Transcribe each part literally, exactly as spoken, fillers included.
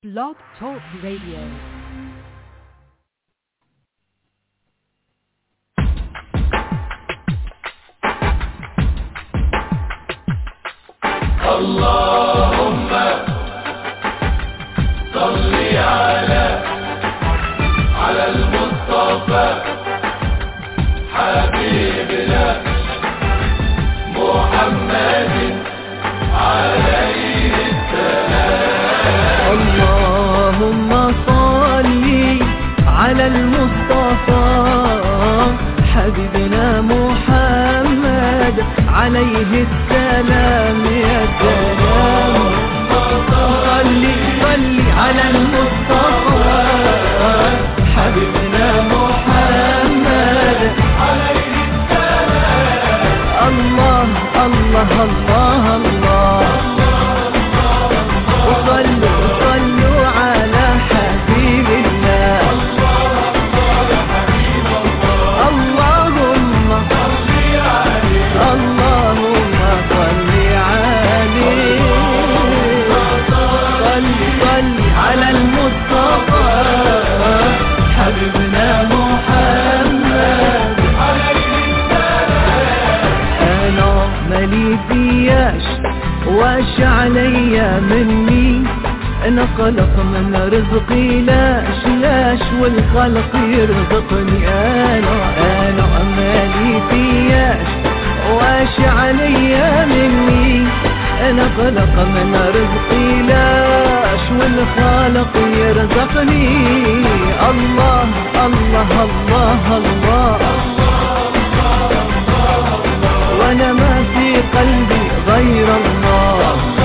Blog Talk Radio. اللهم صل على على المصطفى حبيبنا محمد عليه السلام. اللهم صل على المصطفى حبيبنا محمد عليه السلام. يا سلام صل صل على المصطفى حبيبنا محمد عليه السلام. الله الله الله الله وصلوا صلوا على حبيب الله. اللهم اللهم صل عليه صل صل على المصطفى حبيبنا محمد. انا مالي فياش واش عليا مني انا خلق من رزقي لاش لاش والخلق يرزقني. انا انا مالي فياش واش عليا مني انا خلق من رزقي لاش والخالق يرزقني. الله الله الله الله وانا ما في قلبي غير الله.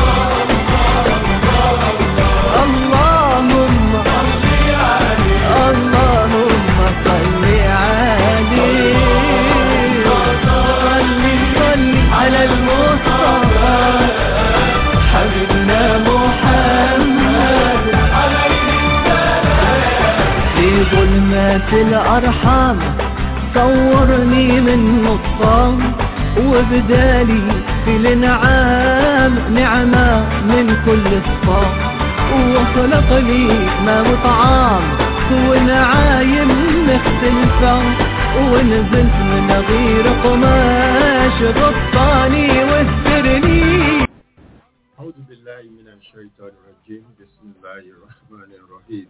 اللهم اللهم صل عليه صل صل على المصطفى حبيبنا محمد في ظلمات الأرحام صورني من نطفان وبدالي في الانعام نعمة من كل صفاء وخلق لي ما وطعام ونعايم مختلفة ونزلت من غير قماش غطاني واسترني. أعوذ بالله من الشيطان الرجيم. بسم الله الرحمن الرحيم.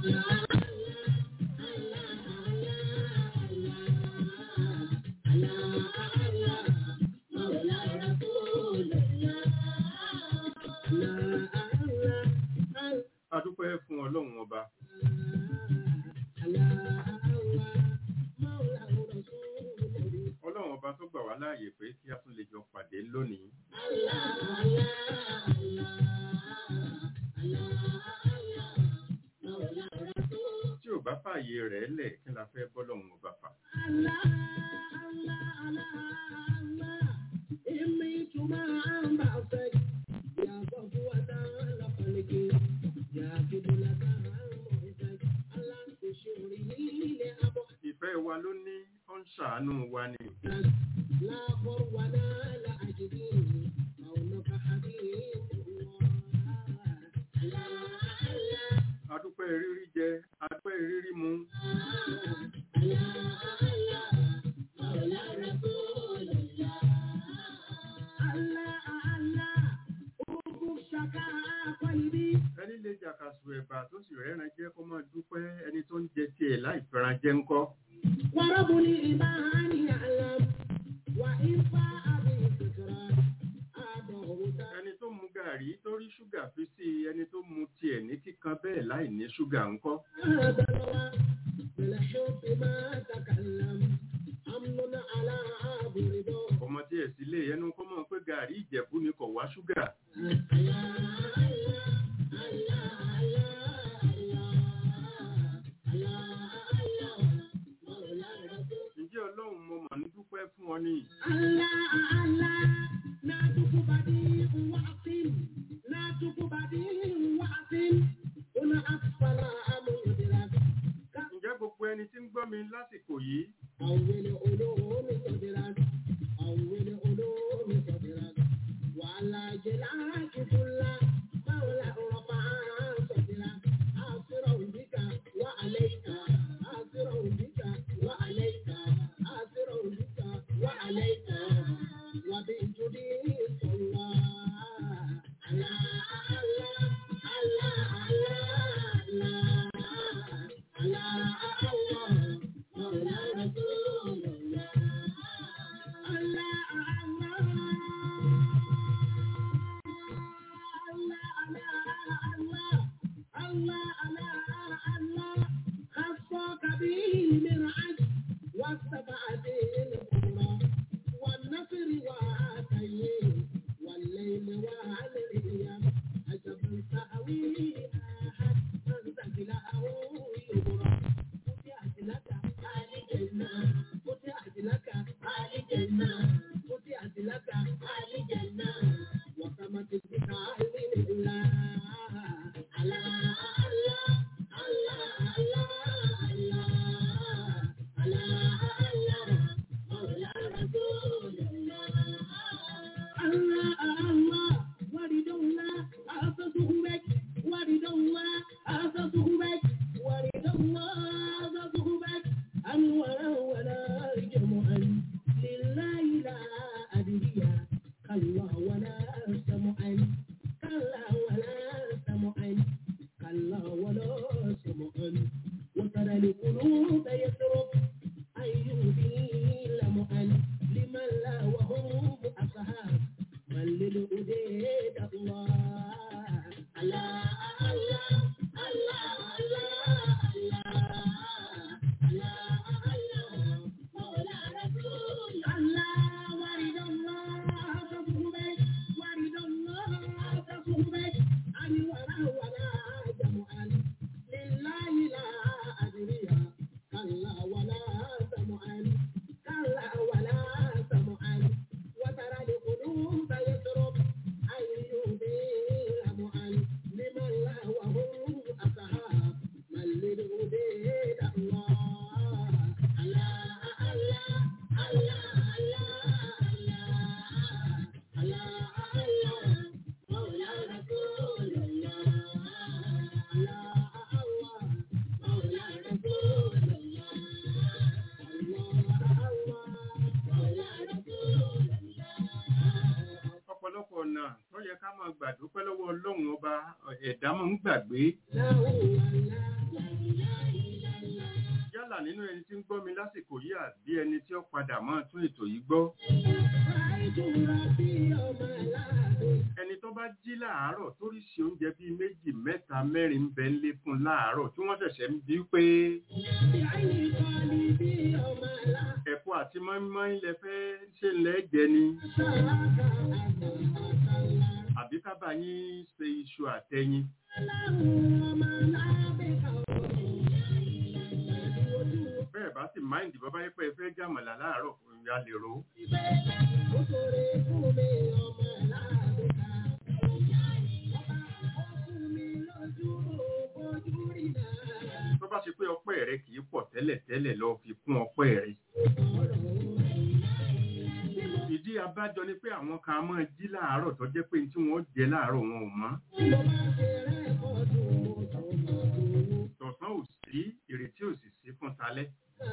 A dúpẹ́ fún Ọlọ́run ọba. Ọlọ́run ọba tó gbà wá láàyè pé kí a tún lè jọ pàdé lónìí. Tí ò bá fààyè rẹ̀ lẹ̀ kí la fẹ́ bọ́lọ́run ọba fà. Ìfẹ́ wa ló ní ó ń ṣàánú wa ni. Adúpẹ́ rírí jẹ, adúpẹ́ rírí mu. Ẹni lè jàkàsù ẹ̀bà tó sì rẹ́ran jẹ́ kó máa dúpẹ́ ẹni tó ń jẹ tiẹ̀ láì fẹ́ran jẹ́ ńkọ́. Ẹni tó mu gàrí tó rí ṣúgà fi sí ẹni tó mu tiẹ̀ ní kíkan bẹ́ẹ̀ láì ní ṣúgà ńkọ́. Ọmọ tí ẹ̀ sílé ẹnu kọ́ mọ̀ pé gàrí Ìjẹ̀bú ni kò wá ṣúgà. Ǹjẹ́ Ọlọ́run mo mọ̀ ń dúpẹ́ fún ọ ní? Ǹjẹ́ gbogbo ẹni tí ń gbọ́ mi lásìkò yìí? وعلى جلاك كل مولى رفع صدرك Ẹ̀dá mọ̀ ń gbàgbé. Yálà nínú ẹni tí ń gbọ́ mi lásìkò yìí àbí ẹni tí ó padà máa tún ètò yìí gbọ́. Ẹni tó bá jí láàárọ̀ tó rí sí oúnjẹ bíi méjì mẹ́ta mẹ́rin ń bẹ ńlé fún láàárọ̀ tí wọ́n ṣẹ̀ṣẹ̀ ń bí pé ẹ̀kọ́ àti mọ́ínmọ́ín lẹ fẹ́ ṣe ńlẹ́ jẹ ni. Àbí ká bá yín ṣe iṣu àtẹyin. Bẹ́ẹ̀ bá sì máìndì bàbá yín pé ẹ fẹ́ jàmàlà láàárọ̀ ìyá lè ro. Tó bá ṣe pé ọpẹ́ rẹ kì í pọ̀ tẹ́lẹ̀ tẹ́lẹ̀ lọ fi kún ọpẹ́ rẹ. Ìdí abájọ ni pé àwọn kan máa jí láàárọ̀ tó jẹ́ pé tí wọ́n jẹ láàárọ̀ wọn ò mọ̀. Tọ̀sán ò sí, ìrètí ò sì sí fún talẹ́.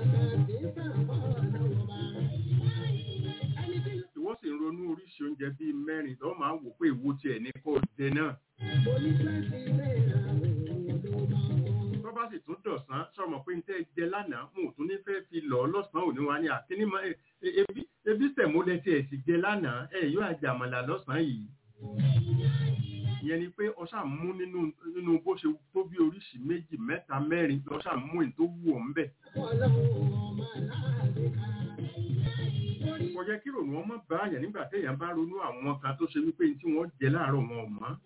Ìwọ sì ń ronú oríṣi oúnjẹ bíi mẹ́rin tó máa wò pé ìwo tiẹ̀ ní kò jẹ náà. Tó bá sì tún dọ̀sán sọ̀mọ̀ pé ń tẹ́ jẹ lánàá mo tún ní fẹ́ fi lọ lọ́sàn-án òní wa ní àkíní máa ebi ebi tẹ̀mọ́lẹ̀ tí ẹ̀ sì jẹ lánàá ẹ̀ yóò àjàmàlà lọ́sàn-án yìí. Ìyẹn ni pé ọṣà mú nínú nínú bó ṣe tó bí oríṣi méjì mẹ́ta mẹ́rin lọ́ṣà mú ìn tó wù ọ́ ń bẹ̀. Kò yẹ kí rònú ọmọ bá àyàn nígbà téèyàn bá ronú àwọn kan tó ṣe wípé tí wọ́n jẹ láàárọ̀ wọn ò mọ̀.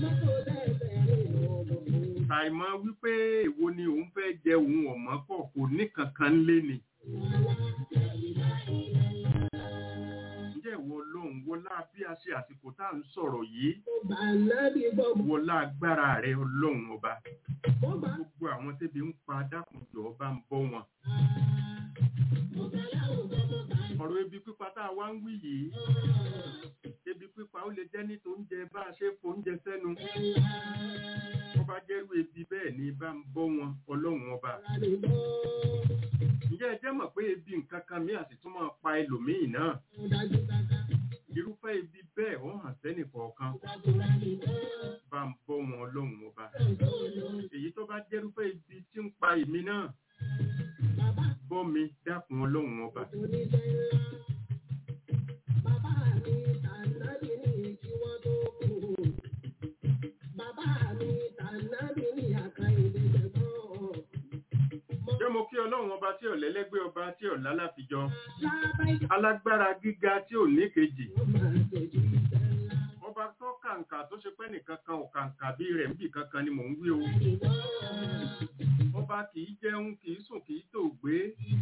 Tàìmọ̀ wípé èwo ni òun fẹ́ jẹ òun ọ̀mọ́ pọ̀ kò ní kankan lé ni. Ǹjẹ́ ìwọ Ọlọ́run wọlá bí a ṣe àsìkò tá à ń sọ̀rọ̀ yìí? Wọlá agbára rẹ Ọlọ́run ọba. Gbogbo àwọn tẹ́bi ń pa dákùnjọ ọba ń bọ́ wọn. Ọ̀rọ̀ ebi pípa tá a wá ń wí yìí. Ebi pípa ó lè jẹ́ ní tó ń jẹ bá a ṣe fóúnjẹ sẹ́nu. Ọba jẹ́rú ebi bẹ́ẹ̀ ni bá ń bọ́ wọn Ọlọ́run ọba. Ǹjẹ́ ẹ jẹ́ mọ̀ pé ebi nǹkan kan mí àti tún máa pa ẹlòmíì náà? Irúfẹ́ ebi bẹ́ẹ̀ ó hàn sẹ́nì kọ̀ọ̀kan. Bá ń bọ́ wọn Ọlọ́run ọba. Èyí tó bá jẹ́rúfẹ́ ebi tí ń pa èmi náà. Bọ́ mi dákun Ọlọ́run ọba. Jẹ́ mo kí Ọlọ́run ọba tí ò lẹ́lẹ́gbẹ́ ọba tí ò lálàfijọ́. Alágbára gíga tí ò ní kejì. Ọba tó kàǹkà tó ṣe pé nìkan kan ò kàǹkà bí rẹ̀ níbì kankan ni mò ń wí o. Ọba kì í jẹun kì í sùn kì í tò gbé.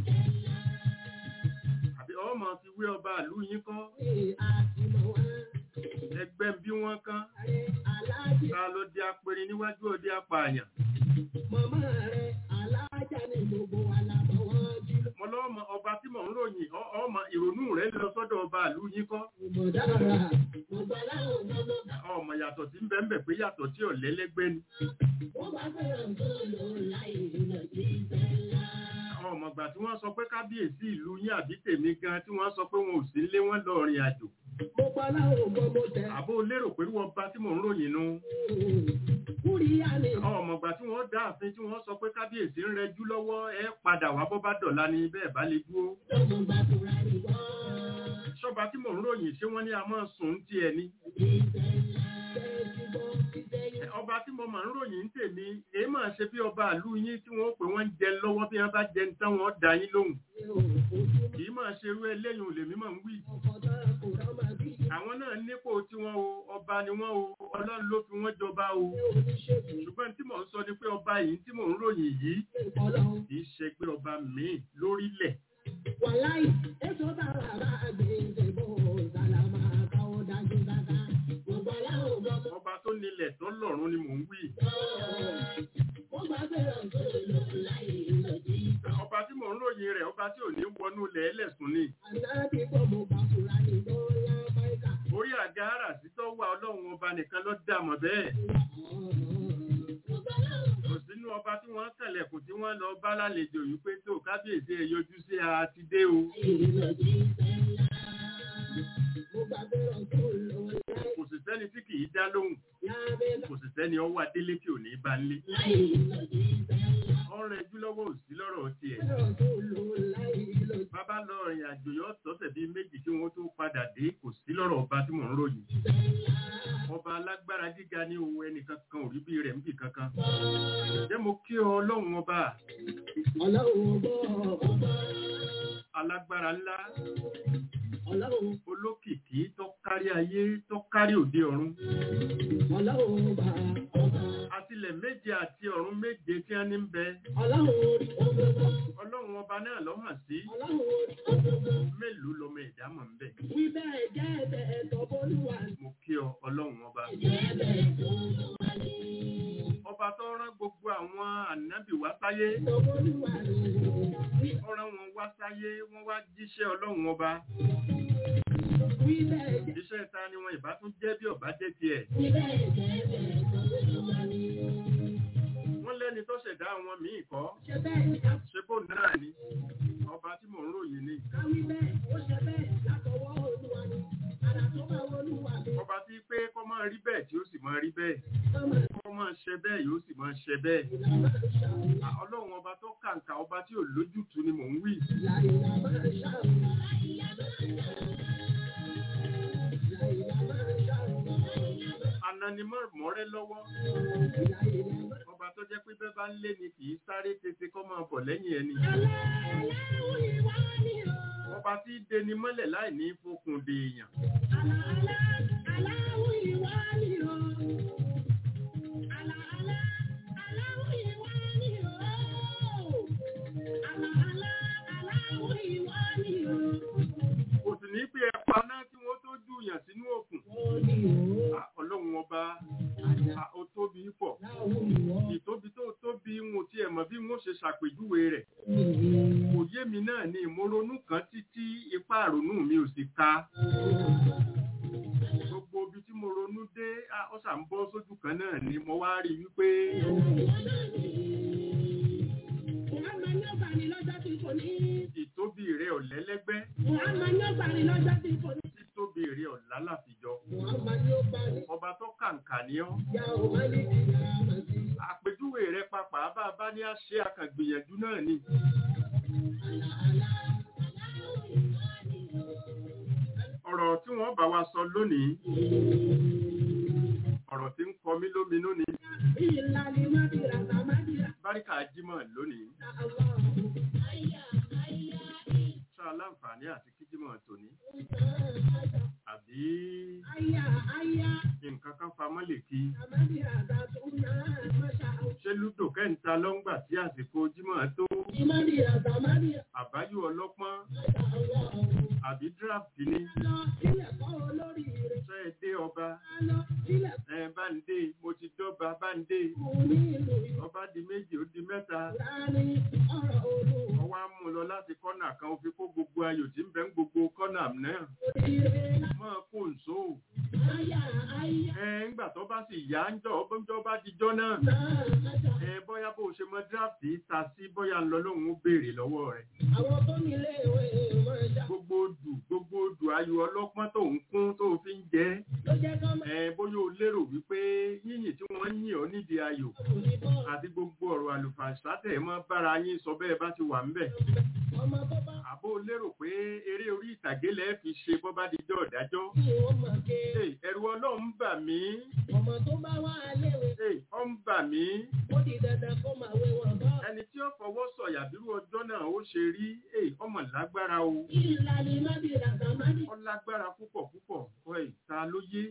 Àbí ọmọ fi wé ọba ìlú yín kọ́. Ẹgbẹ́ bí wọ́n kán. Ta ló di apẹ̀rin níwájú òde apààyàn? Mo lọ́mọ ọba tí mò ń ròyìn ọmọ ìrònú rẹ̀ lọ sọ́dọ̀ ọba ìlú yín kọ́. Ọmọ yàtọ̀ tí ń bẹ ń bẹ pé yàtọ̀ tí ò lẹ́lẹ́gbẹ́ ni. Ọmọ ìgbà tí wọ́n sọ pé kábíyèsí ìlú yín àbí tèmi gan tí wọ́n sọ pé wọn ò sí lé wọn lọ rìn àjò. Àbó lérò pé wọ́n bá tí mò ń ròyìn nu. Ọmọ ìgbà tí wọ́n dá àfin tí wọ́n sọ pé kábíyèsí ń rẹjú lọ́wọ́ ẹ padà wá bọ́ bá dọ̀la ni bẹ́ẹ̀ bá lè dúró. Ṣọ́ba tí mò ń ròyìn ṣé wọ́n ní a máa sùn tí ẹ ní. Ọba tí mo máa ń ròyìn tèmi èémà máa ṣe bí ọba ìlú yín tí wọ́n pè wọ́n ń jẹ lọ́wọ́ bí wọ́n bá jẹ ń tán wọ́n dá yín lóhùn kì í máa ṣe irú eléyìí ò lè mímọ̀ ń wí àwọn náà nípò tí wọ́n o ọba ni wọ́n o ọlọ́run ló fi wọ́n jọba o ṣùgbọ́n tí mò ń sọ ni pé ọba yìí tí mò ń ròyìn yìí kì í ṣe pé ọba míì lórílẹ̀. Wàláì, èso bá wà bá gbèsè bò sàlámà káwọ́ dájú dáká. Gbogbo aláwọ̀ gbọ́. Ọba tó nílẹ̀ tó lọ́run ni mò ń wí. Wọ́n bá bẹ̀rẹ̀ tó lò láyé lòdì. Ọba tí mò ń ròyìn rẹ̀ ọba tí ò ní wọnú ilẹ̀ ẹlẹ́sùn ni. Ànábì gbọ́ mo bá fura ní lọ́la báyìí. Orí àga ara sí tó wà ọlọ́run ọba nìkan ló dá mọ̀ bẹ́ẹ̀. Kò sínú ọba tí wọ́n kẹ̀lẹ̀kùn tí wọ́n lọ bá lálejò yìí pé tó kábíyèsí ẹ yọjú sí a ti dé o. Kò sì sẹ́ni tí kì í dá lóhùn. Kò sì sẹ́ni ọwọ́ adélé tí ò ní bá ń lé. Ọ̀rẹ́ ẹjú lọ́wọ́ òsí lọ́rọ̀ tiẹ̀. Bàbá lọ rìn àjò yọ tọ́sẹ̀ bíi méjì kí wọ́n tó padà dé kò sí lọ́rọ̀ ọba tí mò ń ròyìn. Ọba alágbára gíga ní ohun ẹnìkan kan ò rí bí rẹ̀ níbì kankan. Jẹ́ mo kí ọ ọlọ́run ọba. Alágbára ńlá. Olókìkí tó kárí ayé tó kárí òde ọ̀run. Àtilẹ̀ méje àti ọ̀run méje tí a ní ń bẹ. Ọlọ́run ọba náà ló hàn sí. Mélòó lọmọ ẹ̀dá mọ̀ ń bẹ. Mo kí ọ ọlọ́run ọba. Ọba tó rán gbogbo àwọn ànábì wá sáyé. Ó rán wọn wá sáyé, wọ́n wá jíṣẹ́ ọlọ́run ọba. Iṣẹ́ ta ni wọn ìbá tún jẹ́ bí ọba jẹ́ tiẹ̀. Wọ́n lẹ́ni tó ṣẹ̀dá wọn míì kọ́. Ṣé bó náà ni? Ọba tí mò ń ròyìn ni. Ọba tí pé kọ́ máa rí bẹ́ẹ̀ tí ó sì máa rí bẹ́ẹ̀. Kọ́ máa ṣe bẹ́ẹ̀ yóò sì máa ṣe bẹ́ẹ̀. Ọlọ́run ọba tó kàǹkà ọba tí ò lójútùú ni mò ń wí. Ananimọ̀ mọ́rẹ́ lọ́wọ́. Ọba tó jẹ́ pé bẹ́ẹ̀ bá ń lé ni kì í sáré tètè kọ́ máa bọ̀ lẹ́yìn ẹni. Ọba tí deni mọ́lẹ̀ láì ní fokùn dè èèyàn. Kò sì ní pé ẹ̀pà náà tí wọ́n tó júyàn sínú òkun. Ọlọ́run ọba ó tóbi pọ̀. Ìtóbi tó tóbi wọn tí ẹ mọ̀ bí wọ́n ṣe ṣàpèjúwe rẹ̀. Kò yé mi náà ni ìmọ̀ronú kan títí ipá àrònú mi ò sì ká. Gbogbo ibi tí mo ronú dé ó ṣà ń bọ́ sójú kan náà ni mo wá rí wípé ìtóbi rẹ̀ ọ̀lẹ́lẹ́gbẹ́. Títóbi rẹ̀ ọ̀lálàfijọ. Ọba tó kàǹkà ní ọ́. Àpèjúwe rẹ̀ papà bá bá ní á ṣe àkàngbìyànjú náà ni. Ọ̀rọ̀ tí wọ́n bá wa sọ lónìí, ọ̀rọ̀ tí ń kọ mí lóminú ni. Báríkà Jímọ̀ lónìí. Ṣá láǹfààní àti kíjímọ̀ tòní. Àbí nǹkan kan famọ́ lè kí. Ṣé lúdò kẹ́ńtà lọ́ngbà tí àsìkò Jímọ̀ tó? Àbáyọ ọlọ́pọ́n. Àbí draft ni. Ṣé ẹ dé ọba? Ẹ bá ń dé, mo ti dọ́ba bá ń dé. Ọba di méjì ó di mẹ́ta. Ọwọ́ á mú lọ láti kọ́nà kan ó fi kó gbogbo ayò tí ń bẹ ń gbogbo kọ́nà náà. Mọ́ kó nso. Ẹ ńgbà tó bá sì yá ń jọ ọgbọ́njọ́ bá dijọ́ náà. Ẹ bóyá bó ṣe mọ draft ta sí bóyá ń lọ lóhun ó béèrè lọ́wọ́ rẹ̀. Gbogbo odù gbogbo odù ayò ọlọ́pọ́n tó ń kún tó fi ń jẹ́. Ẹ bóyá o lérò wípé yíyìn tí wọ́n yìn ọ́ nídìí ayò àti gbogbo ọ̀rọ̀ àlùfàǹsá tẹ̀ mọ́ bára yín sọ bẹ́ẹ̀ bá ti wà ń bẹ̀. Àbó lérò pé eré orí ìtàgé lẹ́ fi ṣe bọ́ bá dijọ́ ọ̀dájọ́. Ẹ̀rù Ọlọ́run bà mí. Ọ ń bà mí. sọ̀yà bírú ọjọ́ náà ó ṣe rí èyí ọmọ lágbára o. Ó lágbára púpọ̀ púpọ̀ ọ̀ẹ́ ta ló yé.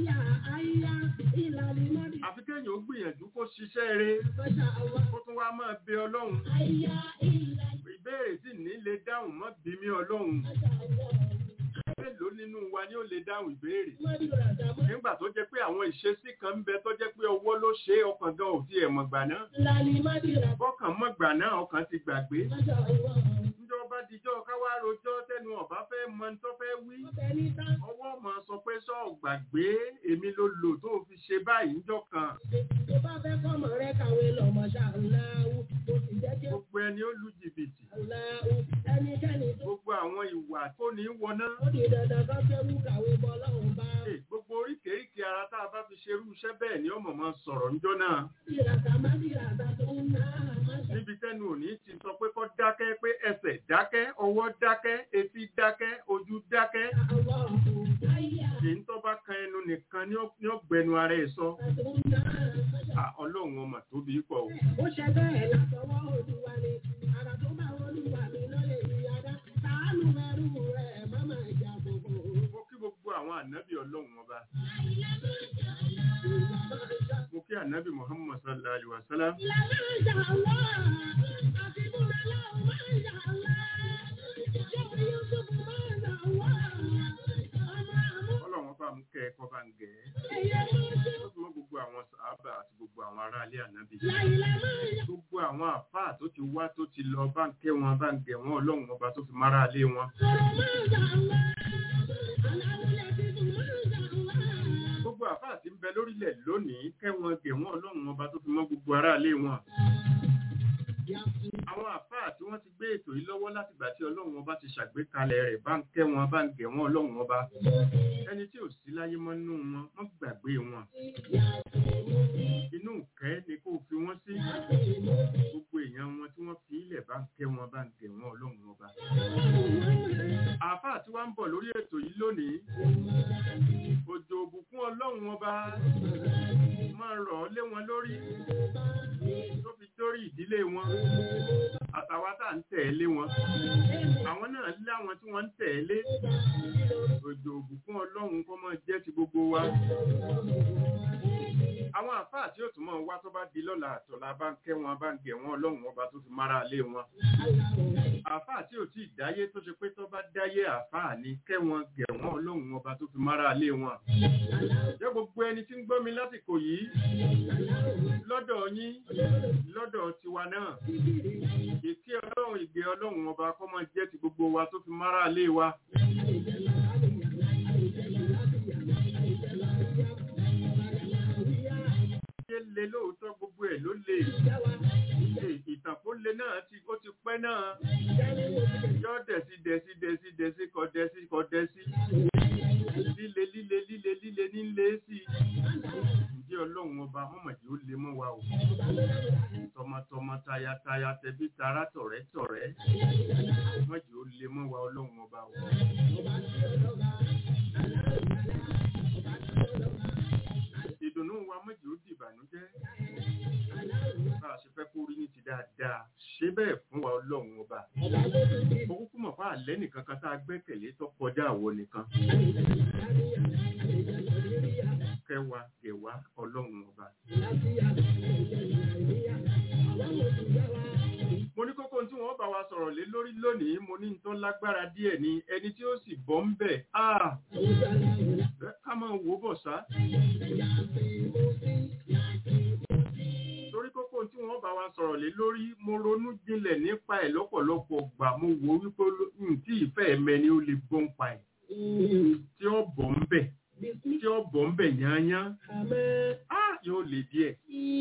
Àfi kéèyàn ó gbìyànjú kó ṣiṣẹ́ rẹ̀ kó tún wá máa bẹ Ọlọ́run. Ìbéèrè sì ní lè dáhùn mọ́ bí mi Ọlọ́run. Mélòó nínú wa ni ó lè dáhùn ìbéèrè? Nígbà tó jẹ́ pé àwọn ìṣesí kan ń bẹ tó jẹ́ pé ọwọ́ ló ṣe é, ọkàn gan ò tiẹ̀ mọ̀ gbà náà. Bọ́kàn mọ̀ gbà náà ọkàn ti gbàgbé. Níjọ́ bá dijọ́ ká wá rojọ́ tẹnu ọ̀bá fẹ́ mọ tó fẹ́ wí. Ọwọ́ máa sọ pé sọ gbàgbé èmi ló lò tó fi ṣe báyìí níjọ́ kan. Tó bá fẹ́ kọ́mọ rẹ kàwé lọ́mọ ṣáláwù tó sì jẹ́ kí. Gbogbo ẹni ó lu jìbìtì. Ẹnikẹ́ni tó. Gbogbo àwọn ìwà tó ní wọná. Ó di dandan ká fẹ́rù kàwé bọ́ lọ́hùn bá. Gbogbo oríkèéríkèé ara tá a bá fi ṣerú iṣẹ́ bẹ́ẹ̀ ni ọmọ máa sọ̀rọ̀ níjọ́ náà. Ìràtà má di ìràtà tó ń ná àmọ́. Níbi tẹ́nu òní ti sọ pé kó dákẹ́ pé ẹsẹ̀ dákẹ́, ọwọ́ dákẹ́, etí dákẹ́, ojú dákẹ́. Èyí tó bá kan ẹnu nìkan ni ó gbẹnu ara ẹ̀ sọ. Ọlọ́run ọmọ tóbi pọ̀ o. Ó ṣe bẹ́ẹ̀ látọwọ́ Olúwa ni, ara tó bá Olúwa mi lọ́lẹ̀ ìyáda, tààlù mẹ́rù rẹ̀ má máa jà gbogbo. Mo kí gbogbo àwọn ànábì Ọlọ́run ọba. Mo kí ànábì Muhammad sallallahu alaihi wa sallam. Ọlọ́run bá mú kẹ́ ẹ̀kọ́ bá ń gẹ̀ ẹ́. Ó fi mọ́ gbogbo àwọn sàábà àti gbogbo àwọn ará ilé ànábì. Gbogbo àwọn àfáà tó ti wá tó ti lọ bá ń kẹ́ wọn bá ń gẹ̀ wọ́n Ọlọ́run ọba tó fi mára ilé wọn. Gbogbo àfáà tí ń bẹ lórílẹ̀ lónìí kẹ́ wọn gẹ̀ wọ́n Ọlọ́run ọba tó fi mọ́ gbogbo ará ilé wọn. Àwọn àfáà tí wọ́n ti gbé ètò yìí lọ́wọ́ láti gbà tí Ọlọ́run ọba ti ṣàgbékalẹ̀ rẹ̀ bá ń kẹ́ wọn bá ń gẹ̀ wọ́n Ọlọ́run ọba. Ẹni tí ò sí láyé mọ́ nínú wọn, wọ́n gbàgbé wọn. Inú ìkẹ́ ni kó fi wọ́n sí. Gbogbo èèyàn wọn tí wọ́n fi ilẹ̀ bá ń kẹ́ wọn bá ń gẹ̀ wọ́n Ọlọ́run ọba. Àfáà tí wọ́n ń bọ̀ lórí ètò yìí lónìí. Òjò òbùkún Ọlọ́run ọba máa rọ̀ ọ́ lé wọn lórí. Tó fi dórí ìdílé wọn. Àtàwọn tá à ń tẹ̀lé wọn. Àwọn náà láwọn tí wọ́n ń tẹ̀lé. Òjò òbùkún Ọlọ́run kó máa jẹ́ ti gbogbo wa. Àwọn àfáà tí ó tún máa wá tó bá di lọ́la àtọ̀la bá ń kẹ́ wọn bá ń gẹ̀ wọn Ọlọ́run ọba tó fi mára lé wọn. Àfáà tí ò tí ì dáyé tó ṣe pé tó bá dáyé àfáà ni kẹ́ wọn gẹ̀ wọn Ọlọ́run ọba tó fi mára lé wọn. Jẹ́ gbogbo ẹni tí ń gbọ́ mi lásìkò yìí lọ́dọ̀ yín lọ́dọ̀ tiwa náà. Ìkẹ́ Ọlọ́run ìgbẹ́ Ọlọ́run ọba kó máa jẹ́ ti gbogbo wa tó fi mára lé wa. Le lóòótọ́ gbogbo ẹ̀ ló lè. Ìtàkùnlé náà ti ó ti pẹ́ náà. Yọ́ dẹ̀sí dẹ̀sí dẹ̀sí dẹ̀sí kọ dẹ̀sí kọ dẹ̀sí. Líle líle líle líle nílé sí. Ǹjẹ́ Ọlọ́run ọba mọ̀mọ̀dé ó lè mọ́ wa o. Tọmọtọmọ tayataya tẹbí tará tọ̀rẹ́ tọ̀rẹ́. Mọ̀mọ̀dé ó lè mọ́ wa Ọlọ́run ọba o. Ìdùnnú wa méjì ó di ìbànújẹ́. Bá a ṣe fẹ́ kó rí ní ti dáadáa, ṣe bẹ́ẹ̀ fún wa Ọlọ́run ọba. Ó kúkú mọ̀ fún àlẹ́ nìkan kan tá a gbẹ́kẹ̀lé tó kọjá àwọ̀ nìkan. Kẹwa kẹwa Ọlọ́run ọba. Mo ní kókó tí wọ́n bá wa sọ̀rọ̀ lé lórí lónìí, mo ní tó lágbára díẹ̀ ni ẹni tí ó sì bọ́ ń bẹ̀. Ká máa wò bọ̀ sá. Torí kókó tí wọ́n bá wa sọ̀rọ̀ lé lórí, mo ronú jinlẹ̀ nípa ẹ̀ lọ́pọ̀lọpọ̀ gbà, mo wò wípé tí ìfẹ́ ẹ̀mẹ́ ni ó lè gbọ́n pa ẹ̀. Tí ó bọ̀ ń bẹ̀. Tí ó bọ̀ ń bẹ̀ yányán. Yóò lè díẹ̀.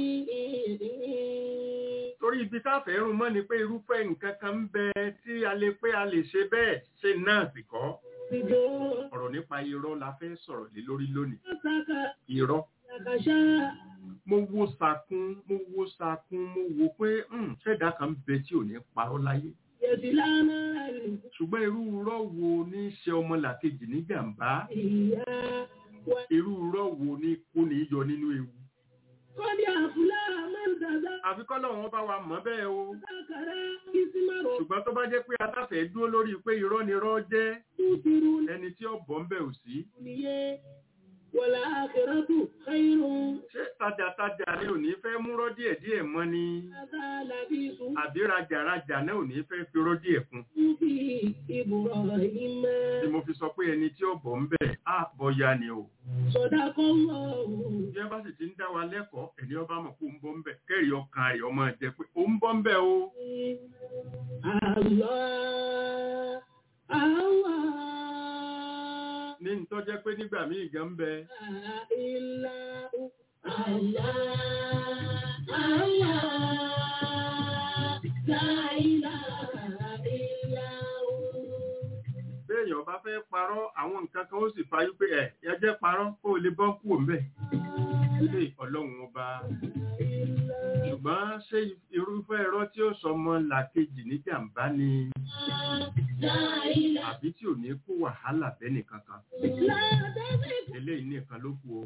Torí ibi táfẹ́ rún mọ́ ni pé irúfẹ́ nǹkan kan ń bẹ tí a lè pé a lè ṣe bẹ́ẹ̀ ṣe náà sì kọ́. Ọ̀rọ̀ nípa irọ́ la fẹ́ sọ̀rọ̀ lé lórí lónìí. Irọ́. Mo wo sàkún, mo wo sàkún, mo wo pé ṣẹ̀dá kan bẹ tí ò ní parọ́ láyé. Ṣùgbọ́n irú irọ́ wo ní ṣe ọmọlàkejì ní jàǹbá? Irú irọ́ wo ní kó ní yọ nínú ewu? Kọ́dí àfúlá máa ń dàda. Àfi kọ́lọ̀ wọn bá wa mọ̀ bẹ́ẹ̀ o. Sákàrá kí sí máa rọ̀. Ṣùgbọ́n tó bá jẹ́ pé atáfẹ́ dúró lórí pé irọ́ ni irọ́ jẹ́, Tútìrú ẹni tí ó bọ̀ ń bẹ̀ ò sí. nìyẹn. Wọ̀lá àkẹ́rọ́tù kẹ́rùn. Ṣé tajàtajà ni ò ní fẹ́ múrọ́ díẹ̀ díẹ̀ mọ́ ni? Adá làbí sùn. Àbí rajàrajà náà ò ní fẹ́ fi rọ́ díẹ̀ kún? Túbí ìbùrọ̀ ìmọ̀. Tí mo fi sọ pé ẹni tí ó bọ̀ ń bẹ̀ á bọ́ya ni o. Sọ̀dá kọ́ wọ̀. Bí wọ́n bá sì ti ń dá wa lẹ́kọ̀ọ́, ẹni ọba mọ̀ pé ó ń bọ́ ń bẹ̀. Kẹ́rì ọkàn rẹ̀ ọmọ jẹ pé ó ń bọ́ ń bẹ̀ o. Allah, Allah. Ní ń tọ́jẹ́ pé nígbà míì gan ń bẹ. Allah, Allah, Allah. La ilaha illallah. Béèyàn bá fẹ́ parọ́ àwọn nǹkan kan ó sì fayú pé ẹ̀ ẹ jẹ́ parọ́ kó o lè bọ́ kú òun bẹ̀. Ilé Ọlọ́run ọba. Ṣùgbọ́n ṣé irúfẹ́ irọ́ tí ó sọ mọ́ làkejì ní jàǹbá ni àbí tí ò ní kó wàhálà bẹ́nì kankan. Eléyìí nìkan ló kù o.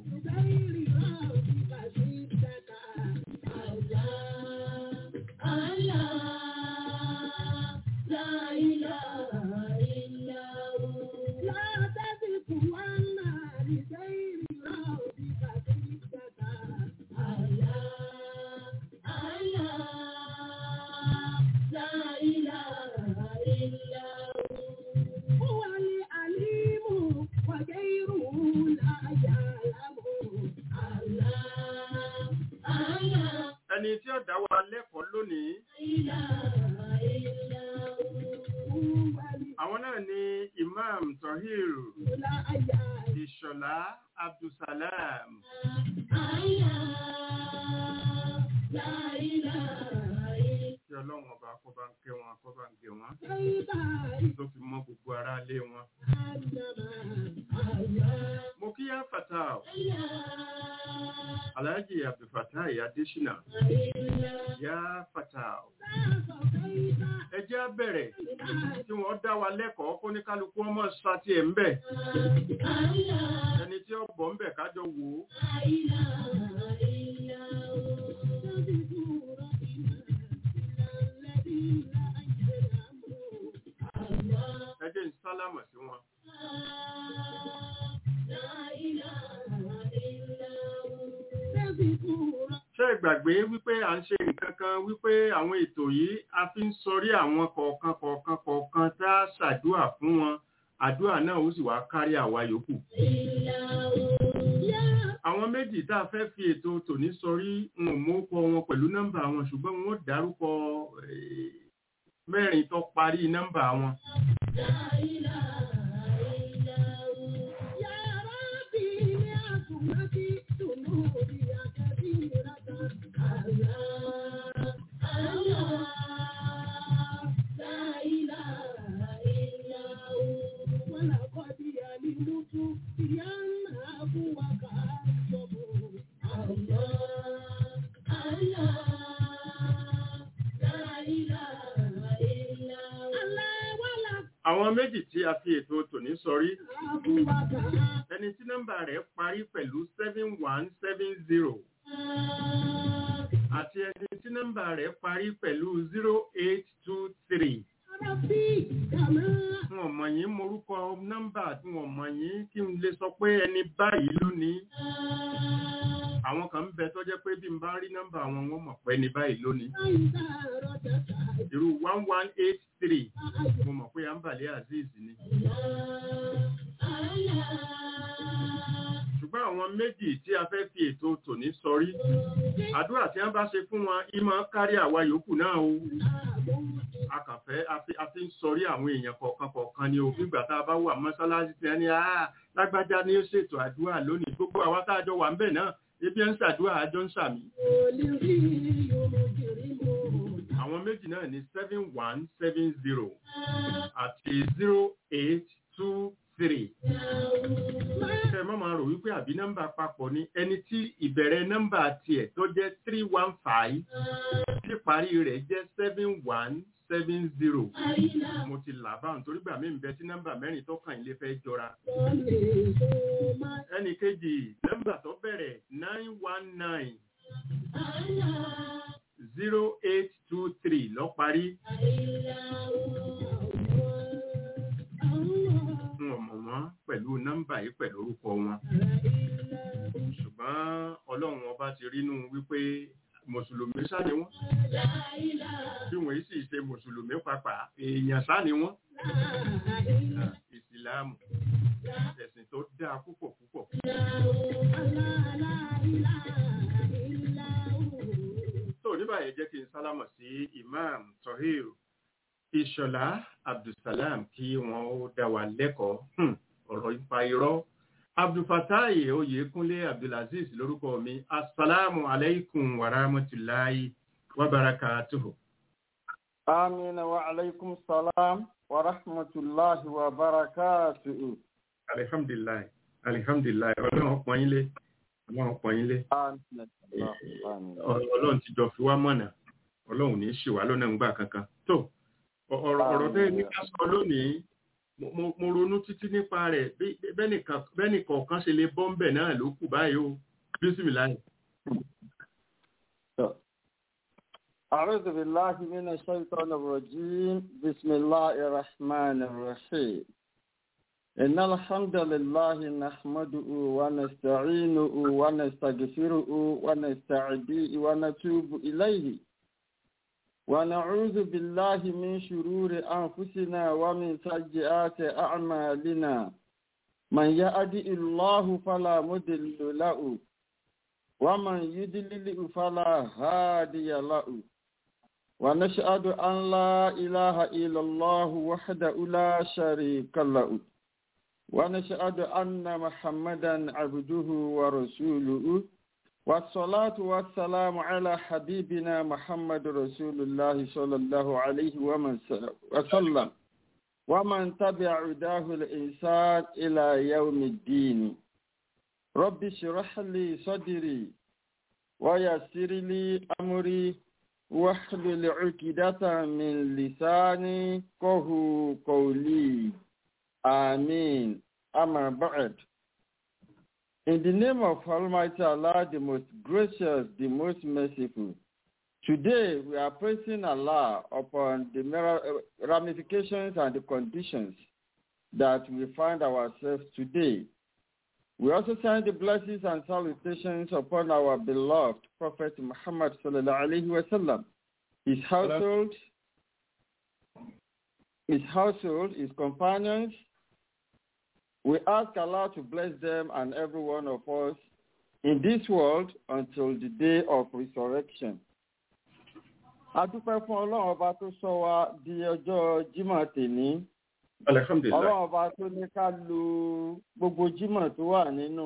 Ẹni tí ó dá wa lẹ́kọ̀ọ́ lónìí, àwọn náà ni Imam Tahir Ìṣọ̀lá Abdulsalam. Kí Ọlọ́run ọba kó bá ń kẹ́ wọn, kó bá ń gẹ̀ wọ́n, tó fi mọ́ gbogbo ará ilé wọn. Mo kí yá Fatai, Alhaji Abdulfatai Adésínà, yá Fatai. Ẹ jẹ́ á bẹ̀rẹ̀ tí wọ́n dá wa lẹ́kọ̀ọ́ kó ní kálukú ọmọ sátì ẹ̀ ń bẹ̀. Ẹni tí ó bọ̀ ń bẹ̀ kájọ wò ó. Ẹ jẹ́ ń sálámọ̀ sí wọn. Ṣé ìgbàgbé wípé à ń ṣe nǹkan kan wípé àwọn ètò yìí a fi ń sọrí àwọn kọ̀ọ̀kan kọ̀ọ̀kan kọ̀ọ̀kan tá a ṣàdúà fún wọn, àdúà náà ó sì wá kárí àwa yòókù. Àwọn méjì tá a fẹ́ fi ètò tòní sọrí ń mú kọ wọn pẹ̀lú nọ́mbà wọn ṣùgbọ́n wọn ó dárúkọ mẹ́rin tó parí nọ́mbà wọn. Àwọn méjì tí a fi ètò tòní sọrí, ẹni tí nọ́mbà rẹ̀ parí pẹ̀lú seven one seven zero àti ẹni tí nọ́mbà rẹ̀ parí pẹ̀lú zero eight two three. Wọ́n mọ̀ yín morúkọ nọ́mbà tí wọ́n mọ̀ yín kí n lè sọ pé ẹni báyìí ló ní. Àwọn kan ń bẹ tó jẹ́ pé bí n bá rí nọ́mbà wọn wọ́n mọ̀ pé ẹni báyìí ló ní. Irú one one eight three mo mọ̀ pé Ambali Azeez ni. Ṣùgbọ́n àwọn méjì tí a fẹ́ fi ètò tòní sọrí, àdúrà tí wọ́n bá ṣe fún wọn ìmọ̀ kárí àwa yòókù náà o. A kàn fẹ́ a fi ń sọrí àwọn èèyàn kọ̀ọ̀kan kọ̀ọ̀kan ni o. Nígbà tá a bá wà mọ́sálásí tí wọ́n ní àá lágbájá ni ó ṣètò àdúrà lónìí, gbogbo àwa tá a jọ wà ń bẹ̀ náà ebi ń ṣàdúrà àjọ ń ṣàmì. Àwọn méjì náà ní seven one seven zero àti zero eight two three. Ṣé má máa rò wípé àbí nọ́mbà papọ̀ ni ẹni tí ìbẹ̀rẹ̀ nọ́mbà tiẹ̀ tó jẹ́ three one five tí parí rẹ̀ jẹ́ seven one seven zero. Mo ti là bá nítorí gbà mí ń bẹ tí nọ́mbà mẹ́rin tó kàn ilé fẹ́ jọra. Ẹnì kejì nọ́mbà tó bẹ̀rẹ̀ nine one nine zero eight two three lọ parí. Fún ọmọ wọn pẹ̀lú nọ́mbà yìí pẹ̀lú orúkọ wọn. Ṣùgbọ́n Ọlọ́run ọba ti rínú wípé Mùsùlùmí sá ni wọ́n. Bí wọ́n sì ṣe Mùsùlùmí pàápàá, èèyàn sá ni wọ́n. Ìsìláàmù, ẹ̀sìn tó dáa púpọ̀ púpọ̀. Tó nígbà yẹn jẹ́ kí n sálámọ̀ sí Imam Tohir Ìṣọ̀lá Abdulsalam kí wọ́n ó dá wa lẹ́kọ̀ọ́ ọ̀rọ̀ ipa irọ́. Abdulfatai Oyèkúnlé Abdulaziz lórúkọ mi. Assalamu alaikum wa rahmatullahi wa barakatuhu. Amin wa alaikum salam wa rahmatullahi wa barakatuhu. Alhamdulillah. Alhamdulillah. Ọlọ́run pọ́n yín lé. Ọlọ́run pọ́n yín lé. Ọlọ́run ti jọ fi wá mọ̀nà. Ọlọ́run ní ṣì wá lọ́nà ńgbà kankan. Tó ọ̀rọ̀ tẹ́ ní ká sọ lónìí, mo ronú títí nípa rẹ̀ bẹ́ẹ̀ni kọ̀ọ̀kan ṣe lè bọ́m̀bẹ̀ náà ló kù báyìí o. Bísímìláì. أعوذ بالله من الشيطان الرجيم بسم الله الرحمن الرحيم إن الحمد لله نحمده ونستعينه ونستغفره ونستعديه ونتوب إليه ونعوذ بالله من شرور أنفسنا ومن سيئات أعمالنا من يهده الله فلا مضل له ومن يضلل فلا هادي له ونشهد أن لا إله إلا الله وحده لا شريك له ونشهد أن محمدا عبده ورسوله والصلاة والسلام على حبيبنا محمد رسول الله صلى الله عليه وسلم ومن تبع هداه الإنسان إلى يوم الدين رب اشرح لي صدري ويسر لي أمري واحلل عقدة من لساني يفقهوا قولي آمين. أما بعد. In the name of Almighty Allah, the most gracious, the most merciful, today we are praising Allah upon the ramifications and the conditions that we find ourselves today. We also send the blessings and salutations upon our beloved Prophet Muhammad sallallahu alaihi wasallam, his household, his household, his companions. We ask Allah to bless them and every one of us in this world until the day of resurrection. A dúpẹ́ fún Ọlọ́run ọba tó sọ wa di ọjọ́ Jímọ̀ tèní. Alhamdulillah. Ọlọ́run ọba tó ní ká lo gbogbo Jímọ̀ tó wà nínú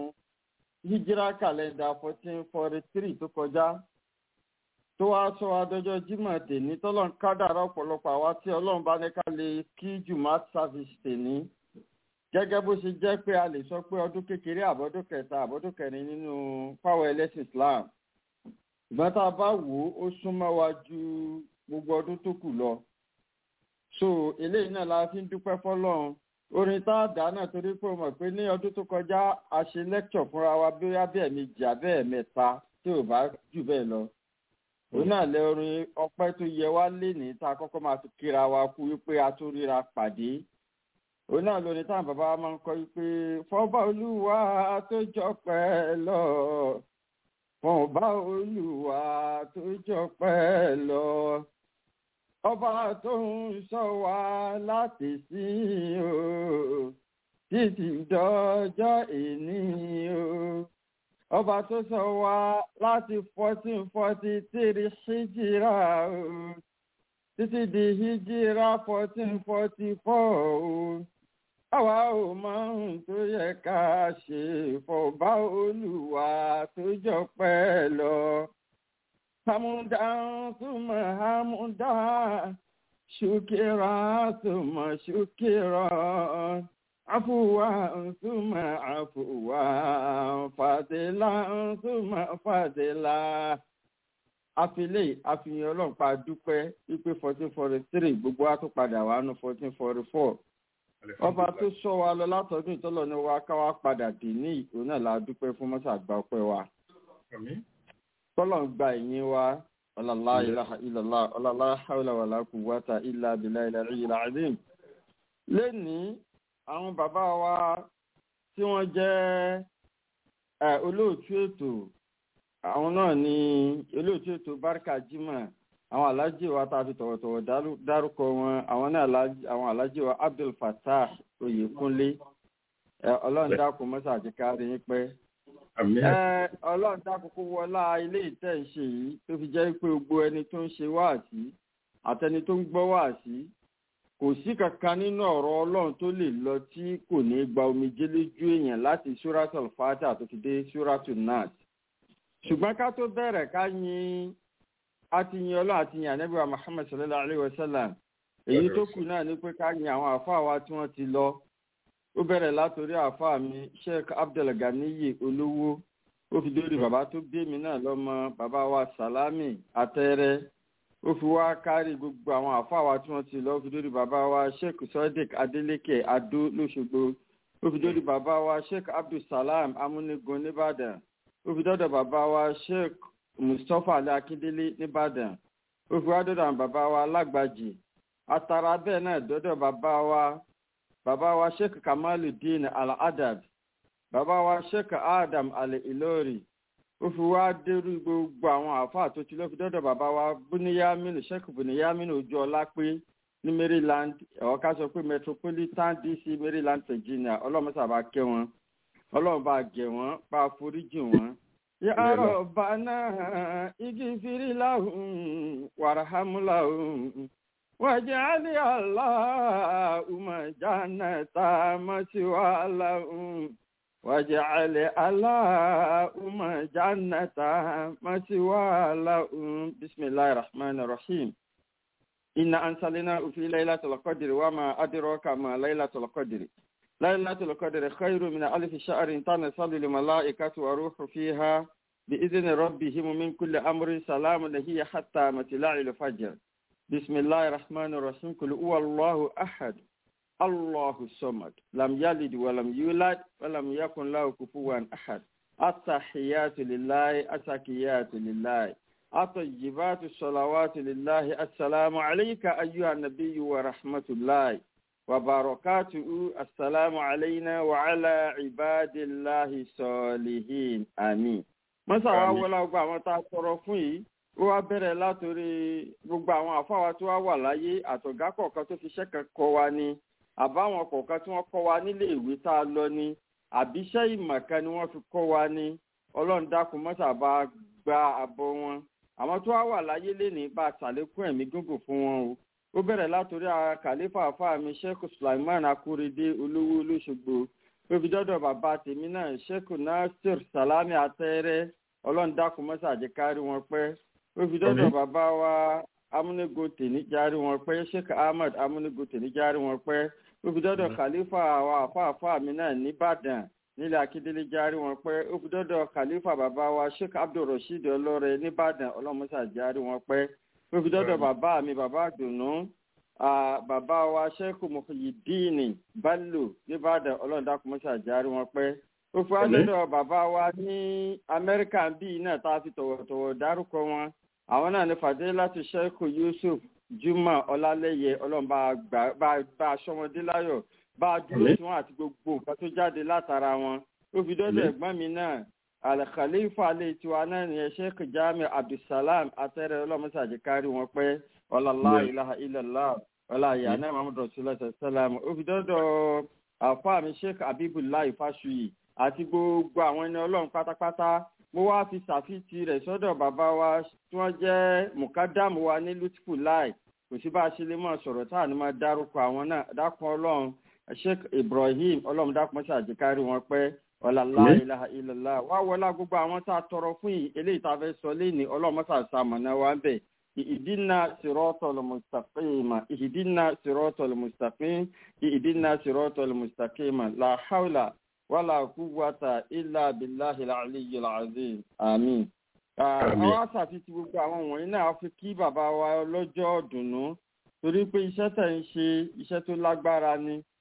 Hijra kàlẹ́ndà fourteen forty three tó kọjá. Tó wá sọ wa dọjọ́ Jímọ̀ tèní tọ́lọ́run kádàrá ọ̀pọ̀lọpọ̀ àwa tí Ọlọ́run bá ní ká lè kí Jumat service tèní. Gẹ́gẹ́ bó ṣe jẹ́ pé a lè sọ pé ọdún kékeré àbọ̀dún kẹta àbọ̀dún kẹrin nínú fáwọn ẹlẹ́sìn Islam. Ìgbọ́n tá a bá wò ó, ó súnmọ́ wa ju gbogbo ọdún tó kù lọ. So eléyìí náà la fi ń dúpẹ́ fọ́lọ́run. Orin tá a dá náà torí pé o mọ̀ pé ní ọdún tó kọjá a ṣe lecture fúnra wa bí ó bí ẹ̀mejì àbẹ́ ẹ̀mẹ́ta tí ò bá jù bẹ́ẹ̀ lọ. Òun náà lẹ orin ọpẹ́ tó yẹ wá lénìí tá a kọ́kọ́ máa fi kíra wa kú wípé a tó ríra pàdé. Òun náà lóní táwọn bàbá wa máa ń kọ́ wípé fọ́bà Olúwa tó jọpẹ́ lọ. Fọ́bà Olúwa tó jọpẹ́ lọ. Ọba tó ń ṣọ́ wa láti sí o, títí dọjọ́ èní o. Ọba tó ṣọ́ wa láti fourteen forty three hijira o, títí di hijira fourteen forty four o. Àwa ò mọ ohun tó yẹ ká ṣe fọ́bà Olúwa tó jọpẹ́ lọ. Hamudan suma hamudan, shukira suma shukira, afuwa suma afuwa, fadila suma fadila. Àfilé àfihàn Ọlọ́run pa dúpẹ́ wípé fourteen forty three gbogbo wa tó padà wá ní fourteen forty four. Ọba tó sọ wa lọ látọdún ìtọ́lọ̀ ní wa ká wá padà dé ní ìkó náà la dúpẹ́ fún mọ́sà àgbà ọpẹ́ wa. kọ́lọ̀ gba ìyìn wa ọ̀làlá ilaha illallah ọ̀làlá hawla wala quwwata illa billahi al-aliyyil azim. Lẹ́nìí àwọn bàbá wa tí wọ́n jẹ́ olóòtú ètò àwọn náà ni olóòtú ètò Barka Jimoh àwọn alájì wa tá a fi tọ̀wọ̀tọ̀wọ̀ dárúkọ wọn àwọn náà àwọn alájì wa Abdul Fattah Oyèkúnlé ọlọ́run dákun mọ́sá àti kárí yín pẹ́. ọlọ́run dákun kó wọlá ilé ìtẹ́ ìṣe yìí tó fi jẹ́ pé gbogbo ẹni tó ń ṣe wáàsí àtẹni tó ń gbọ́ wáàsí kò sí kankan nínú ọ̀rọ̀ ọlọ́run tó lè lọ tí kò ní gba omijé lójú èèyàn láti Suratul Fatiha tó fi dé Suratul Nas. ṣùgbọ́n ká tó bẹ̀rẹ̀ ká yin àti yin ọlọ́run àti yin ànábì wa Muhammad sallallahu alayhi wa sallam èyí tó kù náà ni pé ká yin àwọn àfáà wa tí wọ́n ti lọ. Ó bẹ̀rẹ̀ látòrí àfáà mi Sheikh Abdulganiyi Olówó ó fi dórí bàbá tó bí mi náà lọ́mọ bàbá wa Salami Atẹ́rẹ́ ó fi wá kárí gbogbo àwọn àfáà wa tí wọ́n ti lọ ó fi dórí bàbá wa Sheikh Sodiq Adeleke Adó lóṣogbo ó fi dórí bàbá wa Sheikh Abdulsalam Amúnigun nìbàdàn ó fi dọ́dọ̀ bàbá wa Sheikh Mustapha Ali Akindele nìbàdàn ó fi wá dọ́dọ̀ bàbá wa Lágbàjì àtàrà bẹ́ẹ̀ náà dọ́dọ̀ bàbá wa bàbá wa Sheikh Kamaluddin Al-Adab bàbá wa Sheikh Adam Al-Ilori ó fi wá dérú gbogbo àwọn àfáà tó ti lọ fi dọ́dọ̀ bàbá wa Buniyamin Sheikh Buniyamin ojú ọlá pé ní Maryland ẹ̀wọ̀n ká sọ pé Metropolitan D C Maryland Virginia ọlọ́mọsà bá kẹ́ wọn ọlọ́run bá gẹ̀ wọ́n bá foríjì wọn. Ya Rabbana igfir lahum warham lahum واجعل اللهم جنة مثوى لهم واجعل اللهم جنة مثوى لهم بسم الله الرحمن الرحيم إن أنزلناه في ليلة القدر وما أدراك ما ليلة القدر ليلة القدر خير من ألف شهر تنزل الملائكة وروح فيها بإذن ربهم من كل أمر سلام هي حتى مطلع الفجر بسم الله الرحمن الرحيم قل هو الله أحد الله الصمد لم يلد ولم يولد ولم يكن له كفوا أحد التحيات لله الزكيات لله الطيبات الصلوات لله السلام عليك أيها النبي ورحمة الله وبركاته السلام علينا وعلى عباد الله الصالحين آمين. مساء ولا أقوى متى ó wá bẹ̀rẹ̀ látòrí gbogbo àwọn àfáwà tó wá wà láyé àtọ̀gá kọ̀ọ̀kan tó fi ṣẹ́kẹ̀ kọ́ wa ni àbáwọn kọ̀ọ̀kan tí wọ́n kọ́ wa nílé ìwé tá a lọ ni àbíṣẹ́ ìmọ̀kan ni wọ́n fi kọ́ wa ni ọlọ́run dákun mọ́sà bá gba àbọ̀ wọn àwọn tó wá wà láyé lénìí bá ṣàlékún ẹ̀mí gígùn fún wọn o ó bẹ̀rẹ̀ látòrí ara kàlífà àfáà mi Sheikh Sulaiman Akorede Olówó Olóṣogbo ó fi dọ́dọ̀ bàbá tèmi náà Sheikh Nasir Salami Atẹ́rẹ́ ọlọ́run dákun mọ́sà jẹ́ kárí wọn pẹ́ ó fi dọ́dọ̀ bàbá wa Amúnigun Tèníjárí wọn pẹ́ Sheikh Ahmed Amúnigun Tèníjárí wọn pẹ́ ó fi dọ́dọ̀ Khalifa wa àfáàfáà mi náà nìbàdàn nílẹ̀ Akíndélé járí wọn pẹ́ ó fi dọ́dọ̀ Khalifa bàbá wa Sheikh Abdulrasheed Ọlọ́rẹ nìbàdàn ọlọ́mọṣà járí wọn pẹ́ ó fi dọ́dọ̀ bàbá mi bàbá àdùnnú bàbá wa Sheikh Muhyiddin Bello nìbàdàn ọlọ́dàkùnmọ́ṣà járí wọn pẹ́ ó fi wá dọ́dọ̀ bàbá wa ní Amẹ́ríkà bíi náà tá a fi tọ̀wọ̀tọ̀wọ̀ dárúkọ wọn àwọn náà ní Fadilatu Sheikh Yusuf Juma Ọlálẹ́yẹ ọlọ́run bá aṣọ wọn dé láyọ̀ bá a dúró tí wọ́n àti gbogbo nǹkan tó jáde látara wọn ó fi dọ́dọ̀ ẹ̀gbọ́n mi náà Al-Khalifa alẹ́ tiwa náà ní Sheikh Jami Abdulsalam Atẹ́rẹ́ ọlọ́mọṣàjì kárí wọn pẹ́ ọlọ́lá ilaha illallah ọláyà náà Muhammad Rasulullah sallam ó fi dọ́dọ̀ àfáà mi Sheikh Abibulayi Fásuyì àti gbogbo àwọn ẹni ọlọ́run pátápátá mo wá fi ṣàfihàn rẹ̀ sọ́dọ̀ bàbá wa tí wọ́n jẹ́ mùkádàmù wa ní lutifu láì kò sí bá a ṣe lè mọ̀ sọ̀rọ̀ táà ní máa dárúkọ àwọn náà dákun ọlọ́run Sheikh Ibrahim ọlọ́run dákun mọ́ṣá àjẹkárí wọn pẹ́ ọ̀làlá ilaha illallah wá wọlá gbogbo àwọn tá a tọrọ fún yìí eléyìí tá a fẹ́ sọ léèní ọlọ́run mọ́ṣá àṣàmọ̀nà wa ń bẹ̀ ìdínà siratal mustaqim ìdínà siratal mustaqim ìdínà siratal mustaqim la hawla wala quwwata illa billahi al-aliyyil azim àmín. àwọn àṣàfi ti gbogbo àwọn wọ̀nyí náà fi kí bàbá wa lọ́jọ́ ọ̀dùnnú torí pé iṣẹ́ tẹ̀ ń ṣe iṣẹ́ tó lágbára ni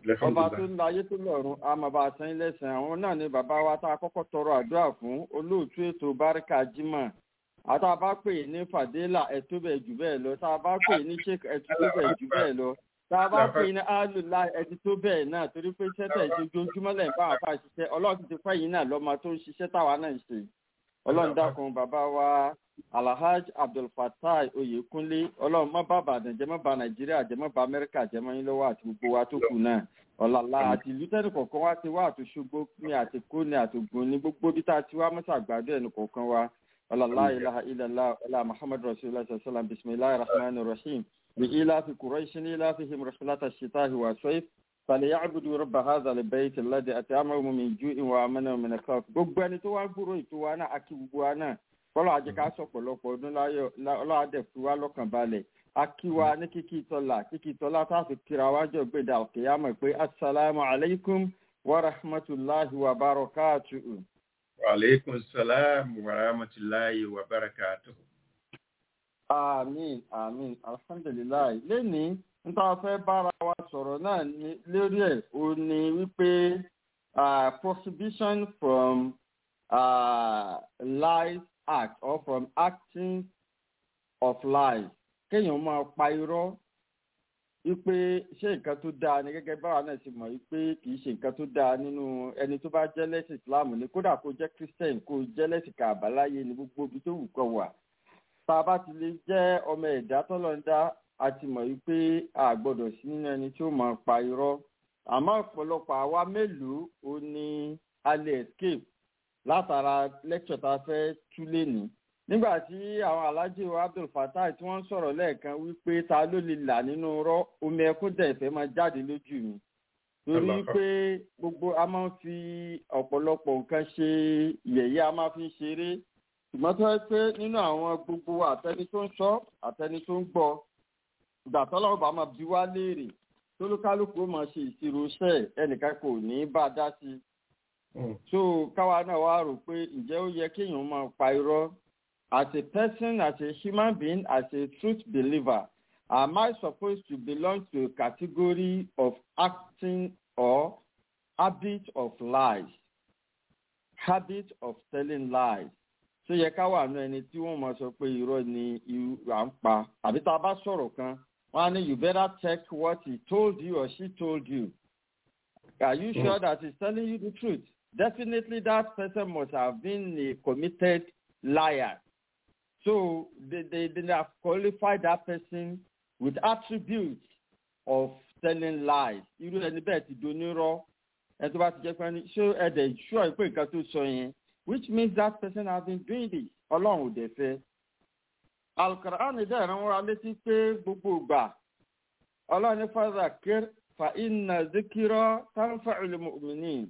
ọba tó ń láyé tó lọ́run àmàbà àtẹ̀yìn lẹ́sìn àwọn náà ni bàbá wa tá a kọ́kọ́ tọrọ àdúrà fún olóòtú ètò Báríkà Jímọ̀ àtà bá pè ní Fàdélà ẹ̀tọ́ bẹ̀ jù bẹ́ẹ̀ lọ tá a bá pè ní Sheikh ẹ̀tọ́ tó bẹ̀ jù bẹ́ẹ̀ lọ tá a bá pè ní alùlá ẹ̀tí tó bẹ́ẹ̀ náà torí pé sẹ́tẹ̀ ìṣojoojúmọ́ lẹ́yìn bá àfa ṣiṣẹ́ ọlọ́run ti fẹ́ yìí náà lọ́mọ tó ń ṣiṣẹ́ táwa náà ń ṣe ọlọ́run dákun bàbá wa Alhaj Abdulfatai Oyèkúnlé ọlọ́run má bá Ìbàdàn jẹ́ má bá Nàìjíríà jẹ́ má bá Amẹ́ríkà jẹ́ mọ́ yín lọ́wọ́ àti gbogbo wa tó kù náà ọ̀làlá àti ìlú tẹ́nì kọ̀ọ̀kan wá ti wá àtúnṣogbó ní àtìkó ní àtògùn ní gbogbo bí tá a ti wá mọ́sà àgbàdo ẹnì kọ̀ọ̀kan wa ọ̀làlá ilaha illallah ọ̀là Muhammad rasulillah sallam bismillahir rahmanir rahim bi ilafi quraishin ilafihim rasulata shitahi wa sayf falyabudu rabb hadha albayt alladhi at'amahum min ju'in wa amanahum min khawf gbogbo ẹni tó wá gbúrò ètò wa náà àti gbogbo wa náà kọ́lọ́ àjẹká sọ̀pọ̀lọpọ̀ ọdún láyọ̀ ọlọ́àdẹ̀ fi wá lọ́kàn balẹ̀ akiwa ní kíkí tọ́lá kíkí tọ́lá tá a fi kíra wájọ gbèdà òkèyàmọ̀ pé asalaamu alaykum wa rahmatulahi wa barakatuhu. wa aleykum salaam wa rahmatulahi wa barakatuhu. àmín àmín alhamdulilayi lẹ́ni níta fẹ́ bára wa sọ̀rọ̀ náà lórí ẹ̀ ó ní wípé prohibition from uh, lies act or from acting of lies. Kéèyàn máa pa irọ́ wípé ṣé nǹkan tó dáa ni gẹ́gẹ́ báwa náà ṣe mọ̀ wípé kì í ṣe nǹkan tó dáa nínú ẹni tó bá jẹ́ lẹ́sìn Islam ni kódà kó jẹ́ Christian kó jẹ́ lẹ́sìn kàbáláyé ni gbogbo ibi tó wù kó wà. Tá a bá ti lè jẹ́ ọmọ ẹ̀dá tọ́lọ́ndá a ti mọ̀ wípé a gbọ́dọ̀ sí nínú ẹni tí ó máa pa irọ́. Àmọ́ ọ̀pọ̀lọpọ̀ àwa mélòó o ní a lè escape látara lecture tá a fẹ́ tú lénìí. Nígbà tí àwọn aláàjì wa Abdul Fatai tí wọ́n ń sọ̀rọ̀ lẹ́ẹ̀kan wípé ta ló lè là nínú rọ́ omi ẹkún dẹ̀ fẹ́ máa jáde lójú mi torí pé gbogbo a máa ń fi ọ̀pọ̀lọpọ̀ nǹkan ṣe yẹ̀yẹ́ a máa fi ń ṣeré ṣùgbọ́n tó yẹ pé nínú àwọn gbogbo àtẹni tó ń sọ àtẹni tó ń gbọ́ ìgbà tọ́lọ́wọ́ bá máa bi wá léèrè tólúkálùkù ó máa ṣe ìṣirò iṣẹ́ ẹnìkan kò ní bá a dá sí i so káwa náà wá rò pé ǹjẹ́ ó yẹ kéèyàn máa pa irọ́. As a person, as a human being, as a truth believer, am I supposed to belong to a category of acting or habit of lies? Habit of telling lies. So yẹ ká wà nù ẹni tí wọ́n máa sọ pé irọ́ ni à ń pa. Àbí tá a bá sọ̀rọ̀ kan, wọ́n á ní you better check what he told you or she told you. Are you mm. sure that he's telling you the truth? Definitely that person must have been a committed liar. So they, they, they have qualified that person with attributes of telling lies. Irú ẹni bẹ́ẹ̀ ti donírọ́ ẹni tó bá ti jẹ́ pé ní ṣé ẹ̀dẹ̀ ìṣúọ̀ ìpè nǹkan tó sọ yẹn which means that person has been doing this. Ọlọ́run ò dẹ̀ fẹ́. Al-Qur'an dẹ̀ rán wa létí pé gbogbo ìgbà Ọlọ́run ní fadhakir fa inna dhikra tanfa'ul mu'minin.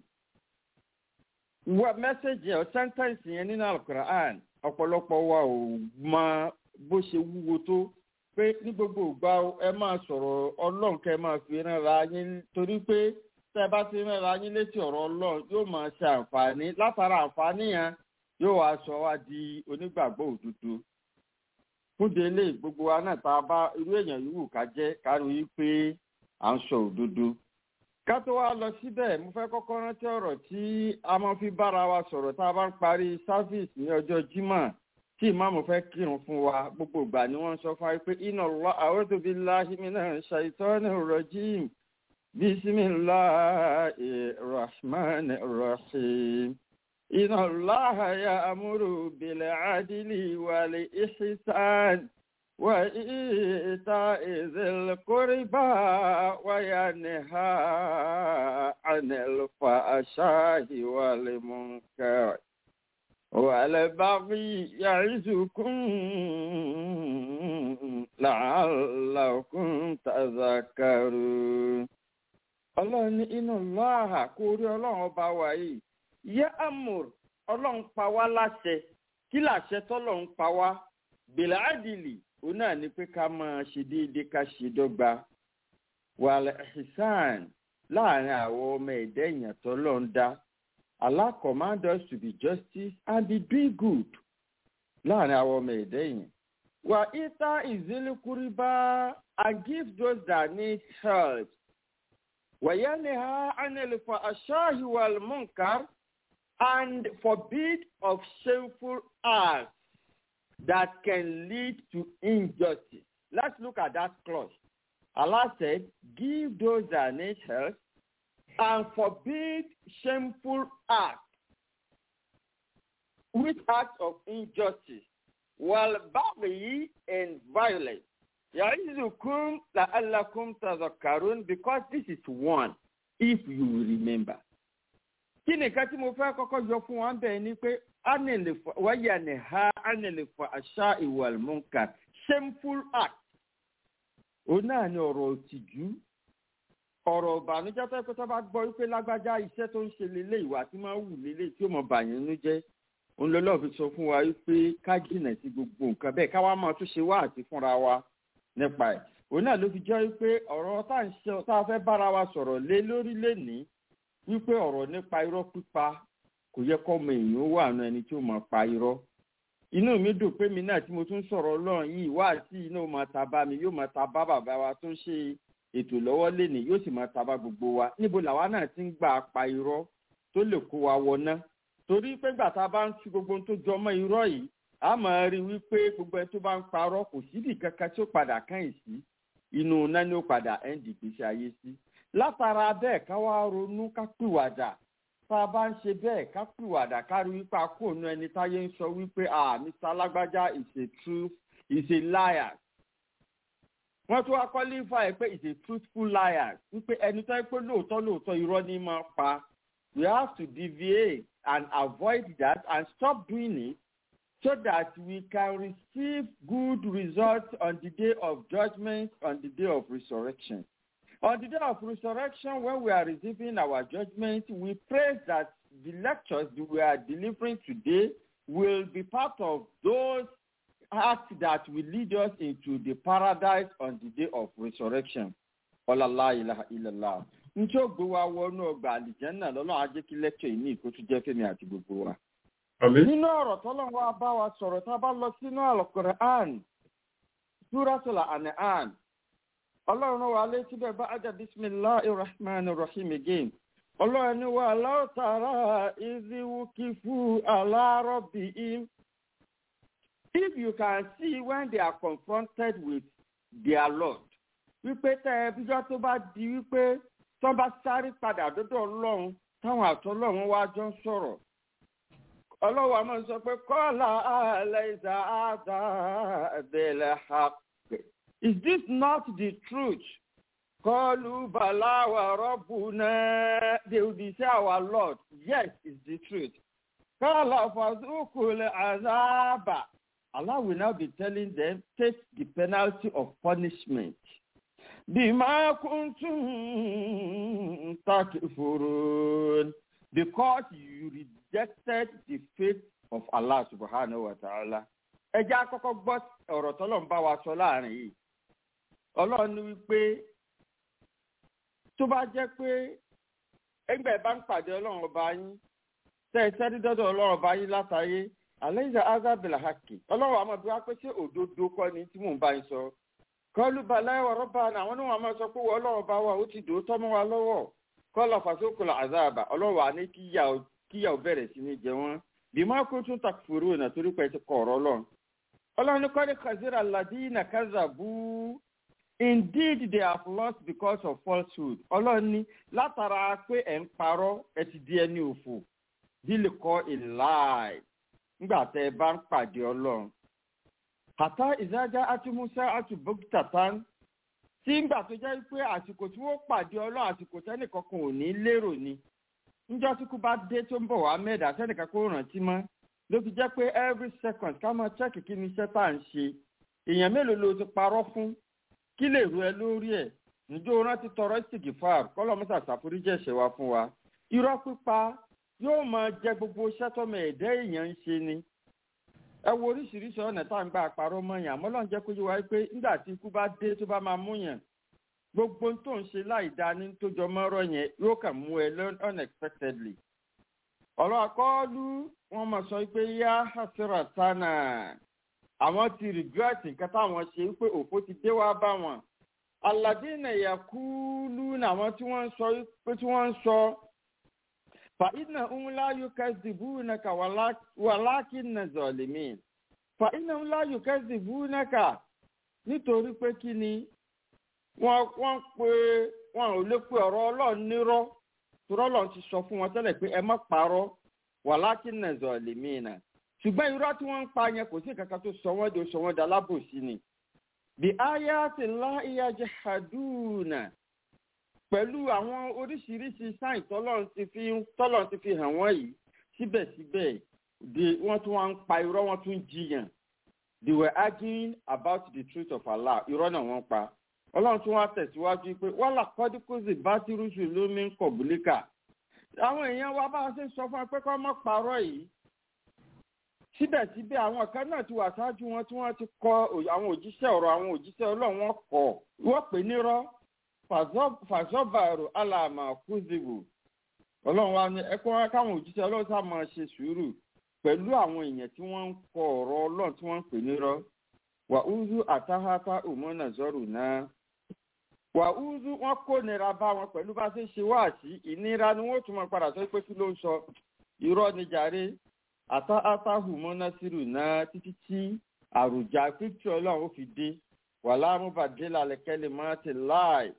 Wọ́n mẹ́sẹ̀gì ẹ̀ sẹ́ńtẹ̀ǹsì yẹn nínú Al-Qur'an. Ọ̀pọ̀lọpọ̀ wa ò mọ bó ṣe wúwo tó pé ní gbogbo ìgbà ẹ máa sọ̀rọ̀ Ọlọ́run kẹ́ máa fi ránra yín torí pé tẹ́ ẹ bá ti ránra yín létí ọ̀rọ̀ Ọlọ́run yóò máa ṣe àǹfààní látara àǹfààní yẹn yóò wá sọ wá di onígbàgbọ́ òdodo. Fúnde ilé gbogbo wa náà tá a bá irú èèyàn yìí ká jẹ́ ká rí i pé à ń sọ òdodo. Ká tó wá lọ síbẹ̀ mo fẹ́ kọ́kọ́ rántí ọ̀rọ̀ tí a máa fi bára wa sọ̀rọ̀ tá a bá ń parí sáfíìsì ní ọjọ́ Jímọ̀ tí ìmáàmù fẹ́ kírun fún wa gbogbo ìgbà ni wọ́n sọ fún wa pé inna Allah a'udhu billahi minash shaitanir rajim bismillahir rahmanir rahim inna Allaha ya'muru bil 'adli wal ihsan وإيتاء ذي القربى وينهى عن الفحشاء والمنكر والبغي يعظكم لعلكم تذكرون. Ọlọ́run ní inna Allaha kórí Ọlọ́run ọba wa yìí ya'mur Ọlọ́run pa wá láṣẹ kí làṣẹ tọ́lọ́run pa wá bil 'adli ó náà ní pé ká máa ṣe déédéé ká ṣe dọ́gba wal ihsan láàrin àwọn ọmọ ẹ̀dá èèyàn tó lọ ń dá Allah command us to be justice and be doing good láàrin àwọn ọmọ ẹ̀dá èèyàn wà ìta ìzílẹ̀ kúrìbá and give those that need help وَيَنْهَى عَنِ الْفَحْشَاءِ وَالْمُنْكَرِ, and forbid of shameful acts that can lead to injustice. Let's look at that clause. Allah said, give those that need help and forbid shameful acts, which acts of injustice, وَالْبَغْيِ and violence. يَعِزُكُمْ لَأَلَّكُمْ تَذَكَّرُونَ, because this is one, if you remember. Kí ni ká tí mo fẹ́ kọ́kọ́ yọ fún wa bẹ́ẹ̀ ni pé wáyà ní ha ánìlẹ̀fọ̀ àṣà ìwà ìmúǹkà, shameful act. Òun náà ni ọ̀rọ̀ òtìjú, ọ̀rọ̀ ìbànújẹ́ tó pé tó bá gbọ́ wípé lágbájá iṣẹ́ tó ń ṣe lélẹ̀ ìwà tí máa ń wù lélẹ̀ tí ó mọ̀ bàyàn nínú jẹ́. Òun lọ́lọ́ fi sọ fún wa wípé ká jìnà sí gbogbo nǹkan bẹ́ẹ̀ ká wá máa tún ṣe wá àti fúnra wa nípa ẹ̀. Òun náà ló fi jẹ́ wípé ọ̀rọ̀ tá a fẹ́ bára wa sọ̀rọ̀ lé lórí lénìí wípé ọ̀rọ̀ nípa irọ́ pípa kò yẹ kọ́ ọmọ èèyàn wà nù ẹni tí ó máa pa irọ́. Inú mi dùn pé mi náà tí mo tún sọ̀rọ̀ Ọlọ́run yìí wá sí iná ó máa ta bá mi, yóò máa ta bá bàbá wa tó ń ṣe ètò lọ́wọ́ lénìí, yóò sì máa ta bá gbogbo wa. Níbo làwa náà ti ń gbà pa irọ́ tó lè kó wa wọná? Torí pé gbà tá a bá ń fi gbogbo ohun tó jọ mọ́ irọ́ yìí, a máa rí wípé gbogbo ẹni tó bá ń parọ́ kò síbì kankan tí ó padà kàn sí, inú náà ni ó padà ẹ̀ ń dìgbésí ayé sí. Látara bẹ́ẹ̀ ká wá ronú ká pìwàdà, tá a bá ń ṣe bẹ́ẹ̀ ká pìwàdà ká rí wípé a kò nu ẹni táyé ń sọ wípé ah Mister Alágbájá is a truth is a liar. Wọ́n tún wá qualify pé is a truthful liar, wípé ẹni tó ń pé lóòótọ́ lóòótọ́ irọ́ ní máa pa. We have to deviate and avoid that and stop doing it so that we can receive good results on the day of judgment, on the day of resurrection. On the day of resurrection, when we are receiving our judgment, we pray that the lectures that we are delivering today will be part of those acts that will lead us into the paradise on the day of resurrection. Allah ilaha illallah. Nti o gbe wa wọnú ọgbà àlìjẹ́nnà lọ́lọ́run á jẹ́ kí lecture yìí ní ìkó tún jẹ́ fẹ́mi àti gbogbo wa. Nínú ọ̀rọ̀ tọ́lọ́run wa bá wa sọ̀rọ̀ tá a bá lọ sínú Al-Qur'an, Suratul An'am. Ọlọ́run wa létí bẹ́ẹ̀ bá ajá bismillahir rahmanir rahim again. Ọlọ́run wa law tara idh wuqifu ala rabbihim. If you can see when they are confronted with their Lord, wípé tẹ́ ẹ bíjọ́ tó bá di wípé tó bá sáré padà dọ́dọ̀ Ọlọ́run táwọn àtọ́lọ́run wá jọ ń sọ̀rọ̀. Ọlọ́run wa máa ń sọ pé qala alaysa hadha bil haqq. Is this not the truth? Qalu bala wa rabbuna. They will be say our Lord, yes, it's the truth. Qala fazuqul azaba. Allah will now be telling them, take the penalty of punishment. Bima kuntum takfurun. Because you rejected the faith of Allah subhanahu wa ta'ala. Ẹ jẹ́ àkọ́kọ́ gbọ́ ọ̀rọ̀ tọ́lọ́run bá wa sọ láàrin yìí. Ọlọ́run ní wípé tó bá jẹ́ pé ẹgbẹ́ bá ń pàdé Ọlọ́run ọba yín, tẹ́ ẹ sẹ́rí dọ́dọ̀ Ọlọ́run ọba yín látàyé, alaysa hadha bil haqqi. Ọlọ́run àmọ́ bí wá pé ṣé òdodo kọ́ ni tí mò ń bá yín sọ. Qalu bala wa rabbana, àwọn náà wọ́n máa sọ pé wọ́n Ọlọ́run ọba wa ó ti dòó tọ́mọ́ wa lọ́wọ́. Qala fasuqul azaba, Ọlọ́run wa ní kíyàwó bẹ̀rẹ̀ sí ní jẹ wọ́n. Bima kuntum takfuruna, torí pé ti kọ̀ ọ̀rọ̀ Ọlọ́run. Ọlọ́run ní qad khasira alladhina kazabu. Indeed, they have lost because of falsehood. Ọlọ́run ní látara pé ẹ̀ ń parọ́ ẹ ti di ẹni òfò. Bílẹ̀ kọ́ a lie. Nígbà tẹ́ ẹ bá ń pàdé Ọlọ́run. Hatta ìzájá àti Musa àti Bogtatan. Tí ńgbà tó jẹ́ pé àsìkò tí wọ́n pàdé Ọlọ́run àsìkò tẹ́nìkan kan ò ní lérò ni. Níjọ́ tí kú bá dé tó ń bọ̀ wá mẹ́ẹ̀dá tẹ́nìkan kó rántí mọ́. Ló fi jẹ́ pé every second ká máa check kí ni iṣẹ́ tá à ń ṣe. Èèyàn mélòó ló ti parọ́ fún? Kí lè ru ẹ lórí ẹ̀? Ǹjẹ́ o rántí tọrọ ìsìgìfàr kọ́lọ́ mọ́sà ṣàforíjì ẹ̀ṣẹ̀ wa fún wa? Irọ́ pípa yóò máa jẹ gbogbo iṣẹ́ tọ́mọ ẹ̀dá èèyàn ń ṣe ni. Ẹ wo oríṣiríṣi ọ̀nà tá à ń gbà parọ́ mọ́ yàn. Àmọ́ Ọlọ́run jẹ́ kó yé wa pé nígbà tí ikú bá dé tó bá máa mú yàn, gbogbo tó ń ṣe láì dá ní tó jọ mọ́rọ̀ yẹn yóò kàn mú ẹ unexpectedly. Ọ̀rọ̀ àkọọ́lù wọ́n máa sọ pé yá hasiratana. Àwọn ti regret nǹkan táwọn ṣe wípé òfò ti dé wá bá wọn. alladina yaquluna àwọn tí wọ́n ń sọ pé tí wọ́n ń sọ fa innahum la yukazibunaka walakinna zalimin fa innahum la yukazibunaka nítorí pé kí ni wọ́n wọ́n pé wọ́n ò lè pe ọ̀rọ̀ Ọlọ́run nírọ́ torí Ọlọ́run ti sọ fún wọn tẹ́lẹ̀ pé ẹ má parọ́ walakinna zalimina ṣùgbọ́n irọ́ tí wọ́n ń pa yẹn kò sí kankan tó sọ wọ́n di sọ wọ́n di alábòsí ni bí ayati llahi yajhaduna pẹ̀lú àwọn oríṣiríṣi sáìn tọ́lọ́run ti fi tọ́lọ́run ti fi hàn wọ́n yìí síbẹ̀síbẹ̀ wọ́n tún wá ń pa irọ́ wọ́n tún jiyàn they were arguing about the truth of Allah irọ́ náà wọ́n pa Ọlọ́run tún wá tẹ̀síwájú pé wala qad kuzibat rusulun min qablika àwọn èèyàn wa bá ṣe sọ fún pé kó má parọ́ yìí síbẹ̀síbẹ̀ àwọn kan náà ti wà ṣáájú wọn tí wọ́n ti kọ àwọn òjíṣẹ́ ọ̀rọ̀ àwọn òjíṣẹ́ Ọlọ́run wọn kọ̀ wọ́n pè nírọ́ fàṣọ́bàrò alàmà kúzìbò Ọlọ́run wa ní ẹ̀kọ́ wọn káwọn òjíṣẹ́ Ọlọ́run sá máa ṣe sùúrù pẹ̀lú àwọn èèyàn tí wọ́n ń kọ ọ̀rọ̀ Ọlọ́run tí wọ́n ń pè nírọ́ wà úzú àtàhátà òmùnà zọ́rù náà wà úzú wọn kó nira bá wọn pẹ̀lú bá ṣe ṣe wáàsí ìnira ni wọ́n tún máa padà sọ pé kí ló ń sọ irọ́ ni jàre àtà àtàhù mọ́ná sírù náà títí tí àròjà píktì Ọlọ́run ó fi dé wà láàmúbàdé lálẹ́kẹ́lẹ́ máa ti láì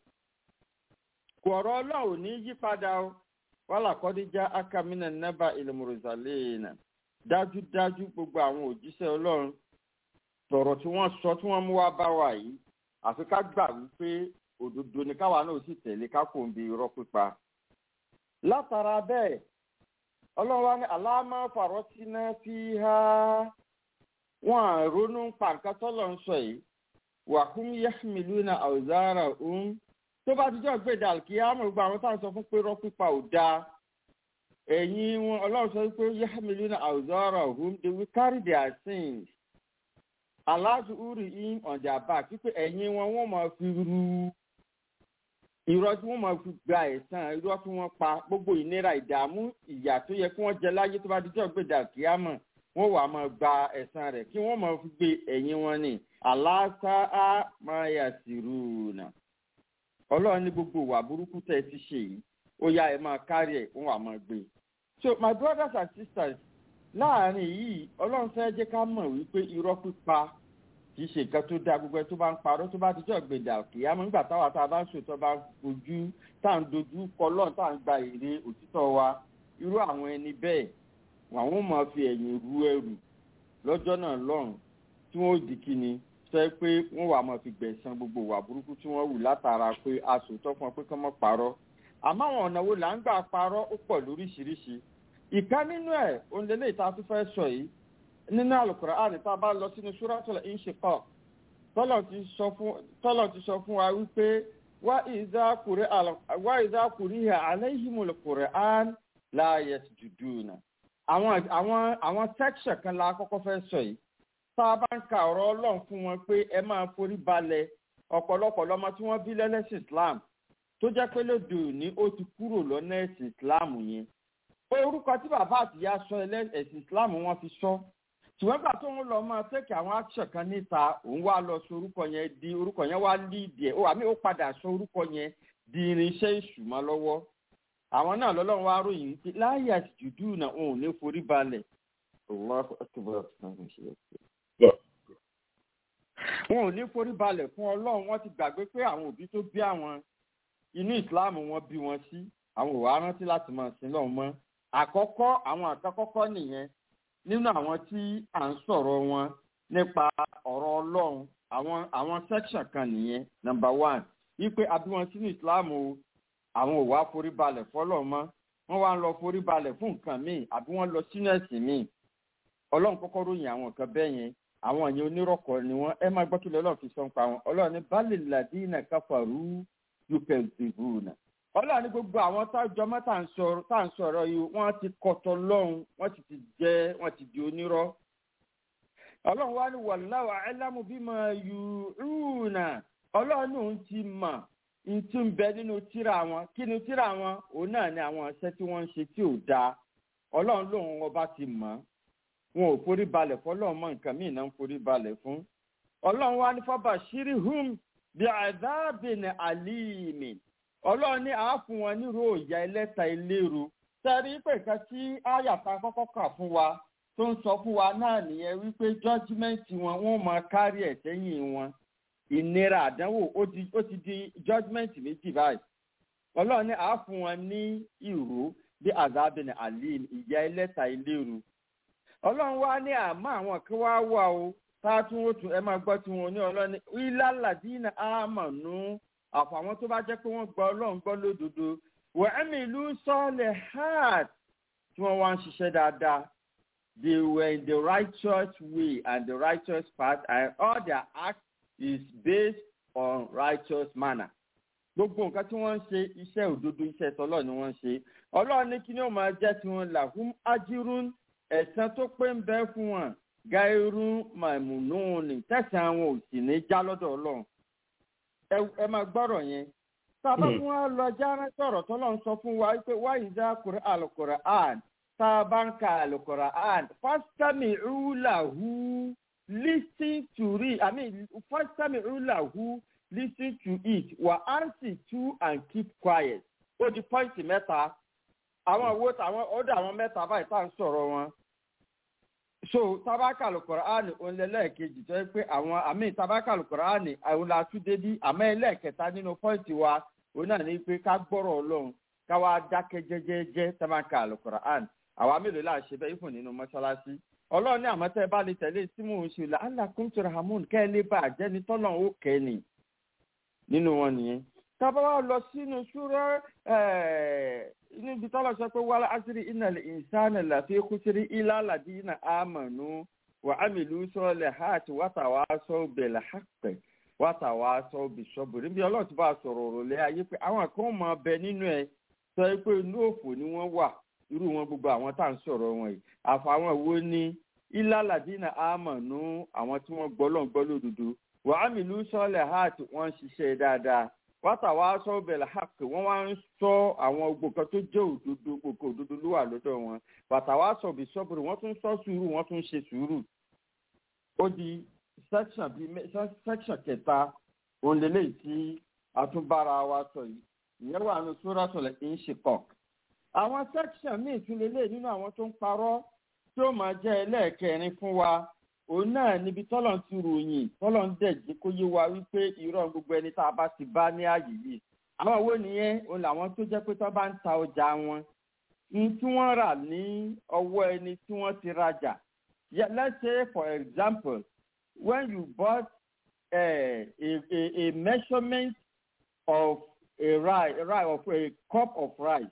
kò ọ̀rọ̀ Ọlọ́run ní yí padà ó wàlà kọ́díjà akamínà nẹ́bà ìlmùrùsàlẹ́ẹ̀nà dájúdájú gbogbo àwọn òjíṣẹ́ Ọlọ́run tọ̀rọ̀ tí wọ́n sọ tí wọ́n mú wá bá wa yìí àfi ká gbà wípé òdodo ni káwa náà sì tẹ̀lé ká kò ń bi irọ́ pípa látara bẹ́ẹ̀ Ọlọ́run wa ní aláàmà fàrọ́tínà fi ha wọ́n àrónú pàǹkà tọ́lọ̀ ń sọ yìí wàhùn yahmiluna àwùzára òun tó bá ti jọ́ gbèdà àlùkìyámà gbogbo àwọn táwọn sọ fún pé irọ́ pípa ò dáa ẹ̀yìn wọn Ọlọ́run sọ pé yahmiluna àwùzára òun they will carry their sins aláàtú uri in on their back pípé ẹ̀yìn wọn wọ́n máa fi ru irọ́ tí wọ́n máa fi gba ẹ̀san irọ́ tí wọ́n pa gbogbo ìnira ìdààmú ìyà tó yẹ kí wọ́n jẹ láyé tó bá dijọ́ gbé dàkíámọ̀ wọ́n wà máa gba ẹ̀san rẹ̀ kí wọ́n máa fi gbé ẹ̀yìn wọn ní aláṣà á máa yà sí rúùnà Ọlọ́run ní gbogbo ìwà burúkú tẹ́ ẹ ti ṣe yìí ó yá ẹ máa kárí ẹ̀ wọ́n wà máa gbé. So my brothers and sisters láàárín yìí Ọlọ́run fẹ́ jẹ́ ká mọ̀ wípé irọ́ pípa kì í ṣe nǹkan tó dáa gbogbo ẹ tó bá ń parọ́ tó bá dijọ́ gbèdà kìyàmọ́ nígbà táwa tá a bá ń ṣòtọ́ bá fojú tá à ń dojú kọ lọ́n tá à ń gba èrè òtítọ́ wa irú àwọn ẹni bẹ́ẹ̀ àwọn máa fi ẹ̀yìn ru ẹrù lọ́jọ́ náà lọ́rùn tí wọ́n di kíni sọ pé wọ́n wà máa fi gbẹ̀san gbogbo ìwà burúkú tí wọ́n wù látara pé a ṣòtọ́ fún ọ pé kán mọ́ parọ́ àmọ́ àwọn ọ̀nà wo là ń gbà parọ́ ó pọ̀ lóríṣiríṣi ìkan nínú ẹ̀ òun lélẹ́yìí tá a tún fẹ́ sọ yìí nínú Al-Qur'an tá a bá lọ sínú Suratul Inshiqaq tọ́lọ̀ ti sọ fún wa wípé wa idha quri'a alayhimul Qur'an la yasjuduna àwọn section kan la kọ́kọ́ fẹ́ sọ yìí tá a bá ń ka ọ̀rọ̀ Ọlọ́run fún wọn pé ẹ máa forí balẹ̀ ọ̀pọ̀lọpọ̀ lọ́mọ tí wọ́n bí lẹ́lẹ́sìn Islam tó jẹ́ pé lóde òní ó ti kúrò lọ́nà ẹ̀sìn Islam yẹn orúkọ tí bàbá àtìyá sọ ẹ̀sìn Islam wọn fi sọ ṣùgbọ́n gbà tó ń lọ máa tẹ́kì àwọn action kan níta òun wá lọ sọ orúkọ yẹn di orúkọ yẹn wá líìdì ẹ̀ ó wà mí ó padà sọ orúkọ yẹn di irinṣẹ́ ìṣùmọ́ lọ́wọ́ àwọn náà lọ́lọ́run wá ròyìn pé láyé àtìjúdú náà òun ò ní forí balẹ̀ wọn ò ní forí balẹ̀ fún Ọlọ́run wọ́n ti gbàgbé pé àwọn òbí tó bí àwọn inú ìsìláàmù wọn bí wọn sí àwọn ò wá rántí láti máa sin lọ́hùn mọ́ àkọ́kọ́ àwọn àkọ́kọ́ nìyẹn nínú àwọn tí à ń sọ̀rọ̀ wọn nípa ọ̀rọ̀ Ọlọ́run àwọn àwọn section kan nìyẹn number one wípé àbí wọn sínú ìsìláàmù àwọn ò wá forí balẹ̀ fọ́lọ́run mọ́ wọ́n wá ń lọ forí balẹ̀ fún nǹkan míì àbí wọ́n lọ sínú ẹ̀sìn míì Ọlọ́run kọ́kọ́ ròyìn àwọn nǹkan bẹ́ẹ̀ yẹn àwọn èèyàn onírọ̀kọ̀ ni wọ́n ẹ máa gbọ́ kí lọ́lọ́run fi sọ ń pa wọn Ọlọ́run ní balil ladina kafaru yukazibuna Ọlọ́run ní gbogbo àwọn tájọ mọ́ tá à ń sọ̀rọ̀ yìí wọ́n ti kọ̀tọ̀ lọ́hùn wọ́n ti ti jẹ́ wọ́n ti di onírọ́ Ọlọ́run wá ní wallahu a'lamu bima yu'una Ọlọ́run òun ti mọ̀ n tí ń bẹ nínú tírà wọn kí ni tírà wọn òun náà ni àwọn iṣẹ́ tí wọ́n ń ṣe tí ò dáa Ọlọ́run lòun ọba ti mọ̀ wọn ò forí balẹ̀ fọlọ́run mọ́ nǹkan míì náà ń forí balẹ̀ fún Ọlọ́run wá ní fabashirihum bi'adhabin alimin ọlọ́run ní àá fún wọn nírò ìyà ẹlẹ́ta ìléru sẹ́rí pé nǹkan tí àyàtà kọ́kọ́ kà fún wa tó ń sọ fún wa náà nìyẹn wípé jọ́jímẹ́ǹtì wọn wọ́n máa kárí ẹ̀ sẹ́yìn wọn ìnira àdánwò ó ti di jọ́jímẹ́ǹtì méjì báyìí ọlọ́run ní àá fún wọn ní ìró bí azabin alim ìyà ẹlẹ́ta ìléru ọlọ́run wá ní àmọ́ àwọn kan wá wà o táàtún ó tún ẹ máa gbọ́ tí wọn ní ọlọ́run ní ìlàlàdínà àmọ̀nù àfàwọn tó bá jẹ́ pé wọ́n gbọ́ ọlọ́run gbọ́ lódodo wọ́n ẹ̀mí ìlú sọ́ọ̀lẹ̀ hard tí wọ́n wá ń ṣiṣẹ́ dáadáa they were in the righteous way and the righteous path and all their act is based on righteous manner. Gbogbo nǹkan tí wọ́n ń ṣe iṣẹ́ òdodo iṣẹ́ tọ́lọ́ ni wọ́n ń ṣe. Ọlọ́run ní kí ni ó máa jẹ́ tiwọn làhùn ájírún ẹ̀san tó pé ń bẹ fún wọn gáírún màmúnúùnì tẹ̀sán àwọn ò sì ní já lọ́dọ̀ ọlọ́run. Ẹ máa gbọ́rọ̀ yẹn. Tábà fún wa lọ jára sọ̀rọ̀ tọ́lọ́ ń sọ fún wa pé wá ìdá kùrẹ́ àlùkùrẹ́ àn tábà ń ka àlùkùrẹ́ àn fásitàmì ìrúlàhù listen to read I mean fásitàmì ìrúlàhù listen to it wà answer to and keep quiet. Ó di pọ́ìntì mẹ́ta àwọn owó táwọn ọ̀dọ̀ àwọn mẹ́ta báyìí tá à ń sọ̀rọ̀ wọn. So tabakalu Qur'ani onlẹ́lẹ́kejì tó yẹ pé àwọn àmì tabakalu Qur'ani àwọn làtúndébí àmọ́ ẹlẹ́kẹta nínú pọ́ìntì wa òun náà ní pé ká gbọ́rọ̀ ọlọ́run ká wá dákẹ́ jẹ́jẹ́jẹ́ tabakalu Qur'ani àwa mélòó là ń ṣe bẹ́ẹ̀ ìfún nínú mọ́ṣáláṣí ọlọ́run ní àmọ́ tẹ́ bá lè tẹ̀lé tí mò ń ṣe là alákùn turhamun kẹ́ ẹ lè bá àjẹni tọ́lọ̀ ó kẹ́ ni nínú wọn nìyẹn. tábà wá lọ sínú súrọ́ níbi tọ́lọ̀ sọ pé wal asri innal insana lafi khusri illa alladhina amanu wa amilu solihati wa tawasaw bil haqqi wa tawasaw bis sabr. níbi ọlọ́run ti bá a sọ̀rọ̀ ọ̀rọ̀ lé ayé pé àwọn kan máa bẹ nínú ẹ̀ sọ pé inú òfò ni wọ́n wà irú wọn gbogbo àwọn tá à ń sọ̀rọ̀ wọn yìí àfàwọn wo ni illa alladhina amanu àwọn tí wọ́n gbọ́ lọ́n gbọ́ lódodo wa amilu solihati wọ́n ń ṣiṣẹ́ dáadáa wátà wá sọ bẹ̀rẹ̀ hàkì wọ́n wá ń sọ àwọn gbogbo kan tó jẹ́ òdodo gbogbo òdodo ló wà lọ́dọ̀ wọn wátà wá sọ bí sọ́bùrù wọ́n tún sọ sùúrù wọ́n tún ṣe sùúrù. ó di section bíi section kẹta òun lélẹ́yìí tí àtúbára wa sọ yìí ìyẹn wà ní Suratul Inshiqaq. àwọn section míì tún lélẹ́yìí nínú àwọn tó ń parọ́ tí ó máa jẹ́ ẹlẹ́ẹ̀kẹrin fún wa òun náà níbi tọ́lọ̀ ń ti ròyìn tọ́lọ̀ ń dẹ̀jẹ́ kó yé wa wípé irọ́ gbogbo ẹni tá a bá ti bá ní ààyè yìí. àwọn owó nìyẹn òun làwọn tó jẹ́ pé tó bá ń ta ọjà wọn ní tí wọ́n rà ní ọwọ́ ẹni tí wọ́n ti rajà. let's say for example when you bought uh, a, a, a measurement of a rice, a rice of a cup of rice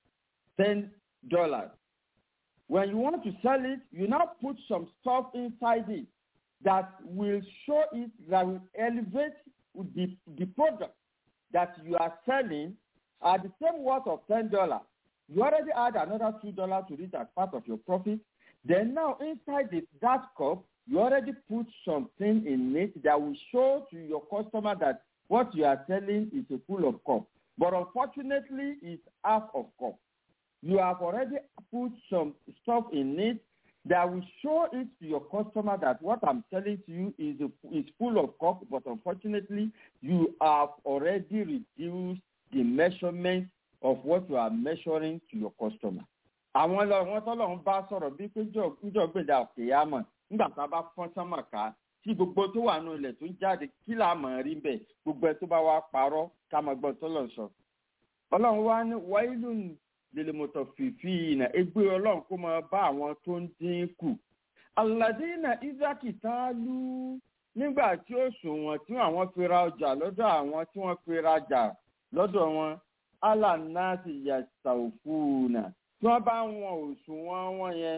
ten dollars. When you want to sell it, you now put some stuff inside it that will show it, that will elevate the, the product that you are selling at the same worth of ten dollars. You already add another two dollars to it as part of your profit. Then now inside this, that cup, you already put something in it that will show to your customer that what you are selling is a full of cup. But unfortunately, it's half of cup. You have already put some stuff in it that will show it to your customer that what I'm selling to you is a, is full of cup, but unfortunately, you have already reduced the measurement of what you are measuring to your customer. Àwọn ọlọ́run tọ́lọ́run bá sọ̀rọ̀ bí pé níjọ́ gbèdà òkèèyàmọ̀ nígbà tá a bá fọ́n sánmà ká tí gbogbo tó wà nù ilẹ̀ tó ń jáde kí là mọ̀ rí bẹ́ẹ̀ gbogbo ẹ̀ tó bá wá parọ́ ká máa gbọ́ tọ́lọ́run sọ. Ọlọ́run wá ní wáyé lèlè mọ̀tọ̀ fìfì ìnà égbé ọlọ́run kó máa bá àwọn tó ń dín kù. Alladina Isaki tá a lú nígbà tí ó sùnwọ̀n tí àwọn fi ra ọjà lọ́dọ̀ àwọn tí wọ́n fi rajà lọ́dọ̀ wọn alànàṣì yàtà òfúùnà tí wọ́n bá wọn òṣùwọ̀n wọn yẹn.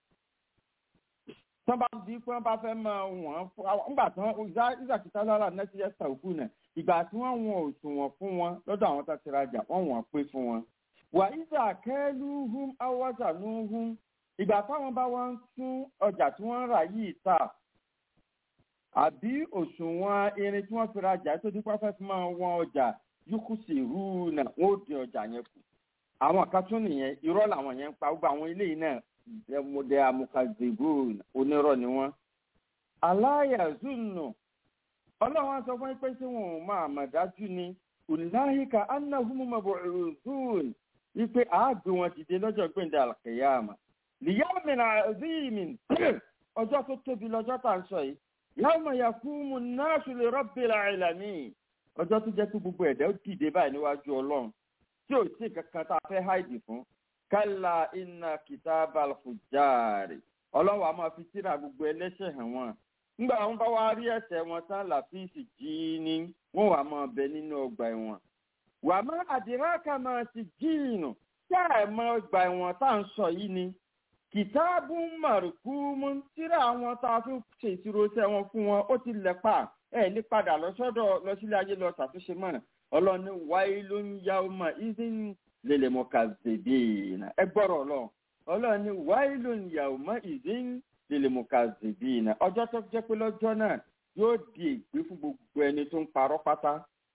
Tí wọ́n bá bí pé wọ́n bá fẹ́ máa wọ̀n nígbà tí wọ́n Isaki tá a lú alànàṣì yàtà òfúùnà ìgbà tí wọ́n wọn òṣùwọ̀n fún wọn lọ́dọ̀ àwọn tó ti rajà wọ́n wọ̀n pé fún wọn. Wà ìzà kẹ́lúhùn awọ́sànúhùn ìgbà táwọn bá wọ́n ń tún ọjà tí wọ́n ń rà yìí tà àbí òṣùwọ̀n irin tí wọ́n fi rajà tó dípá fẹ́ fi máa wọn ọjà yúkú sí irú náà wọ́n ó dín ọjà yẹn kù. Àwọn kan tún nìyẹn irọ́ làwọn yẹn ń pa gbogbo àwọn ilé yìí náà dẹ amukazebo onírọ́ ni wọ́n. Aláyà zùnù ọlọ́run á sọ fún yín pé tí wọn ò máa mọ̀ dájú ni ulaika annahum mab'uthun wípé àágbé wọn dìde lọ́jọ́ gbẹ̀ndẹ̀ al-qiyama liyawmin azimin ọjọ́ tó tóbi lọ́jọ́ tá à ń sọ yìí yawma yaqumu an-nasu li rabbil alamin ọjọ́ tó jẹ́ pé gbogbo ẹ̀dá ó dìde báyìí níwájú ọlọ́run tí ò sí kankan tá a fẹ́ háìdì fún kálá inna kitabal fujjari ọlọ́run a máa fi tírà gbogbo ẹlẹ́ṣẹ̀ hàn wọ́n nígbà wọn bá wá rí ẹ̀ṣẹ̀ wọn tán làfíìsì jí ní wọn wà máa bẹ nínú ọgbà ẹ̀wọ̀n wà má àdìrákà máa ti jíìnù tí àìmọ ọgbà ẹ̀wọ̀n tá à ń sọ yìí ni kìtáàbù màrúkúmù tírà àwọn tá a fi ṣe ìṣirò iṣẹ́ wọn fún wọn ó ti lẹ̀pa ẹ̀ ní padà lọ́sọ́dọ̀ lọ sílé ayé lọ ṣàtúnṣe mọ́ ọlọ́ni wailun yawma idhin lil mukazzibin ẹ gbọ́rọ̀ lọ ọlọ́ni wailun yawma idhin lil mukazzibin ọjọ́ tó jẹ́ pé lọ́jọ́ náà yóò di ègbé fún gbogbo ẹni tó ń parọ́ pátá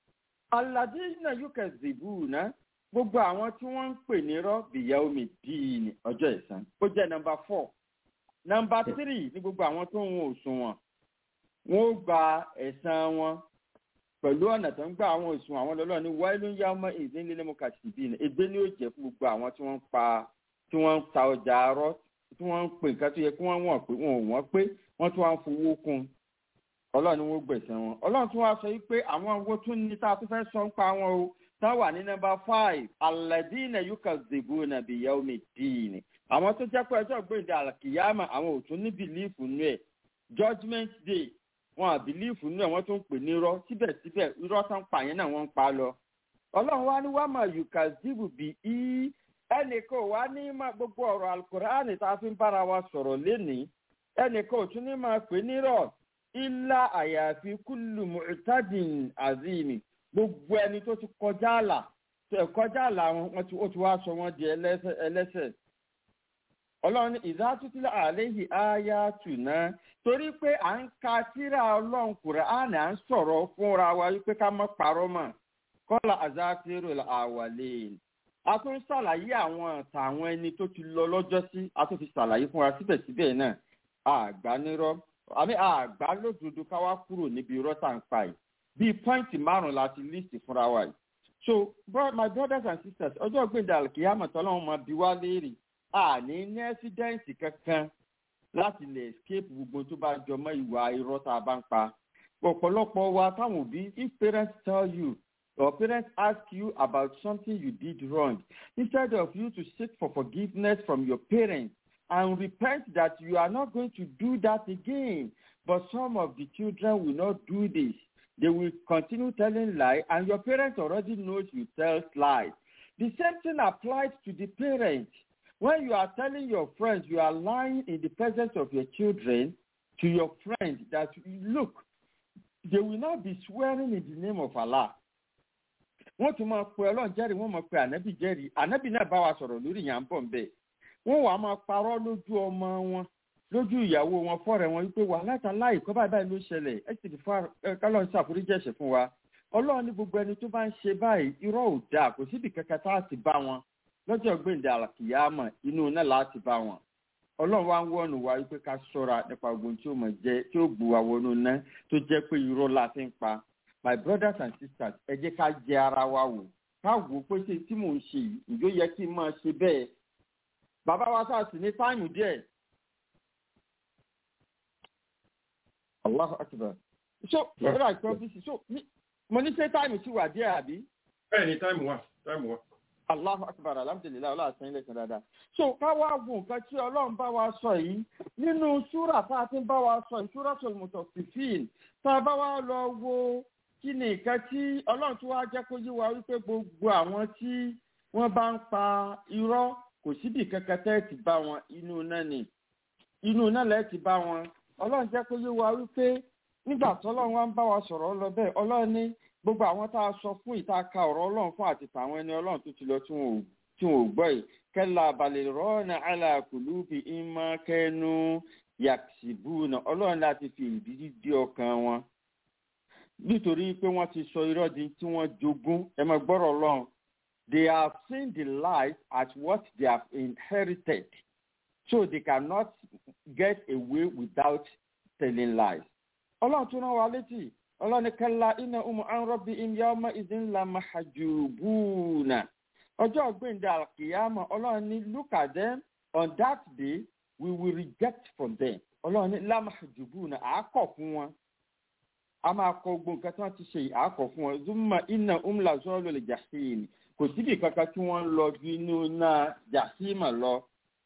alladhina yukazzibuna gbogbo àwọn tí wọ́n ń pè ní rọ́ bìyàwómi díì ní ọjọ́ ẹ̀san ó jẹ́ nọ́mbà four nọ́mbà three ní gbogbo àwọn tó ń wọn òṣùwọ̀n wọn ó gba ẹ̀san wọn pẹ̀lú ọ̀nà tó ń gba àwọn òṣùwọ̀n àwọn lọ́lọ́ ní wailun yawma idhin lil mukazzibin ègbé ni ó jẹ́ fún gbogbo àwọn tí wọ́n ń pa tí wọ́n ń ta ọjà arọ́ tí wọ́n ń pè nǹkan tó yẹ kí wọ́n wọ̀n pé wọn ò wọ́n pé wọ́n tún wá ń fowó kún ọlọ́run ni wọ́n gbẹ̀san wọn ọlọ́run tún wá sọ wípé àwọn owó tún ní tá a tún fẹ́ sọ ń pa wọn o tá wà ní nọ́mbà five alladhina yukazzibuna bi yawmi ddin àwọn tó jẹ́ pé ọjọ́ gbẹ̀dẹ̀ àlàkìyàmà àwọn ò tún ní bìlífù nú ẹ̀ judgment day wọn à bìlífù nú ẹ̀ wọ́n tún pè ní irọ́ síbẹ̀síbẹ̀ irọ́ tán pa yẹn náà wọ́n ń pa lọ ọlọ́run wá ní wá mà yukazzibu bi í ẹnìkan wá ní gbogbo ọ̀rọ̀ alukur'ani tá a fi ń bára wa sọ̀rọ̀ lénìí ẹnìkan ò tún ní máa pè nírọ̀ ilá àyàfi kúlù mu'tadin azimi gbogbo ẹni tó ti kọjá àlà kọjá àlà wọn tí ó ti wá sọ wọn di ẹlẹ́ṣẹ̀ ọlọ́run ìdátútílẹ̀ àléhì ayatuna torí pé à ń ka tírà ọlọ́run Kùránì à ń sọ̀rọ̀ fúnra wa wípé ká má parọ́ mọ́ kọ́lá azatirul awwalin a tún ṣàlàyé àwọn àtàwọn ẹni tó ti lọ lọ́jọ́ sí a tún fi ṣàlàyé fúnra síbẹ̀síbẹ̀ náà àgbánirọ́ àmì àgbá lódodo ká wá kúrò níbi irọ́ tá à ń pa yìí bíi pọ́ìntì márùn-ún láti líìsì fúnra wa yìí. so bro, my brothers and sisters ọjọ́ gbẹ̀dẹ̀ àlùkìyàmọ̀ tọ́lọ́run máa bi wá léèrè àní ní ẹ́sídẹ́ǹtì kankan láti lè escape gbogbo tó bá jọmọ́ ìwà irọ́ tá a bá ń pa. ọ̀pọ̀lọpọ̀ wa táwọn òbí if parents tell you or parents ask you about something you did wrong instead of you to seek for forgiveness from your parents and repent that you are not going to do that again. But some of the children will not do this. They will continue telling lies, and your parents already knows you tell lies. The same thing applies to the parents. When you are telling your friends, you are lying in the presence of your children to your friends that, look, they will not be swearing in the name of Allah. Wọ́n tún máa pe Ọlọ́run jẹ́rìí, wọ́n máa pe ànábì jẹ́rìí. Ànábì náà bá wa sọ̀rọ̀ lórí ìyà ń bọ̀ ń bẹ̀. Wọ́n wàá máa parọ́ lójú ọmọ wọn lójú ìyàwó wọn fọ́rẹ̀ wọn wípé wà látàláì kọ́ báyìí báyìí ló ṣẹlẹ̀ ẹ sì fà kálọ̀ ń ṣàforíjì ẹ̀ṣẹ̀ fún wa ọlọ́run ní gbogbo ẹni tó bá ń ṣe báyìí irọ́ ò dáa kò síbi kankan tá a ti bá wọn lọ́jọ́ gbẹ̀ǹdẹ̀ àlàkìyàmọ̀ inú náà láti bá wọn ọlọ́run wá ń wọ́nù wa wípé ká ṣọ́ra nípa gbogbo tí ó mọ̀ jẹ́ tí ó gbù wá wọnú náà tó jẹ́ pé irọ́ la fi ń pa my brothers and sisters ẹ jẹ́ ká jẹ ara wa wò ká wò ó pé ṣe tí mò ń ṣe yìí ìjó yẹ kí n máa ṣe bẹ́ẹ̀ bàbá wa sáà sì ní táìmù díẹ̀. Allahu akbar. So, ẹ̀rọ àìpọ́fíìsì. So, mo ní ṣé táìmù sí wà díẹ̀ àbí? Bẹ́ẹ̀ ni táìmù wà, táìmù wà. Allahu akbar, alhamdulilayi, ọlọ́run àti ilé kan dáadáa. So, ká wá wo nǹkan tí ọlọ́run bá wa sọ yìí nínú súrà tá a ti bá wa sọ yìí, Suratul Mutaffifin. Tá a bá wa lọ wo kí ni nǹkan tí ọlọ́run tó wá jẹ́ kó yé wa wípé gbogbo àwọn tí wọ́n bá ń pa irọ́ kò síbi kankan tẹ́ ti bá wọn inú náà ni inú náà lẹ́ ti bá wọn ọlọ́run jẹ́ kó yé wa wípé nígbà tí ọlọ́run wá ń bá wa sọ̀rọ̀ lọ bẹ́ẹ̀ ọlọ́run ní gbogbo àwọn tá a sọ fún ìta ka ọ̀rọ̀ ọlọ́run fún àti tàwọn ẹni ọlọ́run tó ti lọ tí wọn ò gbọ́ yìí kalla bal rana ala qulubi imma kanu yaksibuna ọlọ́run láti fi ìdíjí dí ọkàn wọn nítorí pé wọ́n ti sọ irọ́ di tí wọ́n jogún ẹ máa gbọ́rọ̀ ọlọ́run. They have seen the lies as what they have inherited, so they cannot get away without telling lies. Ọlọ́run tún rán wa létí ọlọ́ni kalla innahum an rabbihim yawma idhin lamahjubuna. Ọjọ́ ọ̀gbìndé al-qiyamah, ọlọ́ni look at them, on that day we will reject from them. Ọlọ́ni lamahjubuna, àákọ̀ fún wọn. A máa kọ gbogbo nǹkan tí wọ́n ti ṣe àákọ̀ fún wọn. Zumma innahum lazalul jahim. Kò síbi kankan tí wọ́n ń lọ ju inú náà jahima lọ.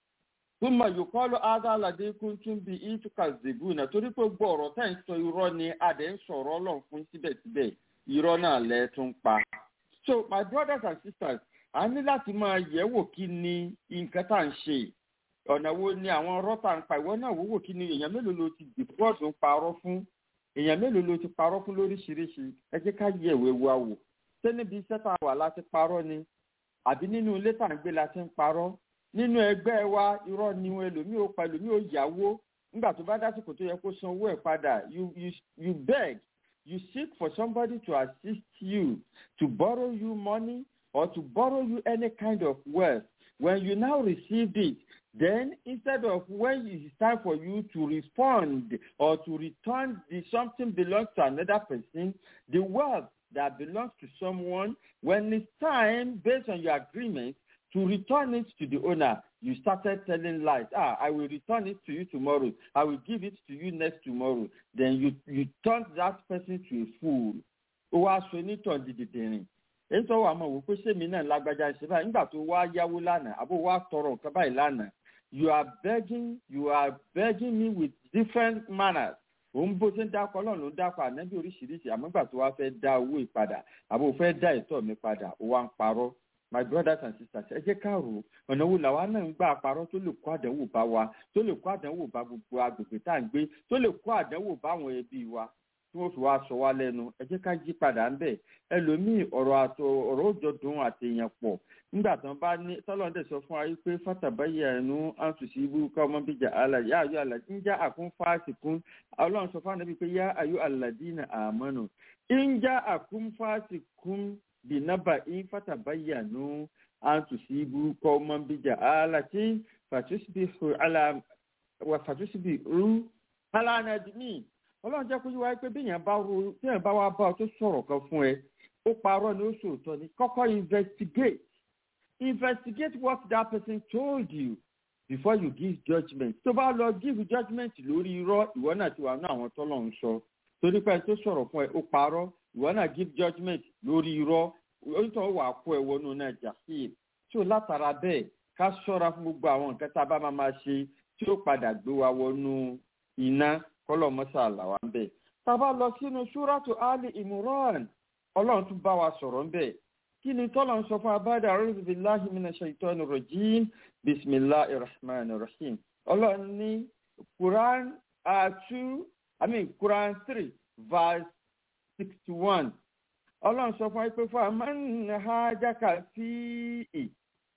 Zumma yuqalu hadha alladhi kuntum bihi tukazzibuna. Torí pé gbọ́ ọ̀rọ̀ tẹ́ ń sọ irọ́ ni adé ń sọ̀rọ̀ Ọlọ́run fún síbẹ̀síbẹ̀ irọ́ náà lẹ tún pa. So my brothers and sisters, a ní láti máa yẹ̀wò kí ni nǹkan tá à ń ṣe. Ọ̀nà wo ni àwọn ọ̀rọ̀ tá à ń pa? Ìwọ náà wò kí ni èèyàn mélòó ló ti dìpọ́ọ̀tù ń parọ́ fún? Èèyàn mélòó ló ti parọ́ fún lóríṣiríṣi? Ẹ jẹ́ ká yẹ̀ ìwé wa wò. Ṣé níbi iṣẹ́ tá a wà láti parọ́ ni? Àbí nínú ilé tá à ń gbé la ti ń parọ́? Nínú ẹgbẹ́ wa irọ́ ni wọn ẹlòmíì ó pa ẹlòmíì ó yáwó. Nígbà tó bá dásìkò tó yẹ kó san owó ẹ̀ padà, you you you beg, you seek for somebody to assist you, to borrow you money or to borrow you any kind of wealth. When you now received it, then instead of when it is time for you to refund or to return the something belongs to another person, the wealth that belongs to someone, when it's time based on your agreement to return it to the owner, you started telling lies. Ah, I will return it to you tomorrow. I will give it to you next tomorrow. Then you you turned that person to a fool. Ó wá sọ onítàn dìdìdìrìn. Èyí tó wà mọ̀ wò pé sẹ́mi náà lágbájá ṣe báyìí nígbà tó wá yáwó lánàá àbó wá tọrọ nǹkan báyìí lánàá. You are begging, you are begging me with different manners. Òun bó ṣe ń dákọ̀ Ọlọ́run ló ń dákọ̀ ànábì oríṣiríṣi àmọ́ ìgbà tó wá fẹ́ dá owó ìpadà àbó fẹ́ dá ẹ̀tọ́ mi padà ó wá ń parọ́. My brothers and sisters, ẹ jẹ́ ká rò ó ọ̀nà wo làwa náà ń gbà parọ́ tó lè kó àdánwò bá wa, tó lè kó àdánwò bá gbogbo agbègbè tá à ń gbé, tó lè kó àdánwò bá àwọn ẹbí wa tí wọ́n fi wá sọ wá lẹ́nu. Ẹ jẹ́ ká yí padà ń bẹ̀. Ẹlòmíì ọ̀rọ̀ àtọ̀ ọ̀rọ̀ òjò dùn àtẹ̀yàn pọ̀ nígbà tán bá ní tọ́lọ́ dẹ̀ sọ fún wa yìí pé fatabayyanu an tusibu qawman bijahalatin yá ayọ́ àlàdí ń já àkún fásikún. Ọlọ́run sọ fún ànábì pé yá ayọ́ alladina amanu ń já àkún fásikún binaba in fatabayyanu an tusibu qawman bijahalatin fatusbihu ala wa fatusbihu ala nadimi. Ọlọ́run jẹ́ kó yí wáyé pé bí èèyàn bá ro tí èèyàn bá wá bá ọ tó sọ̀rọ̀ kan fún ẹ ó parọ́ ni ó sòótọ́ ni kọ́kọ́ investigate investigate what that person told you before you give judgment. Tó bá lọ give judgment lórí irọ́ ìwọ náà ti wà ní àwọn tọ́lọ̀ ń sọ torí pé tó sọ̀rọ̀ fún ẹ ó parọ́ ìwọ náà give judgment lórí irọ́ onítọ̀ wà kó ẹ wọnú náà jàfíì. Tí ó látara bẹ́ẹ̀ ká ṣọ́ra fún gbogbo àwọn nǹkan tá a bá máa ṣe tí ó padà gbé wa wọnú iná kọ́lọ̀ mọ́sá àlàwà ń bẹ̀. Tá a bá lọ sínú súrátù Ali Imran Ọlọ́run tún bá wa sọ̀rọ̀ ń bẹ̀. Kí ni tọ́lọ̀ ń sọ fún abáda a'udhu billahi minash shaitanir rajim bismillahir rahmanir rahim. Ọlọ́run ní Quran two I mean Quran three verse sixty one. Ọlọ́run sọ fún wa pé fún man hajaka fihi.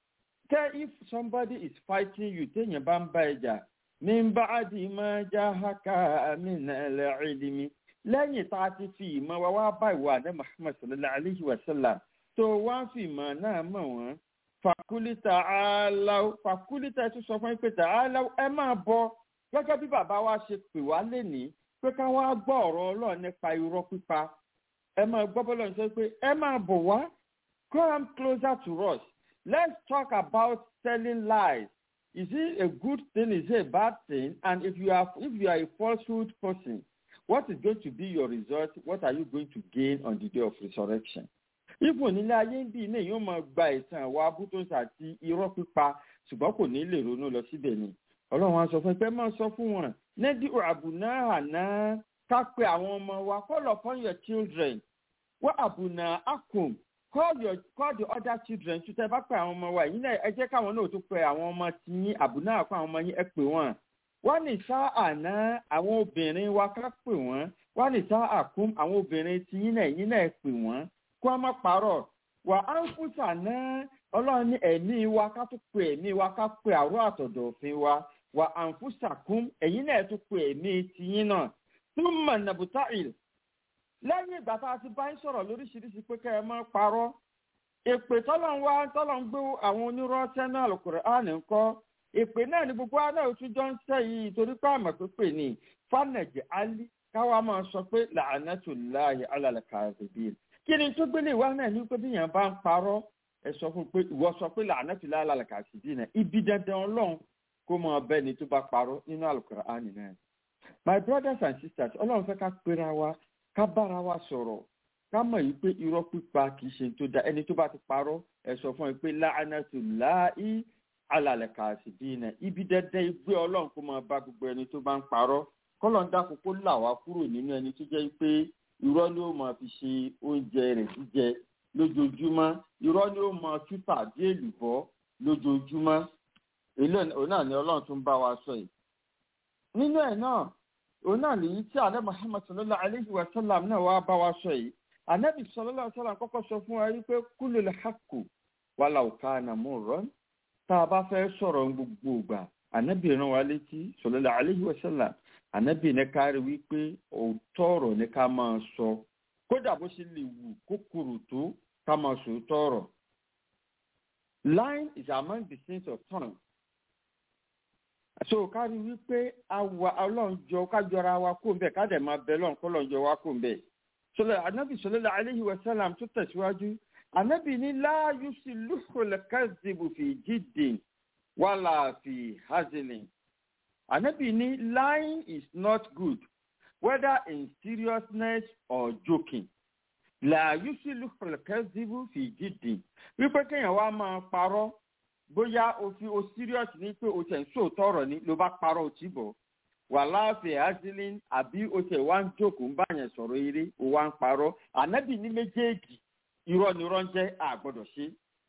If somebody is fighting you téèyàn bá ń bá ẹjà min ba'di ma jahaka min al-ilmi lẹ́yìn tá a ti fi ìmọ̀ wa wá bá ìwà ní Muhammad sallallahu alayhi wa sallam tó wá fi ìmọ̀ náà mọ̀ wọ́n faquli ta'alaw faqulita tún sọ fún pé ta'alaw ẹ máa bọ̀ gẹ́gẹ́ bí bàbá wa ṣe pè wá lénìí pé ká wá gbọ́ ọ̀rọ̀ Ọlọ́run nípa irọ́ pípa ẹ máa gbọ́ bọ́lọ̀ ń sọ pé ẹ máa bọ̀ wá come closer to us. Let's talk about telling lies. Is it a good thing? Is it a bad thing? And if you are if you are a falsehood person, what is going to be your result? What are you going to gain on the day of resurrection? Ipò nílé ayé ń bí ilé yóò máa gba ìtàn àwọn abútóṣà àti irọ́ pípa ṣùgbọ́n kò ní lè ronú lọ síbẹ̀ ni. Ọlọ́run á sọ fún ẹ pé máa sọ fún wọn nẹ́dí àbùnà àná ká pe àwọn ọmọ wa call upon your children. Wọ́n àbùnà akùn call your call the other children tó tẹ bá pe àwọn ọmọ wa yìí náà ẹ jẹ́ káwọn náà tó pe àwọn ọmọ tí yín àbùnà àkọ́ àwọn ọmọ yín ẹ pè wọ́n. Wọ́n ní sá àná àwọn obìnrin wa ká pè wọ́n. Wọ́n ní sá àkún àwọn obìnrin tí yín náà yín náà pè wọ́n. Kó má parọ́ wà á ń fúnṣà náà Ọlọ́run ní ẹ̀mí wa ká tó pe ẹ̀mí wa ká pe àrọ́ àtọ̀dọ̀ òfin wa wà á ń fúnṣà kún ẹ̀yin náà tó pe ẹ̀mí tí yín náà. Thumma nabta'il lẹ́yìn ìgbà tá a ti bá ń sọ̀rọ̀ lóríṣiríṣi pé kẹ́ ẹ má parọ́ èpè tọ́lọ̀ ń wá tọ́lọ̀ ń gbé àwọn onírọ́ sẹ́nu Al-Qur'ani ńkọ́ èpè náà ni gbogbo àná òtún jọ ń sẹ́ yìí torí pé àmọ̀ pípè ní fánàjì alí káwa máa sọ pé la'natullahi 'ala al-kadhibin kí ni tó gbélé wa náà ní pé bí yẹn bá ń parọ́ ẹ sọ fún pé ìwọ sọ pé la'natullahi 'ala al-kadhibin ibi dandan ọlọ́run kó mọ ọbẹ̀ ni tó bá parọ́ nínú Al-Qur'ani náà. My brothers and sisters ọlọ́run fẹ́ ká pera wa ká bára wa sọ̀rọ̀ ká mọ̀ yìí pé irọ́ pípa kì í ṣe tó da ẹni tó bá ti parọ́ ẹ sọ fún ẹ pé la'natullahi 'ala al-kadhibin ibi dandan ìgbé ọlọ́run kó máa bá gbogbo ẹni tó bá ń parọ́ kọ́lọ̀ ń dákun kó là wá kúrò nínú ẹni tó jẹ́ pé irọ́ ni ó máa fi ṣe oúnjẹ rẹ̀ jíjẹ lójoojúmọ́ irọ́ ni ó máa tútà bí èlùbọ́ lójoojúmọ́ èlò náà ni ọlọ́run tún bá wa sọ yìí. nínú ẹ̀ náà òun náà nìyí tí ànábì Muhammad sallallahu alayhi wa sallam náà wá bá wa sọ yìí ànábì sallallahu alayhi wa sallam kọ́kọ́ sọ fún wa wípé kulul haqqu walau kana murran tá a bá fẹ́ sọ̀rọ̀ gbogbo ìgbà ànábì rán wa létí sallallahu alayhi wa sallam ànábì ní kárí wípé òótọ́ ọ̀rọ̀ ní ká máa sọ kódà bó ṣe lè wù kó kúrò tó ká máa sọ òótọ́ ọ̀rọ̀. Lying is among the sins of tongue. So kárí wípé àwa ọlọ́run jọ ká jọra wa kó bẹ́ẹ̀ ká dẹ̀ máa bẹ lọ́run kó lọ́run jọ wa kó bẹ́ẹ̀. sọlá ànábì sallallahu alayhi wa sallam tó tẹ̀síwájú ànábì ní la yusilluhu al-kadhibu fi jiddin wala fi hazlin. Ànábì ní lying is not good whether in seriousness or joking. La yusilluhu al-kadhibu fi jiddin. Wípé kéèyàn wá máa parọ́ bóyá o fi o serious ní pé o tẹ̀ ń sòótọ́ ọ̀rọ̀ ní ló bá parọ́ o ti bọ̀. Wala fi hazlin àbí o tẹ̀ wá ń jókòó ń báyẹn sọ̀rọ̀ eré o wá ń parọ́. Ànábì ní méjèèjì irọ́ ni irọ́ ń jẹ́ àgbọ̀dọ̀ ṣe.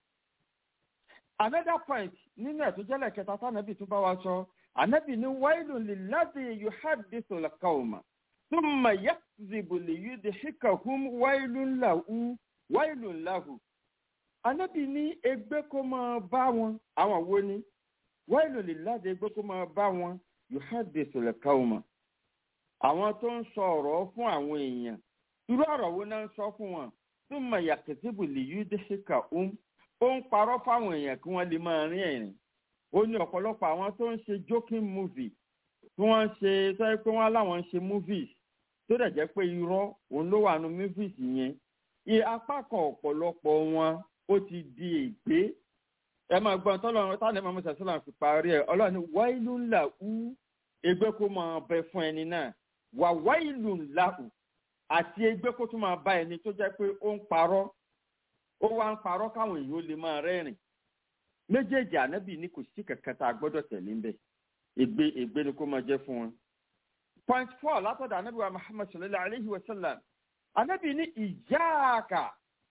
Another point nínú ẹ̀ tó jẹ́lẹ̀ kẹta tánàbì tó bá wa sọ ànábì ní wailun lilladhi yuhaddithu al-qawma thumma yakdhibu liyudhikahum wailun lahu wailun lahu. Ànábì ní ègbé kó máa bá wọn àwọn wo ni wailun lilladhi ègbé kó máa bá wọn yuhaddithu al-qawma àwọn tó ń sọ ọ̀rọ̀ fún àwọn èèyàn irú ọ̀rọ̀ wo náà ń sọ fún wọn thumma yakdhibu liyudhikahum ó ń parọ́ fáwọn èèyàn kí wọ́n lè máa rín ẹ̀rín. Ó ní ọ̀pọ̀lọpọ̀ àwọn tó ń ṣe joking movie tí wọ́n ń ṣe tó yẹ pé wọ́n láwọn ń ṣe movies tó dẹ̀ jẹ́ pé irọ́ òun ló wà nínú movies yẹn. Iye apá kan ọ̀pọ̀lọpọ̀ wọn ó ti di ègbé. Ẹ máa gbọ́n tọ́lọ́run táwọn ẹ̀ma mọ́sá sílẹ̀ fi parí ẹ̀ ọlọ́run ní wailun lahu ègbé kó máa bẹ fún ẹni náà wà wailun lahu àti ègbé kó tún máa bá ẹni tó jẹ́ pé ó ń parọ́ ó wá ń parọ́ káwọn èèyàn ó lè máa rẹ́rìn. Méjèèjì ànábì ní kò sí kankan tá a gbọ́dọ̀ tẹ̀lé ńbẹ̀ ègbé ègbé ni kó máa jẹ́ fún wọn. Point four látọ̀dọ̀ ànábì wa Muhammad sallallahu alayhi wa sallam ànábì ní ìjáàkà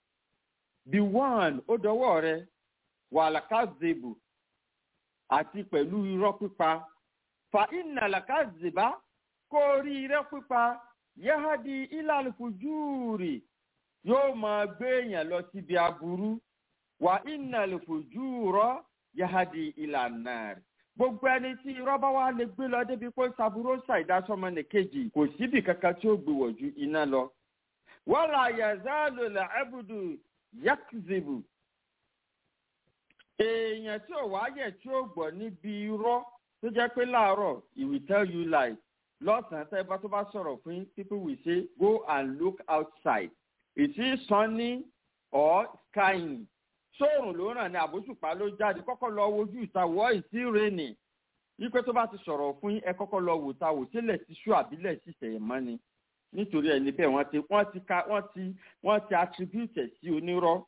bí one ó dọwọ́ rẹ wal kadhibu àti pẹ̀lú irọ́ pípa fa innal kadhiba kó rí irọ́ pípa yahadi ilal fujuri yóò máa gbé èèyàn lọ síbi aburú wà innal fujura yahadi ilan nar. Gbogbo ẹni tí irọ́ bá wá lè gbé lọ débi pé saburú ṣàìdásọ́mọ nìkejì kò síbi kankan tí ó gbé wọ̀ ju iná lọ. wala yazalu al-abdu yakzibu. Èèyàn tí ò wáyẹ̀ tí ó gbọ́ níbi irọ́ tó jẹ́ pé láàárọ̀ he will tell you lies. Lọ́sàn-án tẹ́ bá tó bá sọ̀rọ̀ fún people will say go and look outside. It is sunny or skying. Sóòrùn ló ràn ní àbóṣùpá ló jáde kọ́kọ́ lọ wojú ìta wọ́ ìsí rẹ́nì. Wípé tó bá ti sọ̀rọ̀ fún ẹ kọ́kọ́ lọ wò ta wò sílẹ̀ sí ṣú àbílẹ̀ sí ìṣẹ̀yẹ̀ mọ́ ni. Nítorí ẹni bẹ́ẹ̀ wọ́n ti wọ́n ti ka wọ́n ti wọ́n ti attribute sí onírọ́.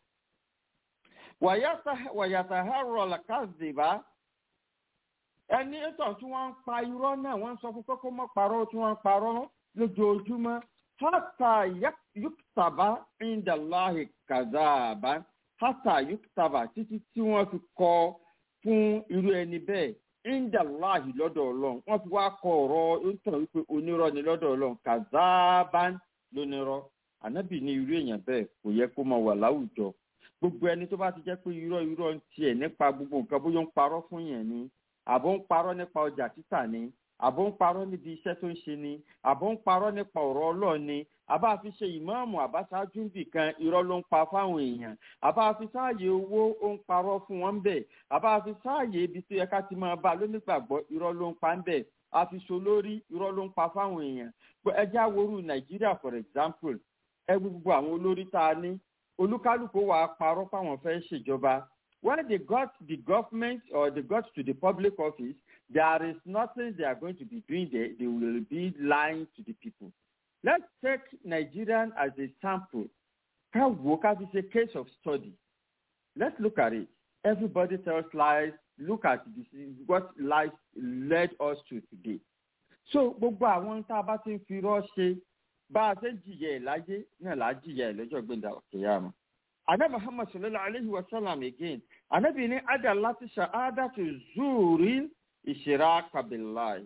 Wàyàtà hàrọ̀ làkàzìbá. Ẹni ètò tí wọ́n ń pa irọ́ náà wọ́n ń sọ fún pé kó má parọ́ tí wọ́n ń parọ́ lójoojúmọ́. Hata yuktaba inda Allahi kazaba hata yuktaba títí tí wọ́n fi kọ fún irú ẹni bẹ́ẹ̀ inda Allahi lọ́dọ̀ Ọlọ́run wọ́n fi wá kọ ọ̀rọ̀ ìtàn wípé onírọ́ ni lọ́dọ̀ Ọlọ́run kazaban lónírọ́. Ànábì ní irú èèyàn bẹ́ẹ̀ kò yẹ kó máa wà láwùjọ. Gbogbo ẹni tó bá ti jẹ́ pé irọ́ irọ́ ń tiẹ̀ nípa gbogbo nǹkan bóyá ń parọ́ fún yẹn ni àbó ń parọ́ nípa ọjà títà ni àbó ń parọ́ níbi iṣẹ́ tó ń ṣe ni àbó ń parọ́ nípa ọ̀rọ̀ Ọlọ́run ni àbá fi ṣe ìmáàmù àbáṣáájú nbì kan irọ́ ló ń pa fáwọn èèyàn àbá fi sáàyè owó ó ń parọ́ fún wọn bẹ́ẹ̀ àbá fi sáàyè ibi tó yẹ ká ti máa bá lónígbàgbọ́ irọ́ ló ń pa ń bẹ̀ a fi so lórí irọ́ ló ń pa fáwọn èèyàn ẹ jẹ́ àwòrú nàìjíríà for example ẹ gbogbo àwọn olórí tá a ní olúkálùkù wà á parọ́ fáwọn fẹ́ ṣèjọba when they got the government or they got to the public office there is nothing they are going to be doing there they will be lying to the people. Let's take Nigerian as a sample. How Wokabi is a case of study. Let's look at it. Everybody tells lies. Look at this, what lies led us to today. So, gbogbo àwọn tá a bá ti ń fi rọ́ ṣe bá a ṣe ń jìyà ẹ̀ láyé náà là á jìyà ẹ̀ lọ́jọ́ gbẹ̀ndà kìyàmá. Àná Muhammad sallallahu alayhi wa sallam again. Ànábì ní Adà láti ṣàádà tó zúùrí ìṣiraka billahi.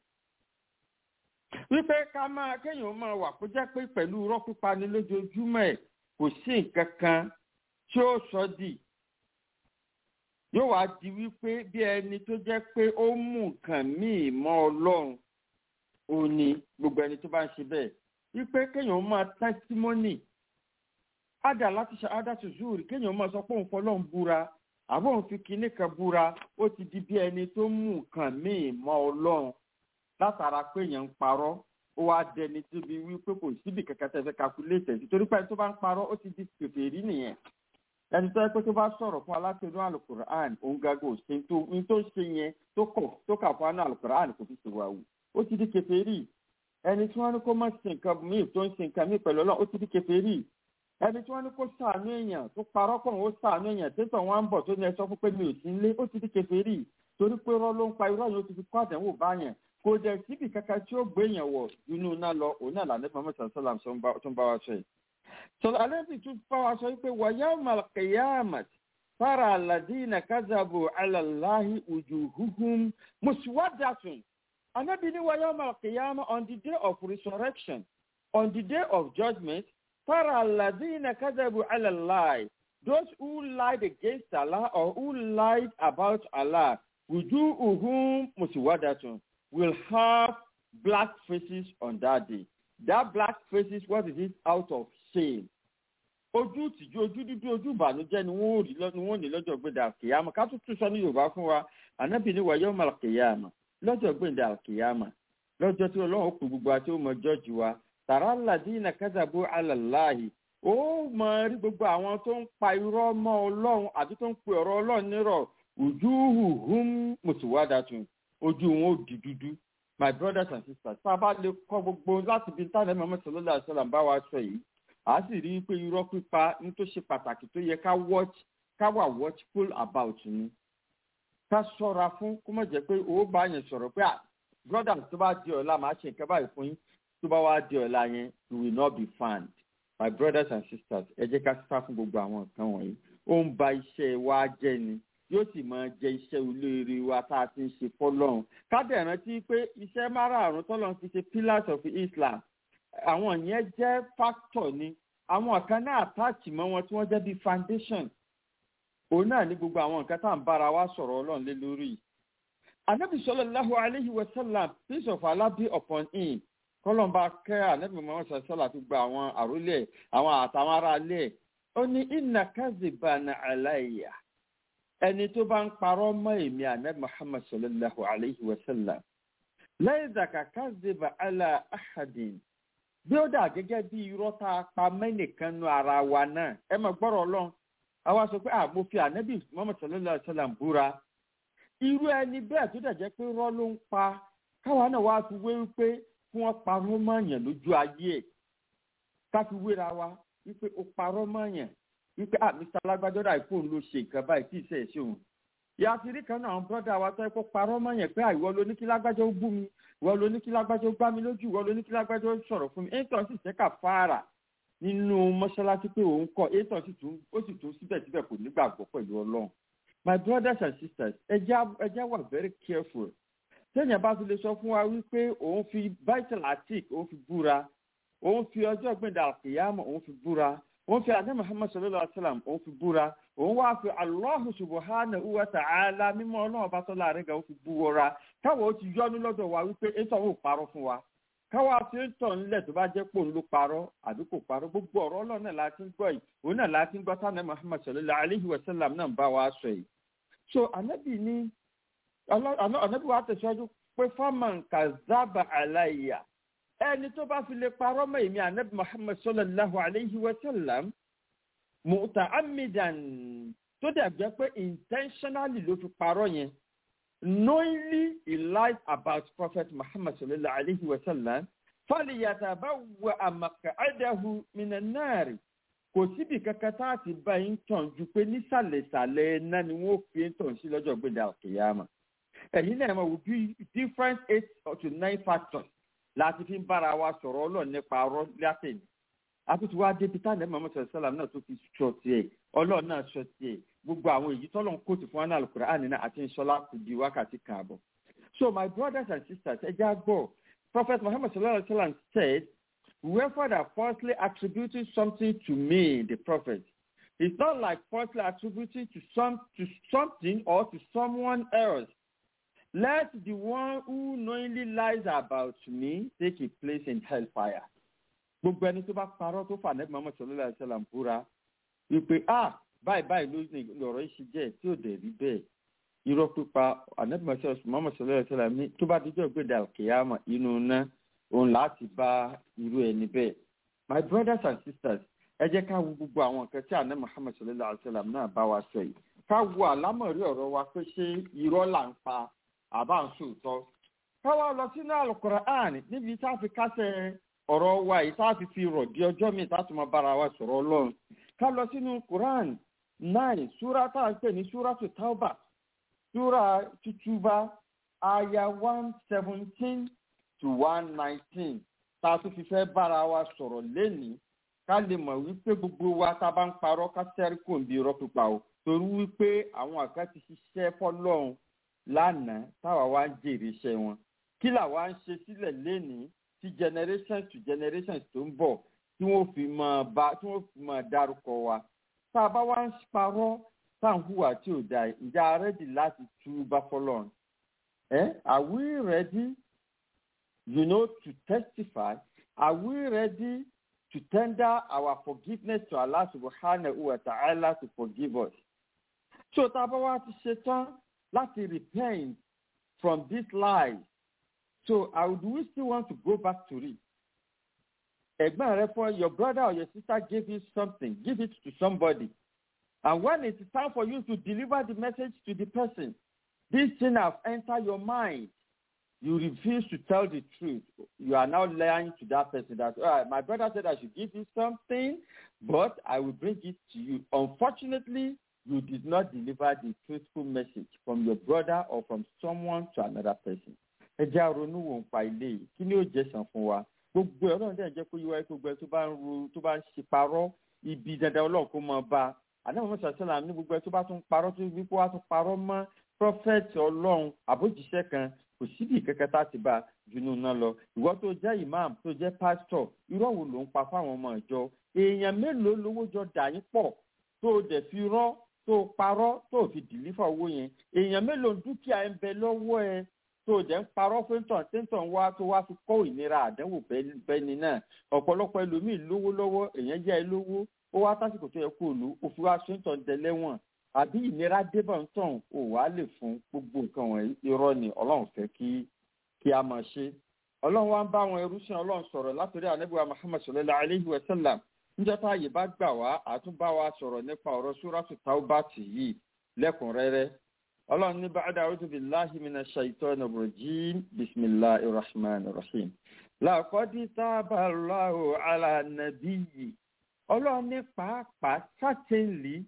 Wípé ká máa kéèyàn máa wà kó jẹ́ pé pẹ̀lú irọ́ pípa ní lójoojúmọ́ ẹ̀ kò sí nǹkan kan tí ó sọ dì. Yóò wá di wípé bí ẹni tó jẹ́ pé ó mú nǹkan míì mọ́ Ọlọ́run ò ní gbogbo ẹni tó bá ń ṣe bẹ́ẹ̀. Wípé kéèyàn máa testimony. Ádà láti ṣe ádàtú zúùrì kéèyàn máa sọ pé òun fọlọ́run búra àbọ̀ òun fi kinní kan búra ó ti di bí ẹni tó mú nǹkan míì mọ́ Ọlọ́run. Látara pé èèyàn ń parọ́ ó wá dẹni síbi wípé kò síbi kankan tẹ́ fẹ́ calculate ẹ̀ torí pé ẹni tó bá ń parọ́ ó ti di kèfèrí nìyẹn ẹni tó yẹ pé tó bá sọ̀rọ̀ fún aláṣẹ́nu alukur'an òun gàgò ṣe tó ń tó ṣe yẹn tó kọ̀ tó kà fún anú alukur'an kò fi ṣe wà wù ó ti di kèfèrí ẹni tí wọ́n ní kó má ṣe nǹkan míì tó ń ṣe nǹkan míì pẹ̀lú Ọlọ́run ó ti di kèfèrí ẹni tí wọ́n ní kó ṣàánú èèyàn tó parọ́ pọ̀ ó ṣàánú èèyàn tẹ́tọ̀ wọn ń bọ̀ tó ní ẹ sọ fún pé mi ò sí nílé ó ti di kèfèrí torí pé irọ́ ló ń pa irọ́ yẹn ó ti fi kọ́ àdánwò báyẹn kò dẹ̀ síbi kankan tí ó gbé yẹn wọ̀ inú iná lọ òun náà lànà Muhammad sallam tó ń bá wa sọ yìí. sọlá alẹ́bí tún bá wa sọ wípé wa yawmal qiyamah tara alladhina kazabu ala Allahi wujuhuhum muswaddatun. Ànábì ní wa yawmal qiyamah on the day of resurrection on the day of judgment tara alladhina kazabu ala Allahi those who lied against Allah or who lied about Allah wujuhuhum muswaddatun will have black faces on that day. That black faces, what is it? Out of shame. Ojú tìjú ojú dúdú ojú ìbànújẹ́ ni wọ́n rí ni wọ́n ní lọ́jọ́ gbẹ̀dẹ̀ àkìyàmà. Ká tún tún sọ ní Yorùbá fún wa. Ànábì ní wa yawmal qiyamah. Lọ́jọ́ gbẹ̀dẹ̀ àkìyàmà. Lọ́jọ́ tí Ọlọ́run kù gbogbo àti ó mọ jọ́ọ̀jì wa. Tara alladhina kazabu ala Allahi. Ó mọ rí gbogbo àwọn tó ń pa irọ́ mọ́ Ọlọ́run àbí tó ń pe ọ̀rọ̀ Ọlọ́run nírọ̀. Wujuhuhum muswaddatun. Ojú wọn ò di dúdú. My brothers and sisters, tá a bá lè kọ́ gbogbo láti bí táwọn ẹ̀mọ́ sallallahu alaihi wasallam bá wa sọ yìí, à á sì rí i pé irọ́ pípa ní tó ṣe pàtàkì tó yẹ ká watch ká wà watchful about ni. Ká ṣọ́ra fún kó má jẹ́ pé owó bá yẹn sọ̀rọ̀ pé brothers tó bá di ọ̀la màá ṣe nǹkan báyìí fún yín tó bá wá di ọ̀la yẹn you will not be found. My brothers and sisters, ẹ jẹ́ ká sá fún gbogbo àwọn nǹkan wọ̀nyí. Ó ń ba iṣẹ́ wa jẹ́ ni. Yóò sì máa jẹ iṣẹ́ olóore wa tá a ti ń ṣe fọ́lọ́run. Ká dẹ̀ rántí pé iṣẹ́ márààrún tọ́lọ́run fi ṣe pillars of Islam. Àwọn yẹn jẹ́ factor ni. Àwọn kan náà attach mọ́ wọn tí wọ́n jẹ́ bí foundation. Òun náà ní gbogbo àwọn nǹkan tá à ń bára wa sọ̀rọ̀ Ọlọ́run lé lórí. Ànábì sallallahu alayhi wa sallam, peace of Allah be upon him. Kọ́lọ́mbà kẹ́ Ànábì Muhammad sallallahu alayhi wa sallam ti gba àwọn àrólẹ̀ àwọn àtàwọn ará ilé. Ó ní inna kazibana alayya. Ẹni tó bá ń parọ́ mọ́ èmi Ànábì Muhammad sallallahu alayhi wa sallam. Laysa kakaziba ala ahadin. Bí ó dà gẹ́gẹ́ bí irọ́ tá a pa mẹ́nìkan nu ara wa náà. Ẹ mọ̀ gbọ́rọ̀ Ọlọ́run. Àwa sọ pé àgbo fi Ànábì Muhammad sallallahu alayhi wa sallam búra. Irú ẹni bẹ́ẹ̀ tó dẹ̀ jẹ́ pé irọ́ ló ń pa. Káwa náà wá fi wé wípé kí wọ́n parọ́ mọ́yàn lójú ayé ẹ̀. Ká fi wéra wa wípé ó parọ́ mọ́yàn. Wípé ah Mister Lágbájọ́dá ìfóun ló ṣe nǹkan báyìí tí ì sẹ́ ẹ̀ ṣe òun. Ìyá ti rí kan náà àwọn bọ́dà wa tó ẹ kó parọ́ mọ́yàn pé àìwọ́ ló ní kí Lágbájọ́ ó bú mi, ìwọ ló ní kí Lágbájọ́ ó gbá mi lójú, ìwọ ló ní kí Lágbájọ́ ó sọ̀rọ̀ fún mi. Ètò sì ṣẹ́ka fáàrà nínú mọ́ṣáláṣí pé òun kọ́ ètò sì tún ó sì tún síbẹ̀síbẹ̀ kò nígbàgbọ́ pẹ̀lú Ọlọ́run. My brothers and sisters, ẹ jẹ́ wà very careful. Téèyàn bá fi lè sọ fún wa wípé òun fi Baitul Atiq òun fi búra, òun fi ọjọ́ gbẹ̀dẹ̀ àkìyámọ̀ òun fi búra, òun fi Ànábì Muhammad sallallahu alaihi wasallam òun fi búra, òun wá fi Allahu subhanahu wa ta'ala mímọ́ Ọlọ́run bá tọ́lá rẹ̀ gan òun fi búra. Káwọ́ ó ti yọ́nú lọ́dọ̀ wa wípé ètò òun ò parọ́ fún wa. Káwọ́ àti ètò ńlẹ̀ tó bá jẹ́ pò ń ló parọ́ àbí kò parọ́ gbogbo ọ̀rọ̀ Ọlọ́run náà láti ń gbọ́ yìí, òun náà láti ń gbọ́ Ànábì Muhammad sallallahu alaihi wasallam náà ń bá wa sọ yìí. So Ànábì ní Ànábì wa tẹ̀síwájú pé faman kazaba alayya ẹni tó bá fi lè parọ́ mọ́ èmi ànábì Muhammad sallallahu alayhi wa sallam muta'ammidan tó dẹ̀ jẹ́ pé intentionally ló fi parọ́ yẹn knowingly he lied about Prophet Muhammad sallallahu alayhi wa sallam falyatabawwa maq'adahu minan nar kò síbi kankan tá a ti bá yín tàn ju pé nísàlẹ̀sàlẹ̀ náà ni wọ́n fi ń tàn sí lọ́jọ́ gbẹ̀dẹ̀ àkèyàmà ẹ̀yin náà mọ̀ wò bí different eight to nine factors láti fi ń bára wa sọ̀rọ̀ ọlọ́run nípa ọ̀rọ̀ látẹ̀yìn àtúntò wa débi tá ànábì Muhammad sallallahu alaihi wasallam náà tó fi sọ tiẹ̀ ọlọ́run náà sọ tiẹ̀ gbogbo àwọn èyí tọ́lọ̀ ń kóòtù fún wọn Al-Qur'an náà àti ìṣọlá kù di wákàtí kan àbọ̀. So my brothers and sisters ẹ já gbọ́ Prophet Muhammad sallallahu alaihi wasallam said, whoever that falsely attributed something to me, the Prophet, it's not like falsely attributing to some to something or to someone else. Let the one who knowingly lies about me take a place in hellfire. Gbogbo ẹni tó bá parọ́ tó fà nẹ́bí Muhammad sallallahu alaihi wasallam búra wípé ah báyìí báyìí ló ní ọ̀rọ̀ yìí ṣe jẹ́ tí ò dẹ̀ rí bẹ́ẹ̀ irọ́ pípa ànẹ́bí Muhammad sallallahu alaihi wasallam tó bá dijọ́ gbé dàkíyàmà inú ná òun láti bá irú ẹni bẹ́ẹ̀. My brothers and sisters ẹ jẹ́ ká wo gbogbo àwọn nǹkan tí ànẹ́bí Muhammad sallallahu alaihi wasallam náà bá wa sọ yìí ká wo àlámọ̀rí ọ̀rọ̀ wa pé ṣé irọ́ là ń pa àbá ń sòótọ́. ká wá lọ sínú Al-Qur'an níbi tá a fi kásẹ̀ ọ̀rọ̀ wa yìí tá a fi fi rọ̀ di ọjọ́ mi tá a tún máa bára wa sọ̀rọ̀ ọlọ́run. ká lọ sínú Quran nine súra tá a ń pè ní súratu Tawbah súra títúbà aya one seventeen to one nineteen tá a tún fi fẹ́ bára wa sọ̀rọ̀ lénìí ká lè mọ̀ wípé gbogbo wa tá a bá ń parọ́ ká sẹ́rí kò ń bí irọ́ pípa o torí wípé àwọn àgbà ti ṣiṣẹ́ fọ́lọ́run lánàá táwa wá ń jèrè iṣẹ́ wọn kí làwa ń ṣe sílẹ̀ lénìí tí generations to generations tó ń bọ̀ tí wọ́n fi máa bá tí wọ́n fi máa dárúkọ wa tá a bá wá ń parọ́ tá à ń hùwà tí ò dáa ǹjẹ́ a rẹ́dì láti túbá fọ́lọ́run ẹ́ are we ready you know to testify are we ready to tender our forgiveness to Allah subhanahu wa ta'ala to forgive us so tá a bá wá ti ṣe tán láti repent from this lie so how do we still want to go back to it? Ẹ̀gbọ́n rẹ fún your brother or your sister gave you something, give it to somebody. And when it is time for you to deliver the message to the person, this thing has entered your mind. You refuse to tell the truth. You are now lying to that person that, all right, my brother said I should give you something, but I will bring it to you. Unfortunately, you did not deliver the truthful message from your brother or from someone to another person. Ẹ jẹ́ àrònú wò ń pa ilé yìí, kí ni ó jẹ́ sàn fún wa? Gbogbo ẹ̀ ọlọ́run dẹ̀ jẹ́ kó yíwáyé gbogbo ẹ̀ tó bá ń ro tó bá ń ṣe parọ́ ibi dandan ọlọ́run kó máa bá a. Àdéhùn mọ́sán sọ́la ní gbogbo ẹ̀ tó bá tún parọ́ tó wípé wá tún parọ́ mọ́ prọfẹ̀tì ọlọ́run àbójíṣẹ́ kan kò síbi kankan tá a ti bá a junú náà lọ. Ìwọ tó jẹ́ imam tó jẹ́ pásítọ̀ irọ́ wo ló ń pa fáwọn ọmọ ìjọ? Èèyàn mélòó lówó jọ dà yín pọ̀ tó dẹ̀ fi rọ́ tó parọ́ tó fi dìlífà owó yẹn? Èèyàn mélòó dúkìá ń bẹ lọ́wọ́ ẹ tó jẹ́ ń parọ́ fún tàn téńtàn wá tó wá fi kọ́ ìnira àdánwò bẹ́ni náà ọ̀pọ̀lọpọ̀ ẹlòmíì lówó lọ́wọ́ èèyàn jẹ́ ẹ lówó ó wá tásìkò tó yẹ kó lù ó fi wá sóńtàn dẹlẹ́wọ̀n àbí ìnira débà ń tàn ó wá lè fún gbogbo nǹkan wọ̀nyí irọ́ ni ọlọ́run fẹ́ kí kí a máa ṣe. ọlọ́run wá ń bá àwọn ẹrúsìn ọlọ́run sọ̀rọ̀ látòrí ànábì wa Muhammad sallallahu alayhi wa sallam níjọ́ tá ààyè bá gbà wá àtúbá wa sọ̀rọ̀ nípa ọ̀rọ̀ súrátù Tawbah yìí lẹ́kùnrẹ́rẹ́. ọlọ́run ní ba'da a'udhu billahi minash shaitanir rajim bismillahir rahmanir rahim. laqad taba Allahu ala nabiyyi. ọlọ́run ní pàápàá certainly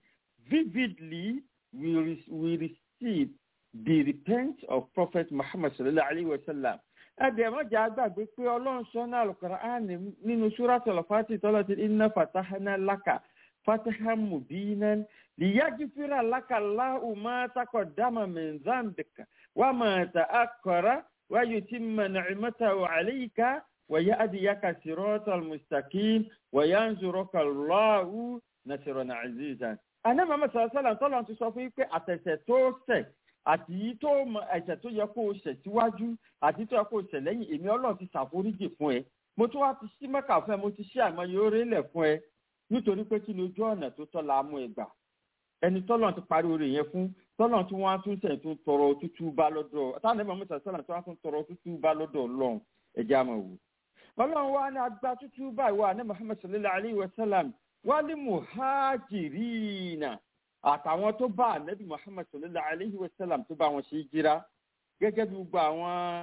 vividly we, re- we receive the repent of Prophet Muhammad sallallahu alayhi wa sallam. ẹ̀dẹ̀ mọ́jà gbàgbé pé ọlọ́run sọ́nà al-Qur'an nínú suratul Fatih tọ́lá ti inna fatahna laka fatahan mubinan liyaghfira laka Allahu ma taqaddama min dhanbika wa ma ta'akhkhara wa yutimma ni'matahu 'alayka wa yahdiyaka siratal mustaqim wa yansuruka Allahu nasran 'azizan. Ànábì Muhammad sallallahu alaihi wasallam tọ́lá ti sọ fún yín pé àtẹ̀sẹ̀ tó ṣẹ̀ àti yìí tó ẹ̀ṣẹ̀ tó yẹ kó o ṣẹ̀ síwájú àti tó yẹ kó o ṣẹ̀ lẹ́yìn èmi ọlọ́run ti ṣàforíjì fún ẹ mo tún wá ti ṣí Mẹ́kà fún ẹ mo ti ṣí àìmọye oore lẹ̀ fún ẹ nítorí pé kí ni ojú ọ̀nà tó tọ́ la mú ẹ gbà ẹni tọ́lọ̀ ti parí orí yẹn fún tọ́lọ̀ tí wọ́n á tún sẹ̀ tún tọrọ tútù bá lọ́dọ̀ táwọn ẹ̀mọ́ mẹ́ta sọ́lá tí wọ́n á tún tọrọ tútù bá lọ́dọ̀ ọlọ́run ẹ̀jẹ̀ àmọ̀ wò. ọlọ́run wa ní agbá tútù báyìí wà ní Muhammad sallallahu alayhi wa sallam wálé muhajirina àtàwọn tó bá ànábì Muhammad sallallahu alayhi wa sallam tó bá wọn ṣe jíra gẹ́gẹ́ bí gbogbo àwọn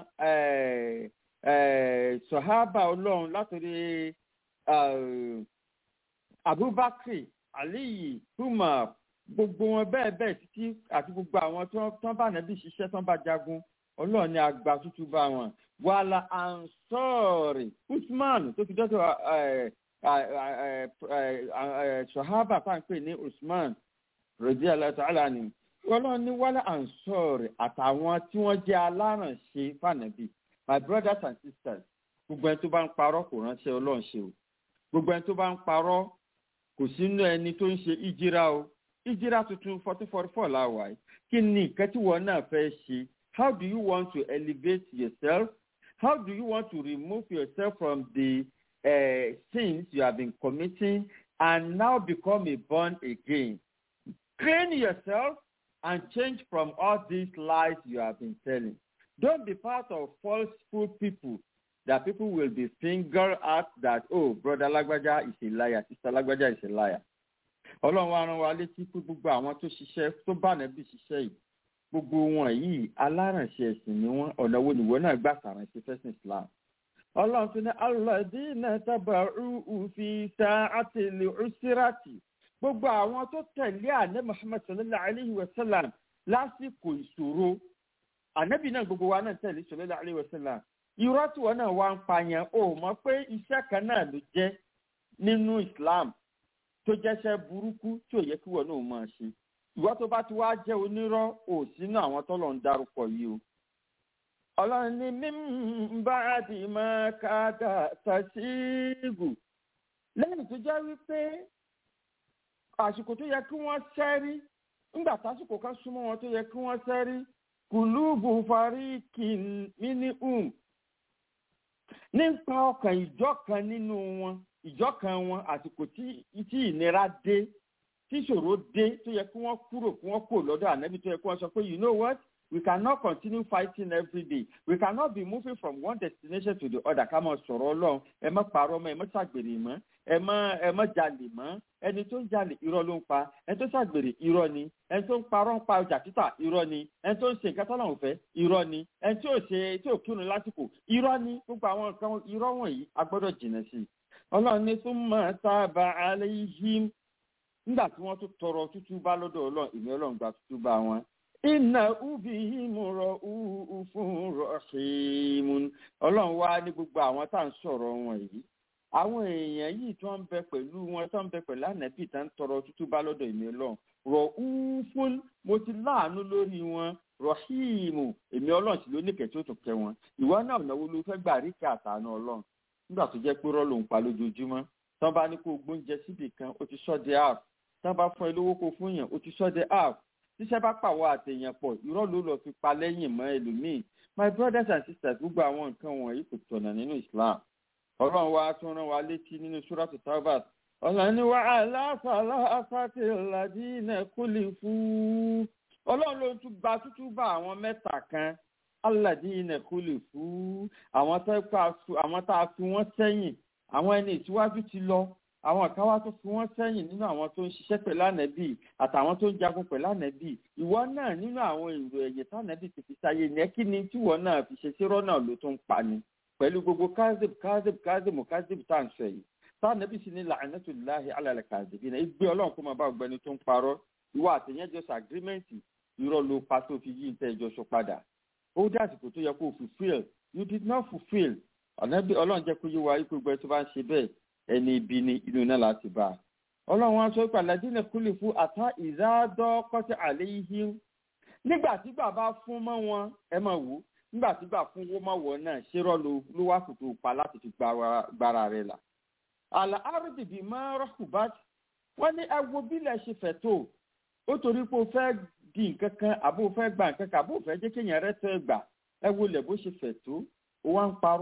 sọ̀hábà ọlọ́run látòrí Abubakar Aliyu Umar gbogbo wọn bẹ́ẹ̀ bẹ́ẹ̀ títí àti gbogbo àwọn tó bá ànábì ṣiṣẹ́ tó bá jagun ọlọ́run ní agbá tútù bá wọn wàhálà ansọ́ọ̀rì Usman tó fi dọ́tọ̀ sọ̀hábà fáńpẹ́ ní Usman radiyallahu ta'ala ni ọlọ́run ní wàhálà ansọ́ọ̀rì àtàwọn tí wọ́n jẹ́ alárànṣe fànàbí my brothers and sisters gbogbo ẹni tó bá ń parọ́ kò ránṣẹ́ ọlọ́run ṣe o gbogbo ẹni tó bá ń parọ́ kò sínú ẹni tó ń ṣe ìjírá o ìjírá tuntun fourteen forty four la wà yìí kí ni nǹkan tí wọn náà fẹ́ ṣe how do you want to elevate yourself how do you want to remove yourself from the uh, sins you have been committing and now become a born again train yourself and change from all these lies you have been telling don't be part of falseful people that people will be finger at that oh brother Lagbaja is a liar sister Lagbaja is a liar. Ọlọ́run wa rán wa létí pé gbogbo àwọn tó ṣiṣẹ́ tó bá nàbí ṣiṣẹ́ yìí gbogbo wọn yìí alárànṣe ẹ̀sìn ni wọ́n ọ̀nà wo nìwọ náà gbà sàrànṣe fẹ́sìn Islam. Ọlọ́run fi ní alladhina taba'u fi sa'atil usrati gbogbo àwọn tó tẹ̀lé àná Muhammad sallallahu alayhi wa sallam lásìkò ìṣòro ànábì náà gbogbo wa náà tẹ̀lé sallallahu alayhi wa sallam irọ́ tí wọ́n náà wá ń pa yẹn o mọ̀ pé iṣẹ́ kan náà ló jẹ́ nínú Islam tó jẹ́ṣẹ́ burúkú tí ò yẹ kí wọ́n náà máa ṣe ìwọ tó bá ti wá jẹ́ onírọ́ ò sínú àwọn tọ́lọ̀ ń dárúkọ yìí o. ọlọ́run ní mímbà àti máa ká tàṣígù lẹ́yìn tó jẹ́ wípé àsìkò tó yẹ kí wọ́n ṣẹ́rí nígbà tásìkò kan súnmọ́ wọn tó yẹ kí wọ́n ṣẹ́rí kùlùbù faríkì mínìhùn nípa ọkàn ìjọ kan nínú wọn ìjọ kan wọn àsìkò tí ìnira dé tí ìṣòro dé tó yẹ kí wọ́n kúrò kí wọ́n kò lọ́dọ̀ ànábì tó yẹ kí wọ́n sọ pé you know what we cannot continue fighting every day we cannot be moving from one destination to the other ká máa sọ̀rọ̀ ọlọ́run ẹ má parọ́ mọ́ ẹ má ṣàgbèrè mọ́ ẹ má ẹ má jalè mọ́ ẹni tó ń jalè irọ́ ló ń pa ẹni tó ṣàgbèrè irọ́ ni ẹni tó ń parọ́ ń pa ọjà títà irọ́ ni ẹni tó ń ṣe nǹkan tọ́lọ́run fẹ́ irọ́ ni ẹni tí ò ṣe tí ò kírun lásìkò irọ́ ni gbogbo àwọn nǹkan irọ́ wọ̀nyí a gbọ́dọ̀ jìnnà sí i ọlọ́run ní thumma taba alayhim nígbà tí wọ́n tún tọrọ tútú bá lọ́dọ̀ ọlọ́run ìmọ̀ ọlọ́run gba tútú bá wọn inna bihim ra'ufun rahim ọlọ́run wá ní gbogbo àwọn tá à ń sọ̀rọ̀ wọn yìí àwọn èèyàn yìí tó ń bẹ pẹ̀lú wọn tó ń bẹ pẹ̀lú ànábì tá ń tọrọ tútú bá lọ́dọ̀ ìmọ̀ ọlọ́run ra'ufun mo ti láàánú lórí wọn rahim èmi ọlọ́run sì ló ní kẹ̀tí ó tó kẹ wọn ìwọ náà náwó ló fẹ́ gbà rí kí àtàánú ọlọ́run nígbà tó jẹ́ pé rọ́ ló ń pa lójoojúmọ́ tán bá ní kó gbóúnjẹ síbì kan ó ti sọ́ de app tán bá fún ẹ lówó kó fún yàn ó ti sọ́ de app tíṣẹ́ bá pàwọ́ àtẹ̀yàn pọ̀ irọ́ ló lọ fi pa lẹ́yìn mọ́ ẹlòmíì my brothers and sisters gbogbo àwọn nǹkan wọ̀nyí kò tọ̀nà nínú Islam ọlọ́run wa tún rán wa létí nínú Suratu Tawbah ọlọ́run ní wa ala salasati alladhina khulifu ọlọ́run ló tún gba tútú bá àwọn mẹ́ta kan alladhina khulifu àwọn tá a fi wọ́n sẹ́yìn àwọn ẹni ìtìwájú ti lọ àwọn kan wá tó fi wọ́n sẹ́yìn nínú àwọn tó ń ṣiṣẹ́ pẹ̀lú ànẹ́bì àtàwọn tó ń jagun pẹ̀lú ànẹ́bì ìwọ náà nínú àwọn èrò ẹ̀yẹ tánẹ́bì ti fi sáyé ní kí ni tíwọ náà fi ṣe sírọ́ náà ló tó ń pa ni pẹ̀lú gbogbo kazib kazib kazib kazib tá à ń sọ yìí tánẹ́bì sì ní la'natullahi ala al-kazibin náà ìgbé ọlọ́run kó máa bá ọgbẹ́ni tó ń parọ́ ìwọ àtẹ̀yẹn jọ sàgírímẹ́ǹtì irọ́ ló pa tó fi yí ìtẹ́ ìjọ sọ padà ó dé àsìkò tó yẹ kó fulfill you did not fulfill ọlọ́run jẹ́ kó yé wa ikú gbẹ tó bá ń ṣe bẹ́ẹ̀ ẹni ibi ni inú náà láti bá a ọlọ́run wọn sọ pé alladhina khulifu àtà ìdádọ́kọ́tì àléhìn nígbà tí gbà bá fún mọ́ wọn ẹ máa wò nígbà tí gbà fún wọ́n mọ́ wọn náà ṣérọ́ ló wá kùtù pa láti fi gbára rẹ̀ là àlà àrùdì bíi máa rọ́kù bá wọ́n ní ẹ wo bílẹ̀ ṣe fẹ̀ tó ó torí pé o fẹ́ di nǹkan kan àbó o fẹ́ gba nǹkan kan àbó o fẹ́ jẹ́ kéèyàn rẹ́ tẹ́ gbà ẹ wo lẹ̀ bó ṣe fẹ̀ tó o wá ń parọ́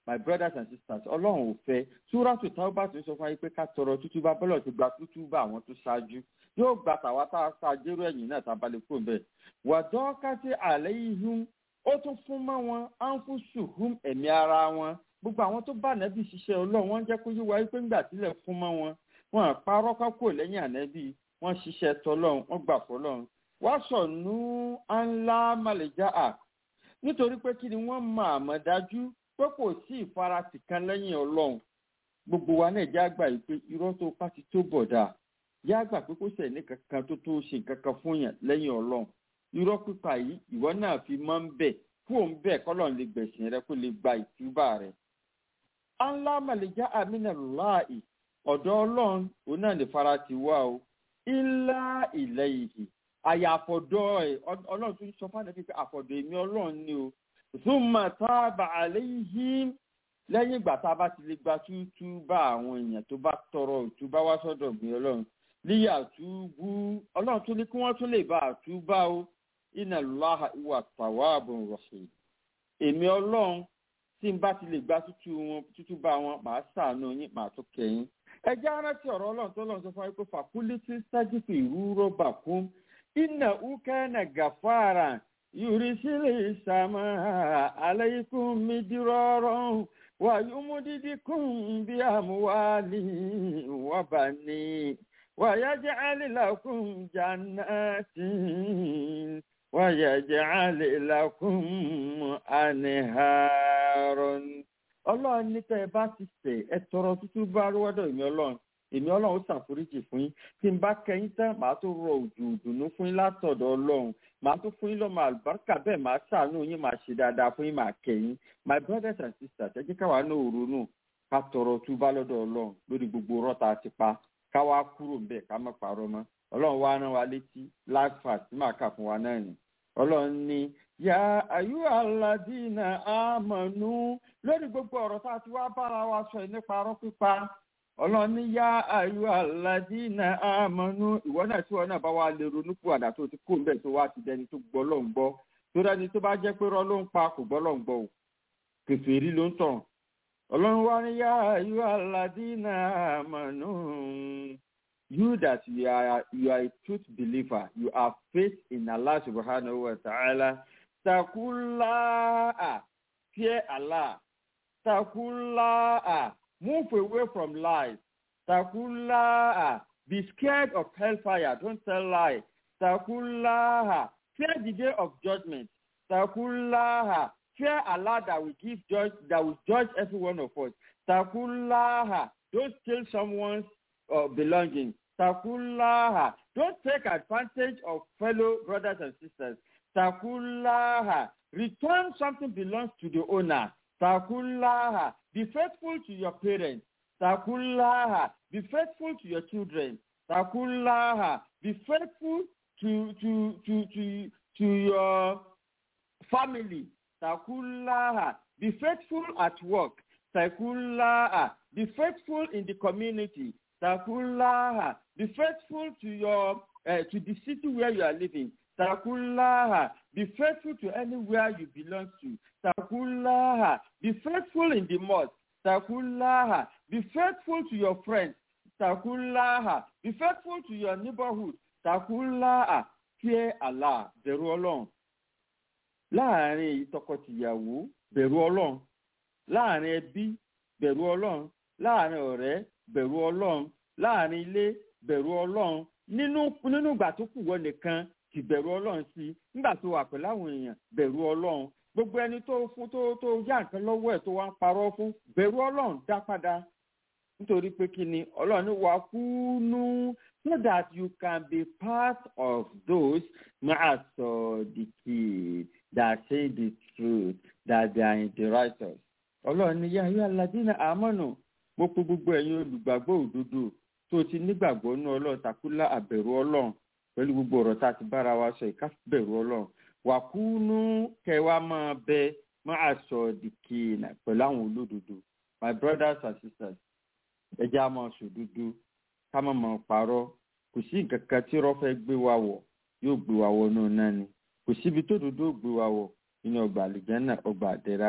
my brothers and sisters ọlọ́run ò fẹ́ súrátù Tawbah tó sọ fún ayé pé ká tọrọ tútúbá bọ́lọ̀ ti gba tútúbá àwọn tó ṣáájú yóò gba tàwa tá a sa jérò ẹ̀yìn náà tá a balẹ̀ kúrò bẹ́ẹ̀ wàdọ́ káṣí àlẹ́ ihun ó tún fún mọ́ wọn anfusuhum ẹ̀mí ara wọn gbogbo àwọn tó bá ànábì ṣiṣẹ́ ọlọ́run wọ́n jẹ́ kó yí wáyé pé ńgbà tílẹ̀ fún mọ́ wọn wọn àparọ́ kákò lẹ́yìn ànábì wọ́n ṣiṣẹ́ tọlọ́run wọ́n gbà fọlọ́run wọ́n sọ̀nù ńlá màlẹ́jà à nítorí pé kí ni wọ́n mọ̀ àmọ́ dájú pé kò sí ìfaratì kan lẹ́yìn ọlọ́run gbogbo wa náà jẹ́ àgbà yìí pé irọ́ tó pàtì tó bọ̀dà jẹ́ àgbà pé kò sẹ̀ ní kankan tó tó ṣe kankan fún yàn lẹ́yìn ọlọ́run irọ́ pípa yìí ìwọ náà fi máa ń bẹ̀ fún òun bẹ́ẹ̀ kọ́lọ́n lè gbẹ̀sìn rẹ kó lè gba ìtúbà rẹ. anlá màlẹ́jà àmínà láàyè ọ̀dọ̀ ọlọ́run òun náà lè fara ti wá o ilá ilẹ̀ yìí àyàfọ̀dọ̀ ẹ̀ ọlọ́run tó ń sọ fún àdébí pé àfọ̀dọ̀ èmi ọlọ́run ni o zuma tábà àléyìn lẹ́yìn ìgbà tá a bá ti lè gba túbà àwọn èèyàn tó bá tọrọ ìtúbà wá sọ́dọ̀ mi ọlọ́run líyà túbú ọlọ́run tó ní kí wọ́n tún lè bá àtúbà o inna Allaha huwa tawwabur rahim èmi ọlọ́run tí n bá ti lè gba tútúbà wọn màá ṣàánú yín màá tó kẹ́yìn ẹ jẹ́ arántí ọ̀rọ̀ ọlọ́run tó lọ́run sọ fún wa pé fàkúlí tí sájìfì ìrú rọ́bà kún iná ukẹ́nà gàfárà yurisili sama alaykum midirọ́rọ́ wà yumudidikun bí àmúwálì wà bá ní wà yaj'al lakum jannatin wà yaj'al lakum anharun. ọlọ́run ní tẹ́ ẹ bá ti ṣẹ̀ ẹ tọrọ tútú bá rọ́wọ́dọ̀ èmi ọlọ́run èmi ọlọ́run ó ṣàforíjì fún yín tí n bá kẹ́yìn tán màá tó rọ òjò ìdùnnú fún yín látọ̀dọ̀ ọlọ́run màá tó fún yín lọ́mọ àlùbáríkà bẹ́ẹ̀ màá ṣàánú yín màá ṣe dáadáa fún yín màá kẹ́yìn my brothers and sisters ẹ jẹ́ káwa náà ronú ká tọrọ túbá lọ́dọ̀ ọlọ́run lórí gbogbo rọ́ta ti pa káwa kúrò ńbẹ̀ ká má parọ́ mọ́ ọlọ́run wá rán wa létí láàfà tí màá kà fún wa náà ni ọlọ́run ní yà ayú aládìínà àmọ̀nù lórí gbogbo ọ̀rọ̀ tá a ti wá bára wa sọ nípa arọ́ pípa ọlọ́run ní yá ayú aládìínà àmọ̀nù ìwọ náà tí wọn náà bá wà lè ronú fún àdá tó ti kó ńbẹ̀ tó wá ti dẹni tó gbọ́ lọ́n gbọ́ tó dẹni tó bá jẹ́ pé rọ́ ló ń pa kò gbọ́ lọ́n gbọ́ o kèfèrí ló ń tàn ọlọ́run wá ní yá ayú aládìínà àmọ̀nù. You that you are you are a truth believer, you have faith in Allah subhanahu wa ta'ala. Takullaha, fear Allah. Takullaha, move away from lies. Takullaha, be scared of hellfire, don't tell lies. Takullaha, fear the day of judgment. Takullaha, fear Allah that will give judge that will judge every one of us. Takullaha, don't steal someone's uh, belongings. Takullaha, don't take advantage of fellow brothers and sisters. Takullaha, return something belongs to the owner. Takullaha, be faithful to your parents. Takullaha, be faithful to your children. Takullaha, be faithful to to to to to your family. Takullaha, be faithful at work. Takullaha, be faithful in the community. Takullaha, be faithful to your uh, to the city where you are living. Takullaha, be faithful to anywhere you belong to. Takullaha, be faithful in the mosque. Takullaha, be faithful to your friends. Takullaha, be faithful to your neighborhood. Takullaha, fear Allah, bẹ̀rù Ọlọ́run. Láàárín tọkọtìyàwó, bẹ̀rù Ọlọ́run. Láàárín ẹbí, bẹ̀rù Ọlọ́run. Láàárín ọ̀rẹ́, bẹ̀rù Ọlọ́run. Láàárín ilé, bẹ̀rù Ọlọ́run. Nínú nínú ìgbà tó kù wọ nìkan ti bẹ̀rù Ọlọ́run sí. Nígbà tó wà pẹ̀lú àwọn èèyàn, bẹ̀rù Ọlọ́run. Gbogbo ẹni tó fún tó tó yá nǹkan lọ́wọ́ ẹ̀ tó wá ń parọ́ fún, bẹ̀rù Ọlọ́run dá padà. Nítorí pé kí ni Ọlọ́run ní wà kúnú so that you can be part of those máa sọ the key that say the truth that they are in the righteous. Ọlọ́run ní yá yá aládínà àmọ́nù mo pe gbogbo ẹ̀yin olùgbàgbọ́ òdodo tó ti nígbàgbọ́ nínú Ọlọ́run takúlá àbẹ̀rù Ọlọ́run pẹ̀lú gbogbo ọ̀rọ̀ tá a ti bára wa sọ ìka bẹ̀rù Ọlọ́run wà kúnú kẹwàá máa bẹ máa sọ the key pẹ̀lú àwọn olódodo. My brothers and sisters, ẹ jẹ́ á máa sòdodo ká má máa parọ́ kò sí nǹkan kan tí irọ́ fẹ́ gbé wa wọ̀ yóò gbé wa wọ̀ náà náà ni kò síbi tó dodo gbé wa wọ̀ nínú ọgbà àlùjánnà ọgbà àdẹ̀ra ni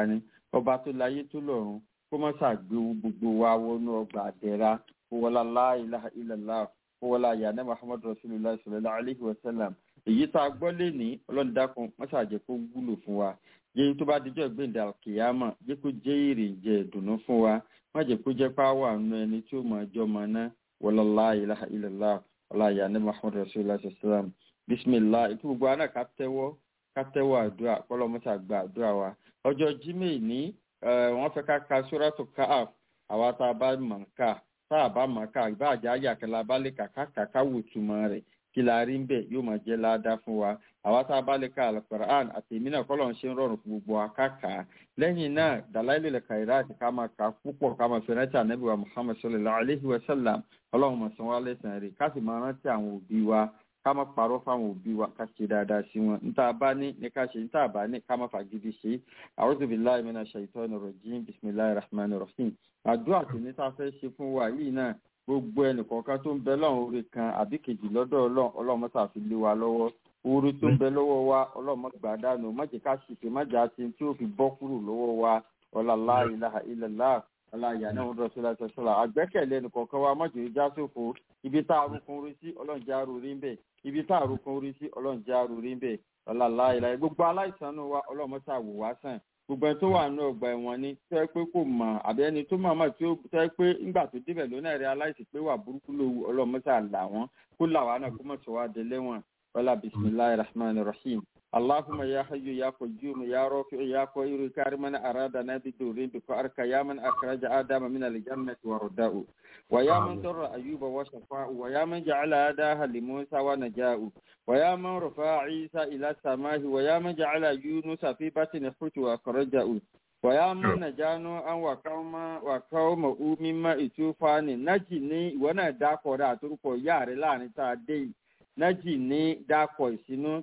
ọba tó láyé tó lọ́run kó má ṣàgbé gbogbo wa wọnú ọgbà àdẹ̀ra wọlá la ilaha illallah wọlá yàrá muhammad rasulullah sallallahu alayhi wa sallam èyí tá a gbọ́ lé ní ọlọ́run dákun má ṣàjẹ́ kó wúlò fún wa yẹ́n tó bá dijọ́ gbẹ̀ǹdà kìyàmà jẹ́ kó jẹ́ èrè jẹ́ ìdùnnú fún wa má jẹ́ kó jẹ́ pàwọ́ àánú ẹni tí ó máa jọ máa ná wọlá la ilaha illallah wọlá yàrá muhammad rasulullah sallallahu alayhi wa sallam bismillah ètò gbogbo àná ká tẹ́wọ́ ká tẹ́wọ́ àdúrà kọ́lọ́ mọ́ṣá gba àdúrà wa ọjọ́ jímẹ̀ ní wọ́n fẹ́ ká ka sóràtò káàf àwa tá a bá mọ̀ ká tá a bá mọ̀ ká ìbá àjà àyàkẹ́lá bá lè kàkà kàkà wò túmọ̀ rẹ̀ kí la rí ń bẹ̀ yóò máa jẹ́ ládàá fún wa àwa tá a bá lè ka alukoran àti èmi náà kọ́lọ́ ń ṣe ń rọrùn fún gbogbo akáka lẹ́yìn náà dalailul khairat ká máa ka púpọ̀ ká máa fẹ́ rántí ànábì wa muhammad sallallahu alayhi wa sallam ọlọ́run mọ̀ sàn wá lẹ́sàn rẹ̀ ká sì máa rántí àwọn òbí wa ká má parọ́ fáwọn òbí wa ká ṣe dáadáa sí wọn níta bá ní ní ká ṣe níta bá ní ká má fàgídí ṣe a'udhu billahi minash shaitonir rajim bismillahir rahmanir rahim àdúrà tí níta fẹ́ ṣe fún wa yìí náà gbogbo ẹnìkọ̀ọ̀kan tó ń bẹ lọ́run orí kan àbí kejì lọ́dọ̀ ọlọ́run ọlọ́run mọ́sà fi lé wa lọ́wọ́ orí tó ń bẹ lọ́wọ́ wa ọlọ́run mọ́ gbà dànù má jẹ́ ká ṣìṣe má jà sí tí ó fi bọ́ kúrò lọ́wọ́ wa ọlá la ilaha illallah aláya náà ń rọṣọlá ṣọṣọlá àgbẹ́kẹ̀lé ẹnìkọ̀ọ̀kan wa má jẹ́ ìjà sófo ibi tá a rúkun orí sí ọlọ́run jẹ́ àròrí ń bẹ̀ ibi tá a rúkun orí sí ọlọ́run jẹ́ àròrí ń bẹ̀ ọlá la ilaha gbogbo aláìsàn wa ọlọ́run mọ́sà wò wá sàn gbogbo ẹni tó wà nínú ọgbà ẹ̀wọ̀n ni tẹ́ pé kò mọ̀ àbí ẹni tó mọ̀ mọ̀ tí ó tẹ́ pé ńgbà tó débẹ̀ lónà rẹ̀ aláìsí pé wà burúkú lówó ọlọ́mọ́sà là wọ́n kó là wá náà kó mọ̀ sọ wá dé lẹ́wọ̀n wala bisimilahi rahman rahim allahumma ya hayyu ya qayyum ya rafi ya qayyum kariman arada nabi durin bi arka ya man akhraja adama min al-jannati wa rada'u wa ya man darra ayyuba wa shafa'u wa ya man ja'ala adaha li musa wa naja'u wa ya man rafa'a isa ila samai wa ya man ja'ala yunusa fi batni huti wa akhraja'u wa ya man najanu an wa qauma wa qauma mimma itufani najini wa na da ko da turko yare láàrin tá dé nájì ní dákọ̀ ìsinú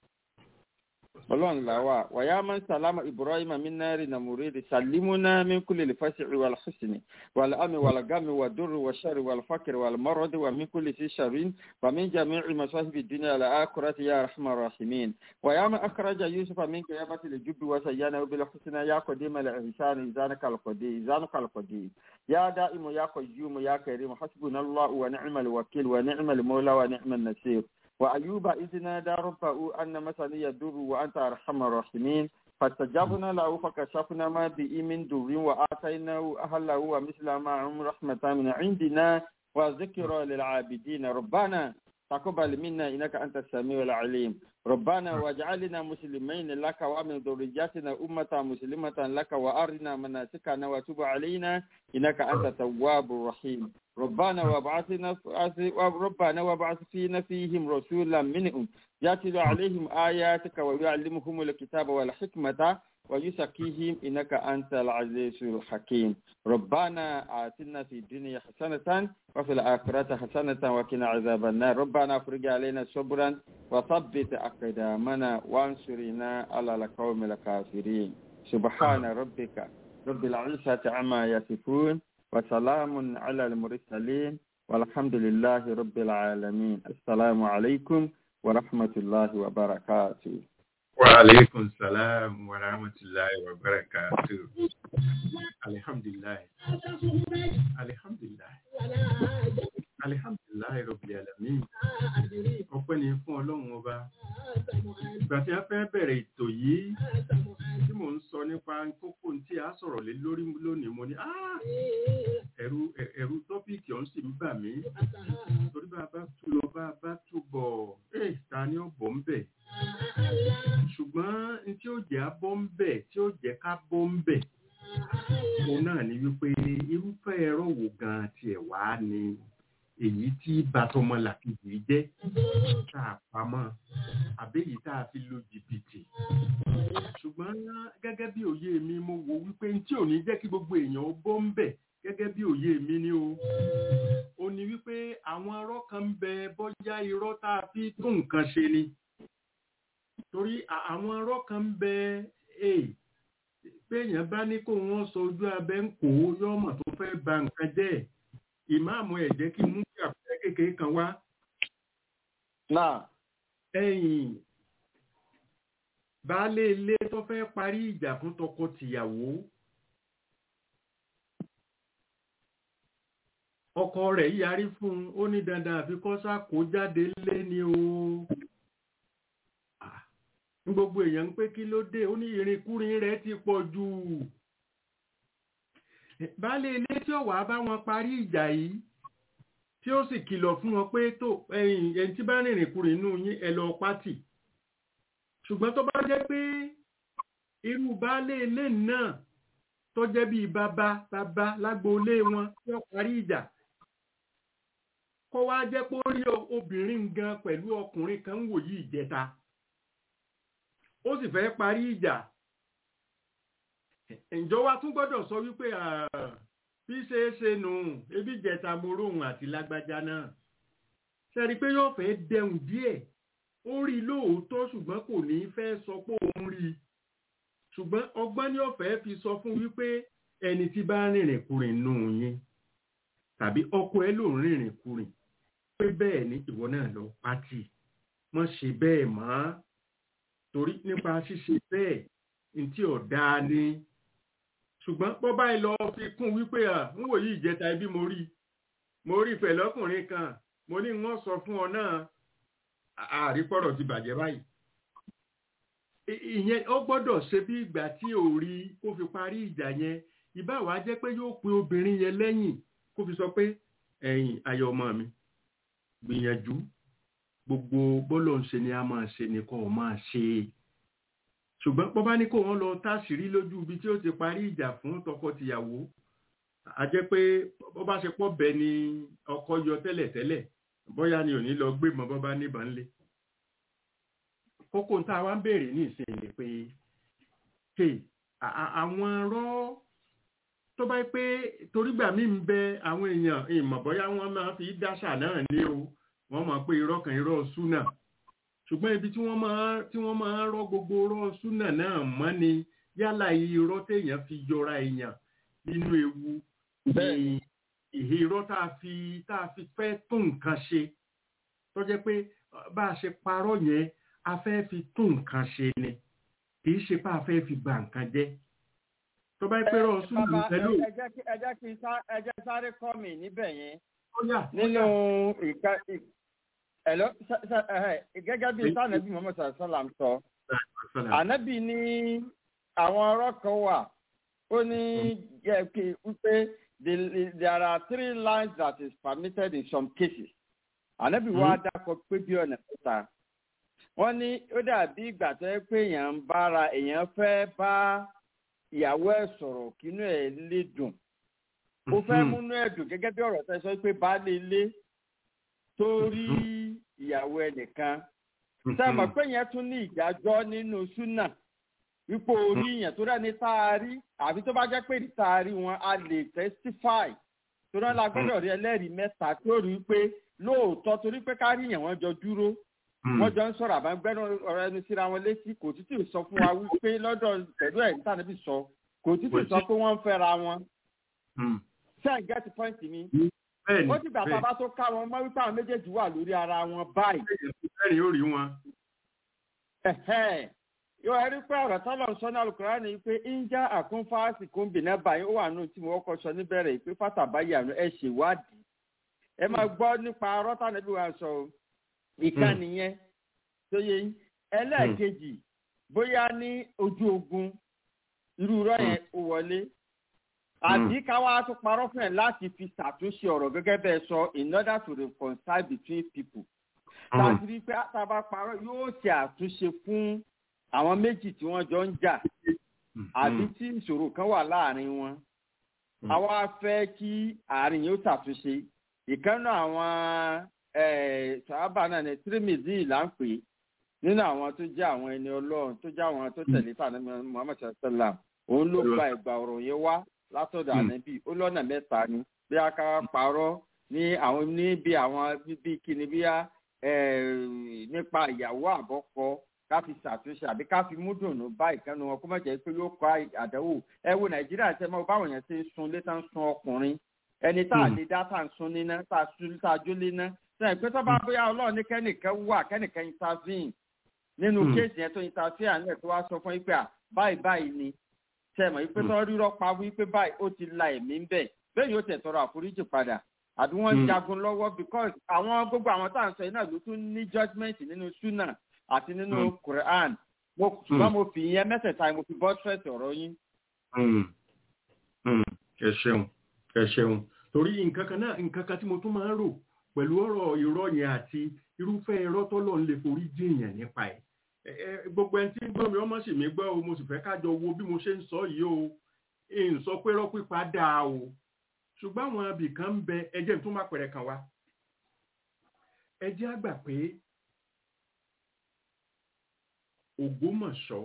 ọlọ́run làwà wàyá man salama ibrahim minari na muridi salimuna min kulli lifasi'i wal husni wal ami wal gami wal durri wal shari wal fakir wal maradi wa min kulli si sharin wa min jami'i masahibi dunya al akhirati ya rahman rahimin wàyá man akhraja yusufa min qiyamati al jubbi wa sayyana bil husna ya qadim al ihsan izanaka al qadir izanaka al qadir ya da'imu ya qayyum ya karim hasbunallahu wa ni'mal wakil wa ni'mal mawla wa ni'man nasir وأيوب إذ نادى ربه أن مسني الضر وأنت أرحم الراحمين فاستجبنا له فكشفنا ما به من ضر وآتيناه أهله ومثل معهم رحمة من عندنا وذكرى للعابدين ربنا تقبل منا إنك أنت السميع العليم ربنا واجعلنا مسلمين لك ومن ذريتنا أمة مسلمة لك وأرنا مناسكنا وتب علينا إنك أنت التواب الرحيم ربنا وابعثنا ربنا وابعث فينا فيهم رسولا منهم يتلو عليهم آياتك ويعلمهم الكتاب والحكمة ويزكيهم إنك أنت العزيز الحكيم ربنا آتنا في الدنيا حسنة وفي الآخرة حسنة وقنا عذاب النار ربنا افرج علينا صبرا وثبت أقدامنا وانصرنا على القوم الكافرين سبحان ربك رب العزة عما يصفون وسلام على المرسلين والحمد لله رب العالمين السلام عليكم ورحمة الله وبركاته وعليكم السلام ورحمة الله وبركاته الحمد لله الحمد لله الحمد لله رب العالمين ọpẹ́ ni fún Ọlọ́run ọba ìgbà tí a fẹ́ bẹ̀rẹ̀ ètò yìí tí mò ń sọ nípa kókó tí a sọ̀rọ̀ lé lórí lónìí mo ní ẹ̀rù ẹ̀rù tọ́pìkì ọ̀hún sì ń bà mí torí bá a bá tú lọ bá a bá tú bọ̀ ẹ̀ ta ni ó bọ̀ ń bẹ̀ ṣùgbọ́n tí ó jẹ́ abọ́ ń bẹ̀ tí ó jẹ́ ká bọ́ ń bẹ̀ òun náà ni wípé irúfẹ́ ẹ̀rọ wò gan-an tiẹ̀ wá ni èyí tí bàtọmọlàkejì jẹ́ tá a pamọ́ àbẹ́yìí tá a fi lo jìbìtì ṣùgbọ́n gẹ́gẹ́ bí òye mi mo wò wípé tí ò ní jẹ́ kí gbogbo èèyàn ó bọ́ ń bẹ̀ gẹ́gẹ́ bí òye mi ni o ó ní wípé àwọn irọ́ kan ń bẹ bọ́já irọ́ tá a fi tún nǹkan ṣe ni torí àwọn irọ́ kan ń bẹ pé èèyàn bá ní kó wọ́n sọ ojú abẹ́ ń kó yọ́mọ̀ tó fẹ́ ba nǹkan jẹ́ ìmáàmù ẹ̀ jẹ́ kí mú kí àpẹẹrẹ kékeré kan wá. náà ẹ̀yìn baálé ilé tó fẹ́ parí ìjà fún tọkọ-tìyàwó ọkọ rẹ̀ yarí fún un ó ní dandan àfi kó sá kó jáde lé ni o ní gbogbo èèyàn ń pé kí ló dé ó ní ìrìnkúrin rẹ̀ ti pọ̀ jù baálé ilé tí ó wá bá wọn parí ìjà yìí tí ó sì kìlọ̀ fún wọn pé tó ẹ̀yin ẹni tí bá rìnrìn kúrin inú yín ẹ lọ pátì ṣùgbọ́n tó bá jẹ́ pé irú baálé ilé náà tó jẹ́ bíi bàbá bàbá lágboolé wọn tí ó parí ìjà kó wá jẹ́ pé ó rí obìnrin gan pẹ̀lú ọkùnrin kan ń wò yí ìjẹta ó sì fẹ́ parí ìjà ǹjọ́ wa tún gbọ́dọ̀ sọ wípé bí ṣe é ṣe nù ebi jẹta moróhùn àti lágbájá náà ṣẹ́rí pé yóò fẹ́ dẹ̀hùn díẹ̀ ó rí lóòótọ́ ṣùgbọ́n kò ní fẹ́ sọ pé òun rí ṣùgbọ́n ọgbọ́n ní ọ̀fẹ́ fi sọ fún wípé ẹni tí bá rìnrìn kùrìn nù yín tàbí ọkọ ẹ ló ń rìnrìn kùrìn pé bẹ́ẹ̀ ni ìwọ náà lọ pátì mọ́ ṣe bẹ́ẹ̀ mọ́ torí nípa ṣíṣe bẹ́ẹ̀ ní tí ọ̀dá ni ṣùgbọ́n bọ́ báyìí lọ fi kún wípé à ń wòye ìjẹta ibi mo rí mo rí pẹ̀lú ọkùnrin kan mo ní wọ́n sọ fún ọ náà àrípọ̀rọ̀ ti bàjẹ́ báyìí ìyẹn ó gbọ́dọ̀ ṣe bí ìgbà tí ò rí kó fi parí ìjà yẹn ìbá wá jẹ́ pé yóò pe obìnrin yẹn lẹ́yìn kó fi sọ pé ẹ̀yin ayọ̀ ọmọ mi gbìyànjú gbogbo bọ́lọ̀ ń ṣe ni a máa ṣe ni kò máa ṣe ṣùgbọ́n bọ́ bá ní kó wọ́n lọ táṣìírí lójú ibi tí ó ti parí ìjà fún tọkọ-tìyàwó a jẹ́ pé bọ́ bá ṣe pọ̀ bẹ́ẹ̀ ni ọkọ yọ tẹ́lẹ̀tẹ́lẹ̀ bóyá ni ò ní lọ gbé mọ́ bọ́ bá níbọn ńlé kókó tá a wá ń béèrè ní ìsinyìí pé àwọn ọ̀rọ̀ tó bá pé torígbà mí ń bẹ àwọn èèyàn ìmọ̀ bóyá wọ́n máa fi dáṣà náà ní o wọ́n máa pé irọ́ kan irọ́ súnà ṣùgbọ́n ibi tí wọ́n máa tí wọ́n máa rọ́ gbogbo irọ́ súnà náà mọ́ ni yálà irọ́ téèyàn fi yọra èèyàn nínú ewu ìhè irọ́ tá a fi tá a fi fẹ́ tún nǹkan ṣe tó jẹ́ pé bá a ṣe parọ́ yẹn a fẹ́ fi tún nǹkan ṣe ni kì í ṣe pé a fẹ́ fi bà nǹkan jẹ́ tó bá pẹ́ rọ̀ súnà pẹ̀lú. ẹ jẹ́ kí ẹ jẹ́ sáré kọ́ mi níbẹ̀ yẹn nínú ìka ẹ̀lọ́ gẹ́gẹ́ bí sànẹ́bí Muhammad sallam sọ ànábì ní àwọn ọ̀rọ̀ kan wà ó ní wípé there are three lines that is permitted in some cases ànábì wa dákọ̀ pé bí ọ̀nà mẹ́ta wọ́n ní ó dàbí ìgbà tó yẹ pé èèyàn ń bára èèyàn fẹ́ bá ìyàwó ẹ̀ sọ̀rọ̀ kínú ẹ̀ lè dùn ó fẹ́ múnú ẹ̀ dùn gẹ́gẹ́ bí ọ̀rọ̀ tẹ́ sọ pé baálé ilé tó rí ìyàwó ẹnìkan sẹ́mọ̀ pé yẹn tún ní ìdájọ́ nínú súnà wípé orí yẹn tó rẹ́ni tá a rí àbí tó bá jẹ́ pé ní tá a rí wọn a lè testify tó rán la gbọ́dọ̀ rí ẹlẹ́rìí mẹ́ta tó rí pé lóòótọ́ torí pé ká rí yẹn wọ́n jọ dúró wọ́n jọ ń sọ̀rọ̀ àbá gbẹ́nu ọ̀rọ̀ ẹnu síra wọn létí kò títí sọ fún wa wípé lọ́dọ̀ pẹ̀lú ẹ̀ níta níbi sọ kò títí sọ pé wọ́n ń fẹ́ra wọn. ṣé ẹ̀ get point mi? ó ti gbà tá a bá tó ká wọn mọ́ wípé àwọn méjèèjì wà lórí ara wọn báyìí. bẹ́ẹ̀ni ó rí wọn. yóò rí pé ọ̀rọ̀ tọ́lọ̀ ń sọ ní Al-Qur'an ni pé ìjà àkúnfàásì kúńbì náà báyìí ó wà nù tí mo kọ́kọ́ sọ níbẹ̀rẹ̀ pé fàtàbáyé àná ẹ̀ ṣèwádìí ẹ máa gbọ́ nípa rọ́tà níbi wa sọ ìkan nìyẹn tó yẹ yín ẹlẹ́ẹ̀kejì bóyá ní ojú ogun irú rọ yẹn ó wọlé àbí káwá tó parọ́ fún ẹ̀ láti fi ṣàtúnṣe ọ̀rọ̀ gẹ́gẹ́ bẹ́ẹ̀ sọ in order to reconcile between people láti rí pé àtàbà parọ́ yóò ṣe àtúnṣe fún àwọn méjì tí wọ́n jọ ń jà àbí tí ìṣòro kan wà láàrin wọn àwa fẹ́ kí àárín yóò ṣàtúnṣe ìkànnà àwọn sàábà náà ní Tirmidhi là ń pè nínú àwọn tó jẹ́ àwọn ẹni Ọlọ́run tó jẹ́ àwọn tó tẹ̀lé fàánà Muhammad sallam òun ló gba ìgbà ọ̀rọ̀ yẹn wá látọ̀dọ̀ ànábì ó lọ́nà mẹ́ta ni bí a ká parọ́ ní àwọn níbi àwọn bíbí kíni bí a nípa ìyàwó àbọ́kọ ká fi ṣàtúnṣe àbí ká fi mú dùnú bá ìkànnì wọn kó má jẹ́ pé yóò kọ́ àdánwò ẹ wo Nàìjíríà tẹ́ mọ́ báwọn yẹn ti ń sun létà ń sun ọkùnrin ẹni tá a lè dá tá a ń sun níná tá a jó léná sẹ́yìn pé tó bá bóyá Ọlọ́run ní kẹ́nìkan wà kẹ́nìkan intervene nínú Hmm. kéèsì yẹn tó interfere nílẹ̀ tó wá sọ fún yín pé à báyìí báyìí ni tẹ̀mọ̀ yìí pé tó rírọ́ pa wí pé báyìí ó ti la ẹ̀mí ń bẹ̀ bẹ́ẹ̀ yóò tẹ̀ tọrọ àforíjì padà àbí wọ́n ń Hmm. jagun lọ́wọ́ because àwọn gbogbo àwọn tá à ń sọ yìí náà ló tún ní judgement nínú sunnah àti nínú Hmm. Quran mo ṣùgbọ́n mo fi ìyẹn mẹ́tẹ̀ẹ̀ta mo fi bọ́ stress ọ̀rọ̀ yín. Hmm. Hmm. ẹ ṣeun ẹ ṣeun torí nǹkan kan náà nǹkan kan tí mo tún máa ń rò pẹ̀lú ọ̀rọ̀ irọ́ yẹn àti irúfẹ́ irọ́ tọ́lọ́ ń lè forí jìyàn nípa ẹ̀ Ẹ- ẹ, gbogbo ẹni tí ń gbọ́ mi ọmọ sì mí gbọ́ o mo sì fẹ́ kájọ wo bí mo ṣe ń sọ yìí o ń sọ pé irọ́ pípa dáa o ṣùgbọ́n àwọn ibì kan ń bẹ ẹjẹ́ tó má pẹ̀rẹ̀ kan wá ẹjẹ́ àgbà pé Ògbómọ̀ṣọ́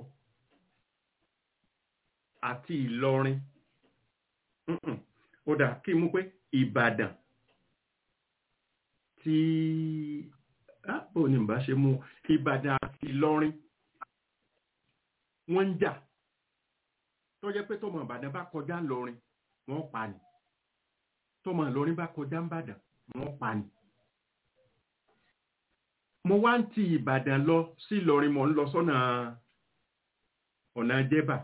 àti Ìlọrin Mm-mm. ó dà kí n mú pé Ìbàdàn tí ah, bó ni bá ṣe mú Ìbàdàn àti Ìlọrin wọ́n ń jà tó jẹ́ pé tọmọ Ìbàdàn bá kọjá Ìlọrin wọ́n pa ni tọmọ Ìlọrin bá kọjá Ìbàdàn wọ́n pa ni. mo wá ń ti Ìbàdàn lọ sí Ìlọrin mo ń lọ sọ́nà ọ̀nà Jẹ́bà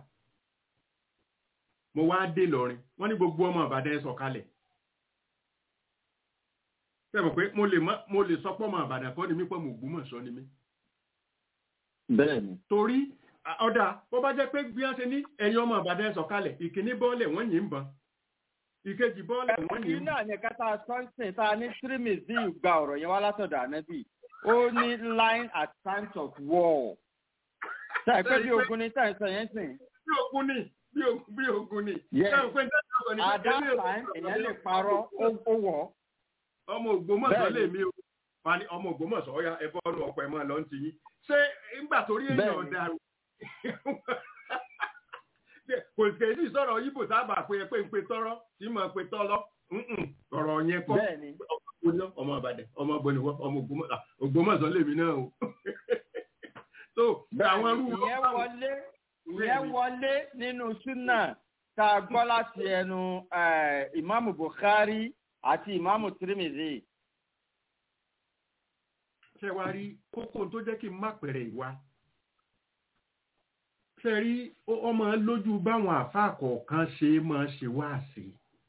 mo wá dé Ìlọrin wọ́n ní gbogbo ọmọ Ìbàdàn ẹ sọ̀kalẹ̀ sẹ́mi pé mo lè mọ́- mo lè sọ pé ọmọ Ìbàdàn kọ́ ni mí pọ̀ mọ́ Ògbómọ̀ṣọ́ ni mí bẹ́ẹ̀ ni. torí à- ọ̀dà bó bá jẹ́ pé bí wọ́n ṣe ní ẹ̀yin ọmọ Ìbàdàn ẹ sọ̀kalẹ̀ ìkíní bọ́ọ̀lẹ̀ wọ́n yìn ń bọn ìkejì bọ́ọ̀lẹ̀ wọ́n yìí yìn ń bọn náà ní kátà sọ́ọ̀sìn tá a ní tírìmìsì gba ọ̀rọ̀ yẹn wá látọ̀dọ̀ ànábì ó ní line at times of war. sáà pé bí ogun ní sáà sọ yẹn sìn. bí ogun ni bí ogun bí ogun ni Yes. Sẹ́mi pé ní ọ̀sán ni pé at that èmi ò- time èèyàn lè parọ́ ó ó wọ̀. ọmọ Ògbómọ̀ṣọ́ Bẹ́ẹ̀ni. lè mí o wà ní ọmọ Ògbómọ̀ṣọ́ ọ̀yà ẹ̀bọ́ ọ̀nà ọ̀pọ̀ ẹ̀mọ́ lọ́n ti yín ṣé nígbà torí èèyàn Bẹ́ẹ̀ni. dàrú kò kèéjì sọ̀rọ̀ yíbò sábà pé ẹ pé ń pe tọ́rọ́ tí mo pe tọ́lọ́ Mm-mm. ọ̀rọ̀ yẹn kọ́ bẹ́ẹ̀ ni. ọmọ ọmọ Ìbàdàn ọmọ Ògbómọ̀ṣọ́ ọmọ Ògbómọ̀ṣọ́ ah, Ògbómọ̀ṣọ́ lèmi náà o so àwọn irú ìyẹn báwọn- wọlé ìyẹn Bẹ́ẹ̀ni. wọlé nínú súnà tá a gbọ́ láti ẹnu eh, ìmáàmù Bukhari àti ìmáàmù Tirmidhi. ṣe wá rí kókó tó jẹ́ kí n má pẹ̀rẹ̀ ìwà ṣe rí ó- ọmọ lójú báwọn àfáà kọ̀ọ̀kan ṣe máa ṣe wáàsí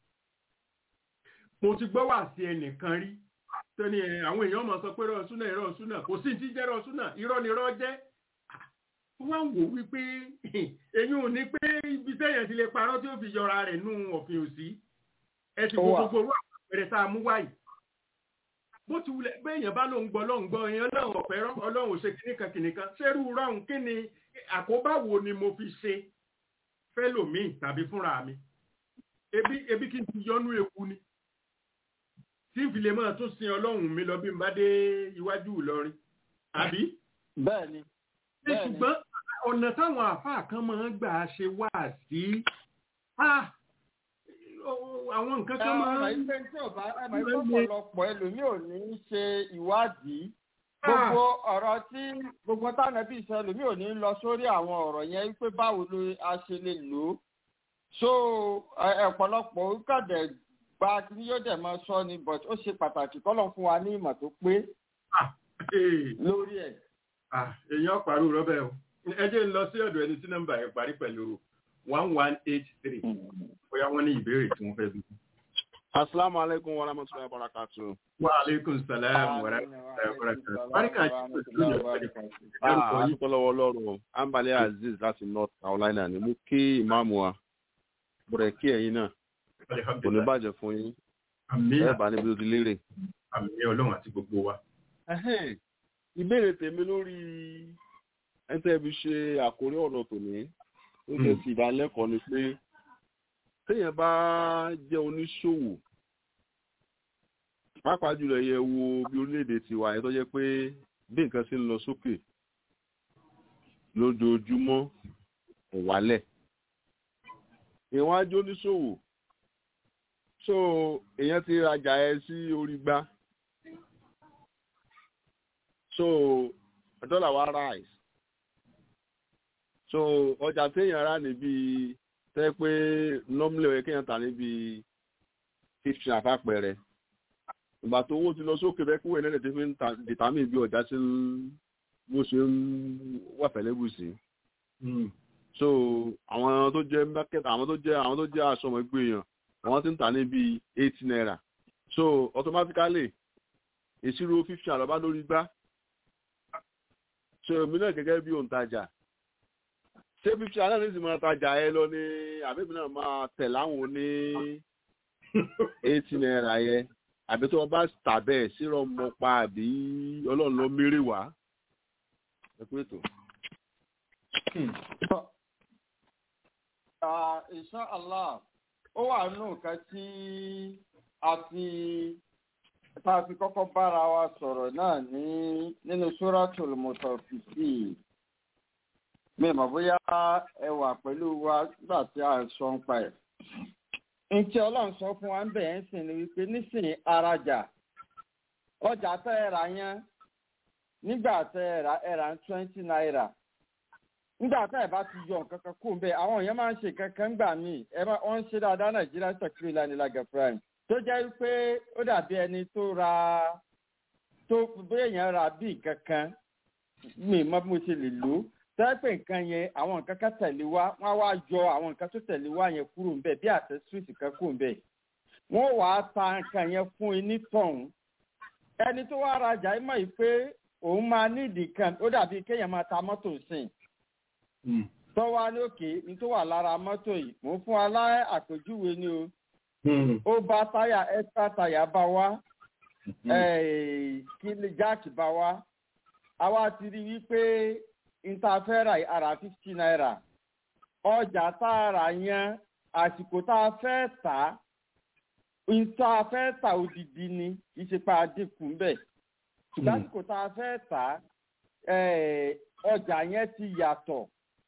mo ti gbọ́ wáàsí ẹnìkan rí tó ní ẹ, àwọn èèyàn máa sọ pé irọ́ súnà irọ́ súnà kò sí ti jẹ́ irọ́ súnà irọ́ ni irọ́ jẹ́ wọ́n wò wípé èyí ò ní pé ibi tẹ́yàn ti lè parọ́ tí ó fi yọra rẹ̀ nú ọ̀fìn òsì ẹ ti Ó wà. gbogbo orú àwọn àpẹẹrẹ tá a mú wáyìí bó ti wulẹ̀ béèyàn bá lóun gbọ́ lóun gbọ́ èèyàn ọlọ́run ọ̀fẹ́ rọ́ ọlọ́run ò ṣe kìnnìkan kìnnìkan ṣerú rọ́hùn kí ni àkóbá wo ni mo fi ṣe fẹ́lòmíì tàbí fúnra mi ebi ebi kí n ti yọnú eku ni tí n fi lè máa tún sin ọlọ́run mi lọ bí n bá dé iwájú Ìlọrin àbí bẹ́ẹ̀ ni. ní Bẹ́ẹ̀ni. ṣùgbọ́n ọ̀nà táwọn àfáà kan máa ń gbà ṣe wá sí ah, ó- àwọn nǹkan kan máa ẹ̀rọ ń ìpè tí ò bá ẹ̀rọ ìpè ọ̀pọ̀lọpọ̀ ẹlòmíì ò ní í ṣe ìwádìí gbogbo ọ̀rọ̀ tí gbogbo táwọn ẹbí sọ ẹlòmíì ò ní í lọ sórí àwọn ọ̀rọ̀ yẹn wípé báwo ló a ṣe lè lò ó so ẹ- ọ̀pọ̀lọpọ̀ ó kàdẹ̀ gba kí yóò dẹ̀ máa sọ ni but ó ṣe pàtàkì kọ́lọ̀ fún wa ní ìmọ̀ tó pé ah, eh, lórí ẹ̀. ah, èèyàn pàrọ̀ rọ́bẹ̀ o ẹ jẹ́ n lọ sí ọ̀dọ̀ ẹni tí nọ́mbà ẹ̀ parí pẹ̀lú one one eight three bóyá wọ́n ní ìbéèrè tí wọ́n fẹ́ bí. Assalamu alaikum wa rahmatullahi wa barakatuh. wa aleykum salaam wa rahmatulahi wa barakatuh. Báríkà jí pẹ̀lú ìyẹn pẹ̀lú Ah, adúpẹ́ lọ́wọ́ Ọlọ́run o. Ambale Aziz láti North Carolina ni mo kí ìmáàmù wa. Mo rẹ̀ kí ẹ̀yin náà. Kò ní bàjẹ́ fún yín. àmì Ẹ bá níbi tó ti lérè. àmì ọlọ́run àti gbogbo wa. Ẹhẹ́n, ìbéèrè tèmi lórí ẹ̀ńtẹ́ fi ṣe àkórí ọ̀rọ̀ tòní. Ó jẹ́ ti ìdánilẹ́kọ̀ọ́ ni pé téèyàn bá jẹ́ oníṣòwò pàápàá jùlọ yẹ wo bí orílẹ̀-èdè tiwa yẹn tó jẹ́ pé bí nǹkan ṣe ń lọ sókè lójoojúmọ́ kò wálẹ̀. ìwọ̀n ajé oníṣòwò so èèyàn ti rajà ẹ sí orí gbá so dọ́là wa rise so ọjà téèyàn rà níbi tẹ́ pé normally ó yẹ kéèyàn tà níbi fifteen àfàpẹ̀rẹ̀ ìgbà tó owó ti lọ sókè fẹ́ kúwẹ̀ nílẹ̀ tí fi ń determine bí ọjà ti ń bó ṣe ń wà pẹ̀lẹ́bù sí. so àwọn tó jẹ́ market àwọn tó jẹ́ àwọn tó jẹ́ aṣọ ọmọ ẹgbẹ́ èèyàn àwọn ti ń tà ní bíi eight naira so automatically ìṣirò fífi àlọ́bá lórí gbá so èmi náà gẹ́gẹ́ bí òǹtajà ṣé fífi àlọ́ ní sì máa tajà ẹ lọ ní àbẹ́bí náà máa tẹ̀ láwọn ní eight naira yẹn àbí tó wọn bá tà bẹ́ẹ̀ sírọ̀ mọ́ pa àbí ọlọ́run ló mérè wá ẹ pé tó. Insha Allah ó wà nù nǹkan tí a ti tá a fi kọ́kọ́ bára wa sọ̀rọ̀ náà ní nínú Suratul Mutaffifin mẹ́mọ̀ bóyá ẹ wà pẹ̀lú wa nígbà tí a sọ ń pa ẹ̀. Ntí ọlọ́run sọ fún wa ń bẹ̀ ẹ́ ń sìn ní wípé nísìnyí arajà ọjà tẹ́ ẹ rà yẹn nígbà tẹ́ ẹ rà ẹ rà ń twenty naira nígbà tẹ́ ẹ bá ti yọ nǹkan kan kó ń bẹ̀ àwọn èèyàn máa ń ṣe kankan gbà míì ẹ bá wọ́n ń ṣe dáadáa Nàìjíríà sọ̀kiri lánìlága prime tó jẹ́ pé ó dàbí ẹni tó ra tó bóyá èèyàn ra bí kankan mi mọ bí mo ṣe lè lò ó tẹ́pẹ̀ nǹkan yẹn àwọn nǹkan kan tẹ̀lé wá wọ́n á wá yọ àwọn nǹkan tó tẹ̀lé wá yẹn kúrò ń bẹ̀ bí àtẹ́sírìsì kan kúrò ń bẹ̀ wọ́n wàá ta nǹkan yẹn fún ẹni tọ̀hún ẹni tó wá rajà ẹ mọ̀ yìí pé òun máa nídìí kan ó dàbí kéèyàn máa ta mọ́tò sìn tó wá ní òkè ní tó wà lára mọ́tò yìí mò ń fún wa láì àpèjúwe ni o ó bá táyà ẹ́sítà táyà bá wá kí ni jáàkì bá wá àwa ti rí wípé ìtafẹ́ra ara fifty naira ọjà tá a rà yẹn àsìkò tá a fẹ́ tà ìtafẹ́ tà odidi ni kì í ṣe pa àdínkù ńbẹ̀ ṣùgbọ́n àsìkò tá a fẹ́ tà ọjà yẹn ti yàtọ̀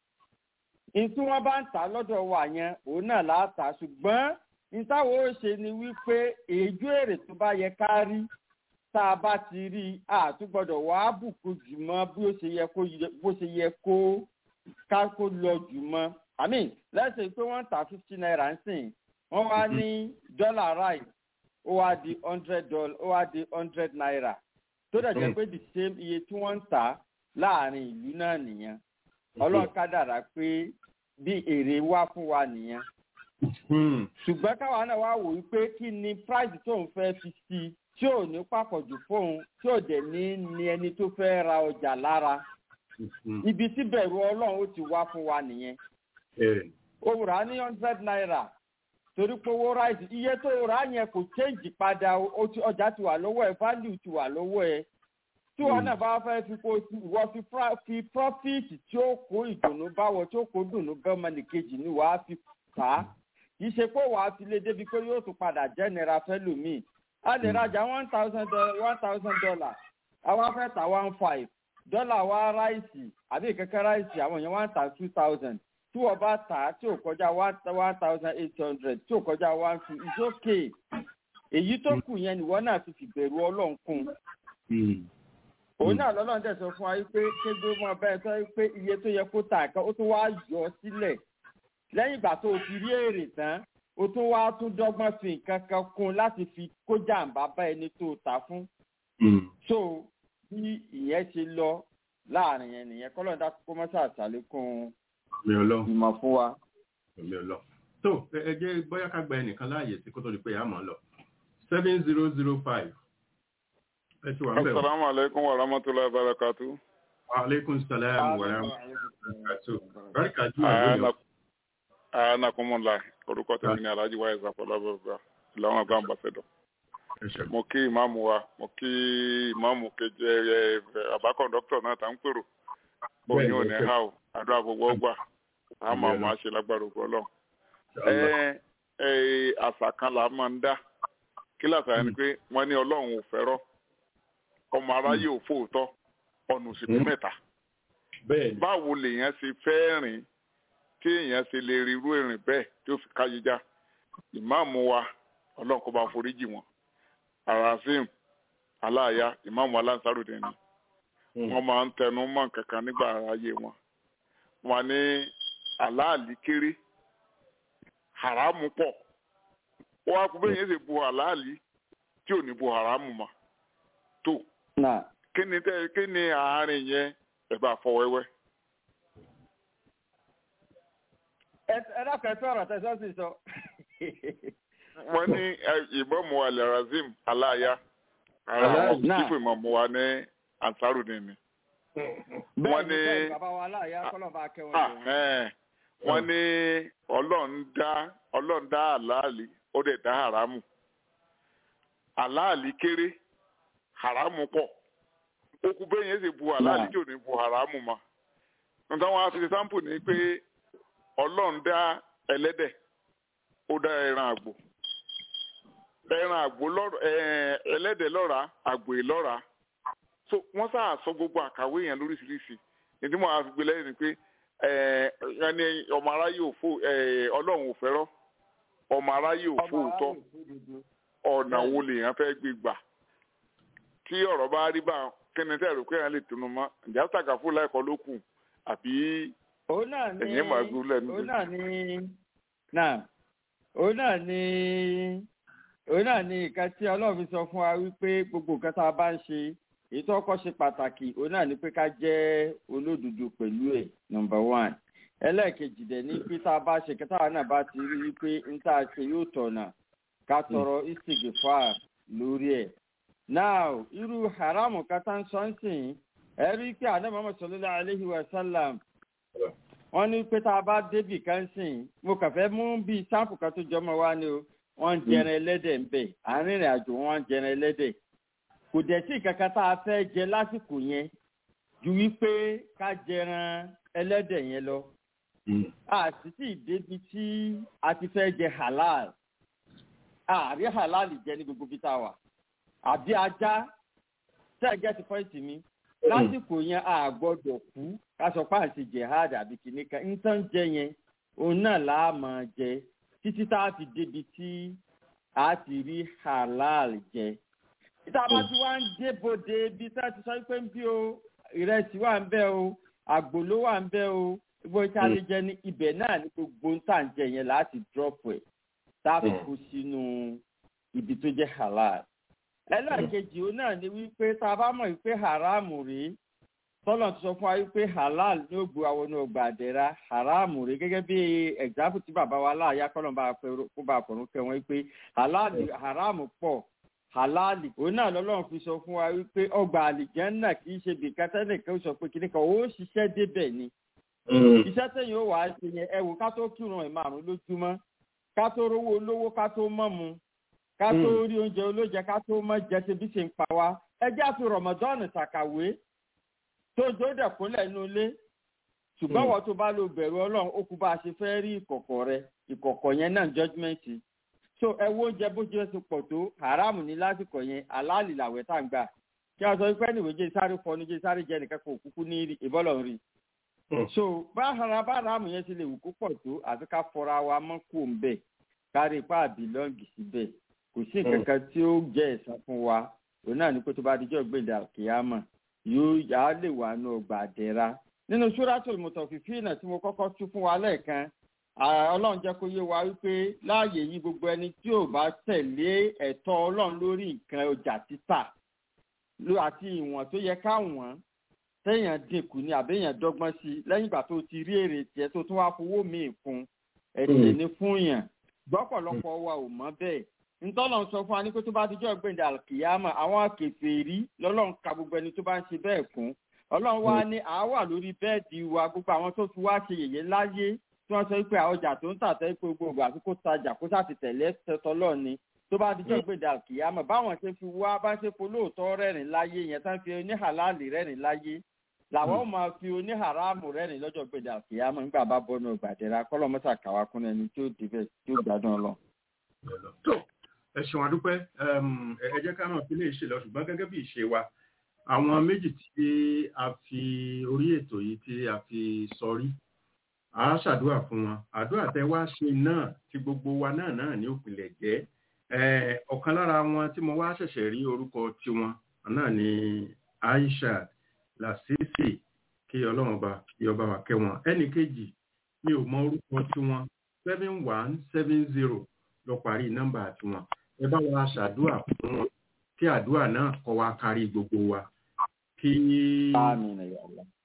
ìtú wọn bá ń tà lọ́dọ̀ wa yẹn òun náà là á tà ṣùgbọ́n ìtawọ̀ ó ṣe ni wípé èéjú èrè tó bá yẹ ká rí tá a bá ti rí i àtúgbọ́dọ̀ wá bùkún jù mọ́ bí ó ṣe yẹ kó bó ṣe yẹ kó ká kó lọ jù mọ́ i mean lẹ́sẹ̀ pé wọ́n ń ta fifty naira ń sìn wọ́n wá ní dọ́là rice ó wá di hundred dollar ó wá di hundred naira tó dẹ̀ jẹ́ pé the same iye tí wọ́n ń tà láàrin ìlú náà nìyẹn ọlọ́run kádàrá pé bí èrè wá fún wa nìyẹn ṣùgbọ́n káwa náà wá wò wípé kí ni price tó ń fẹ́ fi sí i tí ò ní pàpọ̀jù fóun tí ò dẹ̀ ní ní ẹni tó fẹ́ ra ọjà lára ibi tí bẹ̀rù ọlọ́run ó ti wá fún wa nìyẹn. ó rà ní hundred naira torí pé owó ráìsì iye tó rà yẹn kò change padà ọjà ti wà lọ́wọ́ ẹ̀ value ti wà lọ́wọ́ ẹ̀ tí wọn náà bá fẹ́ fi kó ìwọ fi profit tí ó kó ìdùnnú báwọ̀ tí ó kó dùnnú bẹ́ẹ̀ mọ́nìkejì ni wàá fi fà á kì í ṣe pé wàá fi lé débi pé yóò tún padà general fẹ́lòmíì a lè rajà one thousand one thousand dollar àwa fẹ́ ta one five dọ́là wa ráìsì àbí kẹ́kẹ́ ráìsì àwọn èèyàn wá ń ta two thousand tí wọ́n bá tà á tí ò kọjá one thousand eight hundred tí ò kọjá one fifty it's okay èyí tó kù yẹn nìwọ náà ti fi bẹ̀rù ọlọ́run kún òun náà lọ́lọ́run tẹ̀ sọ fún wa pé kéde mọ́ bẹ́ẹ̀ sọ pé iye tó yẹ kó tà kan ó tún wá yọ sílẹ̀ lẹ́yìn ìgbà tó o ti rí èrè tán o tún wá tún dọ́gbọ́n fi nǹkan kan kún láti fi kó jàǹbá bá ẹni tó tà fún. so bí ìyẹn ṣe lọ láàrin yẹn nìyẹn kọ́lọ́ dá kókó mọ́sá àṣàlékún ìmọ̀ fún wa. tó ẹ jẹ́ bóyá ká gba ẹnìkan láàyè tí kò tó di pé a mọ̀ lọ seven zero zero five. Assalamu alaikum wa rahmatullahi wa barakatuh. Wa alaikum salam wa rahmatullahi wa barakatuh. Barakatuh àlóyọ̀. Anakumula orúkọ tèmi ní Alhaji wa ẹ̀sà fọlábọ̀bà ìlànà àgbà ambassador. Mo kí ìmáàmù wa, mo kí ìmáàmù kejì ẹ̀ àbá kọ̀ǹdọ́kítọ̀ náà tá ń pèrò. Oyún ò ní ha o, àdúrà gbogbo ọgbà, àmọ́ àwọn àṣẹ lágbára ògbọ́ lọ. Ẹ àṣà kan là máa ń dá. Kí làṣà yẹn ni pé wọ́n ní Ọlọ́run ò fẹ́rọ́. Ọmọ aráyé ò fóòtọ́, ọ̀nà òsìkú mẹ́ta. Báwo lèèyàn ṣe fẹ́ rìn tí èèyàn ṣe lè rí irú ìrìn bẹ́ẹ̀ tí ó fi káyé já? Ìmáàmù wa Ọlọ́run kó bá foríjì wọn. Arazim Aláàyá ìmáàmù Aláǹsáròdì ni. Wọ́n máa ń tẹnu mọ́ kankan nígbà ayé wọn. Wọ́n ní àláàlí kéré, haramu pọ̀. Ó wá kú bẹ́ẹ̀ yẹn ṣe bu àláàlí tí ò ní bu haramu mọ́. Tó kí ni tẹ́ kí ni àárín yẹn ẹ bá fọ wẹ́wẹ́. ẹ dákẹ́ tó ọ̀rọ̀ tẹ̀sán sì sọ. wọ́n ní ìmọ̀ọ́mù Al-Razim Aláàyá ara àwọn sífù ìmọ̀ọ́mù wa ní Ansarudeen ni. wọ́n ní wọ́n ní ọlọ́run dá ọlọ́run dá àlàálì ó dẹ̀ dá haramu àlàálì kéré haramu pọ̀ okùn bẹ́ẹ̀ yẹn sì bu àlàálì tí ò ní bu haramu ma nígbà wọn á fi sampo ní pé ọlọ́run dá ẹlẹ́dẹ̀ ó dá ẹran àgbò ẹran àgbò lọ́ra ẹlẹ́dẹ̀ lọ́ra àgbò lọ́ra so wọ́n sáà sọ gbogbo àkàwé yẹn lóríṣiríṣi ìdí mọ́ àfi gbé lẹ́yìn ni pé ẹni ọmọ aráyé òfò ọlọ́run ò fẹ́rọ́ ọmọ aráyé òfò òótọ́ ọ̀nà wo lèèyàn fẹ́ gbé gbà tí ọ̀rọ̀ bá rí bá kíni tẹ́ ẹ̀rọ kéèyàn lè tunu mọ́ ǹjẹ́ àtàkàfó láìkọ́ ló kù àbí ẹ̀yìn máa gbó lẹ́nu. òun náà ní náà òun náà ní òun náà ní nǹkan tí ọlọ́run fi sọ fún wa wípé gbogbo nǹkan tá a bá ń ṣe èyí tó kọ́ ṣe pàtàkì òun náà ní pé ká jẹ́ olódodo pẹ̀lú ẹ̀ nọmba one ẹlẹ́ẹ̀kejì dẹ̀ ní pé tá a bá ṣe kẹta náà bá ti rí i pé n tá a ṣe yóò tọ̀nà ká tọrọ istighfar lórí ẹ̀. now irú haramu kata ń sọ ń sìn ẹ rí i pé ànábì Muhammad sallallahu alaihi wa sallam wọ́n ní pé tá a bá débì kan sìn mo kàn fẹ́ mú bíi sáàpù kan tó jọmọ wá ni o wọ́n ń jẹran ẹlẹ́dẹ̀ ń bẹ̀ àárín ìrìn àjò wọ́n ń jẹran ẹlẹ́dẹ̀ kò dẹ̀ sí kankan tá a fẹ́ jẹ lásìkò yẹn ju wípé ká jẹran ẹlẹ́dẹ̀ yẹn lọ. a sì sì débi tí a ti fẹ́ jẹ halal àárí halal jẹ ní gbogbo bí tá a wà àbí ajá tẹ́ ẹ gẹ́tì pọ́ìntì mi lásìkò yẹn a gbọ́dọ̀ kú ká sọ pé à ń ṣe jihad àbí kìíní kan ń tán jẹ yẹn òun náà là á máa jẹ títí tá a fi débi tí a ti rí halal jẹ. ìta bá ti wá ń débòde bí tá a ti sọ pé ń bí o ìrẹsì wà ń bẹ o àgbò ló wà ń bẹ o gbogbo ìta lè jẹ ní ibẹ̀ náà ní gbogbo ń tà ń jẹ yẹn láti drop ẹ̀ tá a fi kú sínú ibi tó jẹ́ halal. ẹlẹ́ẹ̀kejì òun náà ni wípé tá a bá mọ̀ wípé haramu rèé tọ́lọ̀ ti sọ fún wa wípé halal ní ó gbé àwọn ọgbà àdẹ́ra haramu rèé gẹ́gẹ́ bí ẹ̀gbáfù tí bàbá wa láàyà kọ́nà bá kó bá fọ̀rún kẹ́ wọn wípé haramu pọ̀ halali òun náà lọ́lọ́run fi sọ fún wa wípé ọgbà àlìjẹ́nnà kì í ṣe bìkan tẹ́nìkan sọ pé kíní kan ó ṣiṣẹ́ débẹ̀ ni. iṣẹ́ tẹ̀yìn ó wà á ṣe yẹn ẹ wò ká tó kírun ìmárùn lójúmọ́ ká tó rówó olówó ká tó mọ́ mu ká tó rí oúnjẹ olóúnjẹ ká tó mọ́ jẹ ṣe bí ṣe ń pa wá ẹjẹ́ àti rọ̀mọ̀dọ́ọ̀nù ṣàkàwé tó jó dẹ̀kúnlẹ̀ inú ilé ṣùgbọ́n wọ́n tó bá lo bẹ̀rù ọlọ́run ó kú bá a ṣe fẹ́ rí ìkọ̀kọ̀ rẹ ìkọ̀kọ̀ yẹn náà judgement so ẹ wo oúnjẹ bó jẹ́ ti pọ̀ tó haramu ní lásìkò yẹn aláàlì làwẹ̀ tá à ń gbà kí wọ́n sọ pé níwèé jẹ́ sáré fọnú jẹ́ sáré jẹ́ nìkan kò kúkú ní ìbọ́lọ̀ rí so bá hara bá haramu yẹn ti lè wù kó pọ̀ tó àfi ká fọra wa mọ́ kó ń bẹ̀ kárí ipá àbílọ́ǹgì síbẹ̀ kò sí nǹkan kan tí ó jẹ́ ẹ̀san fún wa òun náà ní pé tó bá dijọ́ gbèdà kìámà yóò yà á lè wà ní ọgbà àdẹ́ra nínú Suratul Mutaffifina tí mo kọ́kọ́ tú fún wa lẹ́ẹ̀kan ọlọ́run jẹ́ kó yé wa wípé láàyè yìí gbogbo ẹni tí ò bá tẹ̀lé ẹ̀tọ́ ọlọ́run lórí nǹkan ọjà títà àti ìwọ̀n tó yẹ káwọn téèyàn dínkù ní àbẹ́yàn dọ́gbọ́n sí lẹ́yìn ìgbà tó ti rí èrè tiẹ̀ tó tún wá fowó míì fún ẹ̀ṣẹ̀ ní fún yàn gbọ́pọ̀lọpọ̀ wa ò mọ̀ bẹ́ẹ̀ ntọ́lọ́run sọ fún wa ní pé tó bá dijọ́ gbẹ̀dẹ̀ àkìyámà àwọn kèfèrí lọ́lọ́run ka gbogbo ẹni tó bá ń ṣe bẹ́ẹ̀ fún ọlọ́run wá ní àáwà lórí bẹ́ẹ̀dì wa gbogbo àwọn tó fi wá ṣe yèyé láyé tí wọ́n sọ pé àwọn ọjà tó ń tà tẹ́ pé gbogbo àti kó tajà kó sáà ti tẹ̀lé tọ́lọ́ ni tó bá dijọ́ gbèdé àkìyámọ̀ báwọn ṣe fi wá bá ṣe polóòtọ́ rẹ́rìn láyé yẹn tán fi oníhàlálì rẹ́rìn láyé làwọn ò máa fi oníhàrámù rẹ́rìn lọ́jọ́ gbèdé àkìyámọ̀ nígbà bá bọ́nu gbàdẹ́ra kọ́lọ́mọ́sà kàwá kún ẹni tí ó débẹ̀ tí ó gbádùn lọ. ẹ ṣeun àdúpẹ́ ẹ jẹ́ ká máa fi lè ṣe lọ ṣùgbọ́n gẹ́gẹ́ bí ìṣe wa àwọn méjì tí a fi orí ètò yìí tí a fi sọrí a ṣàdúrà fún wọn àdúrà tẹ wá ṣe náà tí gbogbo wa náà náà ní òpìlẹ̀ jẹ́ ọ̀kan lára wọn tí mo wá ṣẹ̀ṣẹ̀ rí orúkọ tiwọn náà ni Aisha Lasisi kí ọlọ́run ọba kí ọba wa kẹ́ wọn ẹnì kejì mi ò mọ orúkọ tiwọn seven one seven zero lọ parí nọ́mbà tiwọn ẹ bá wa ṣàdúrà fún wọn kí àdúrà náà kó wá kárí gbogbo wa kí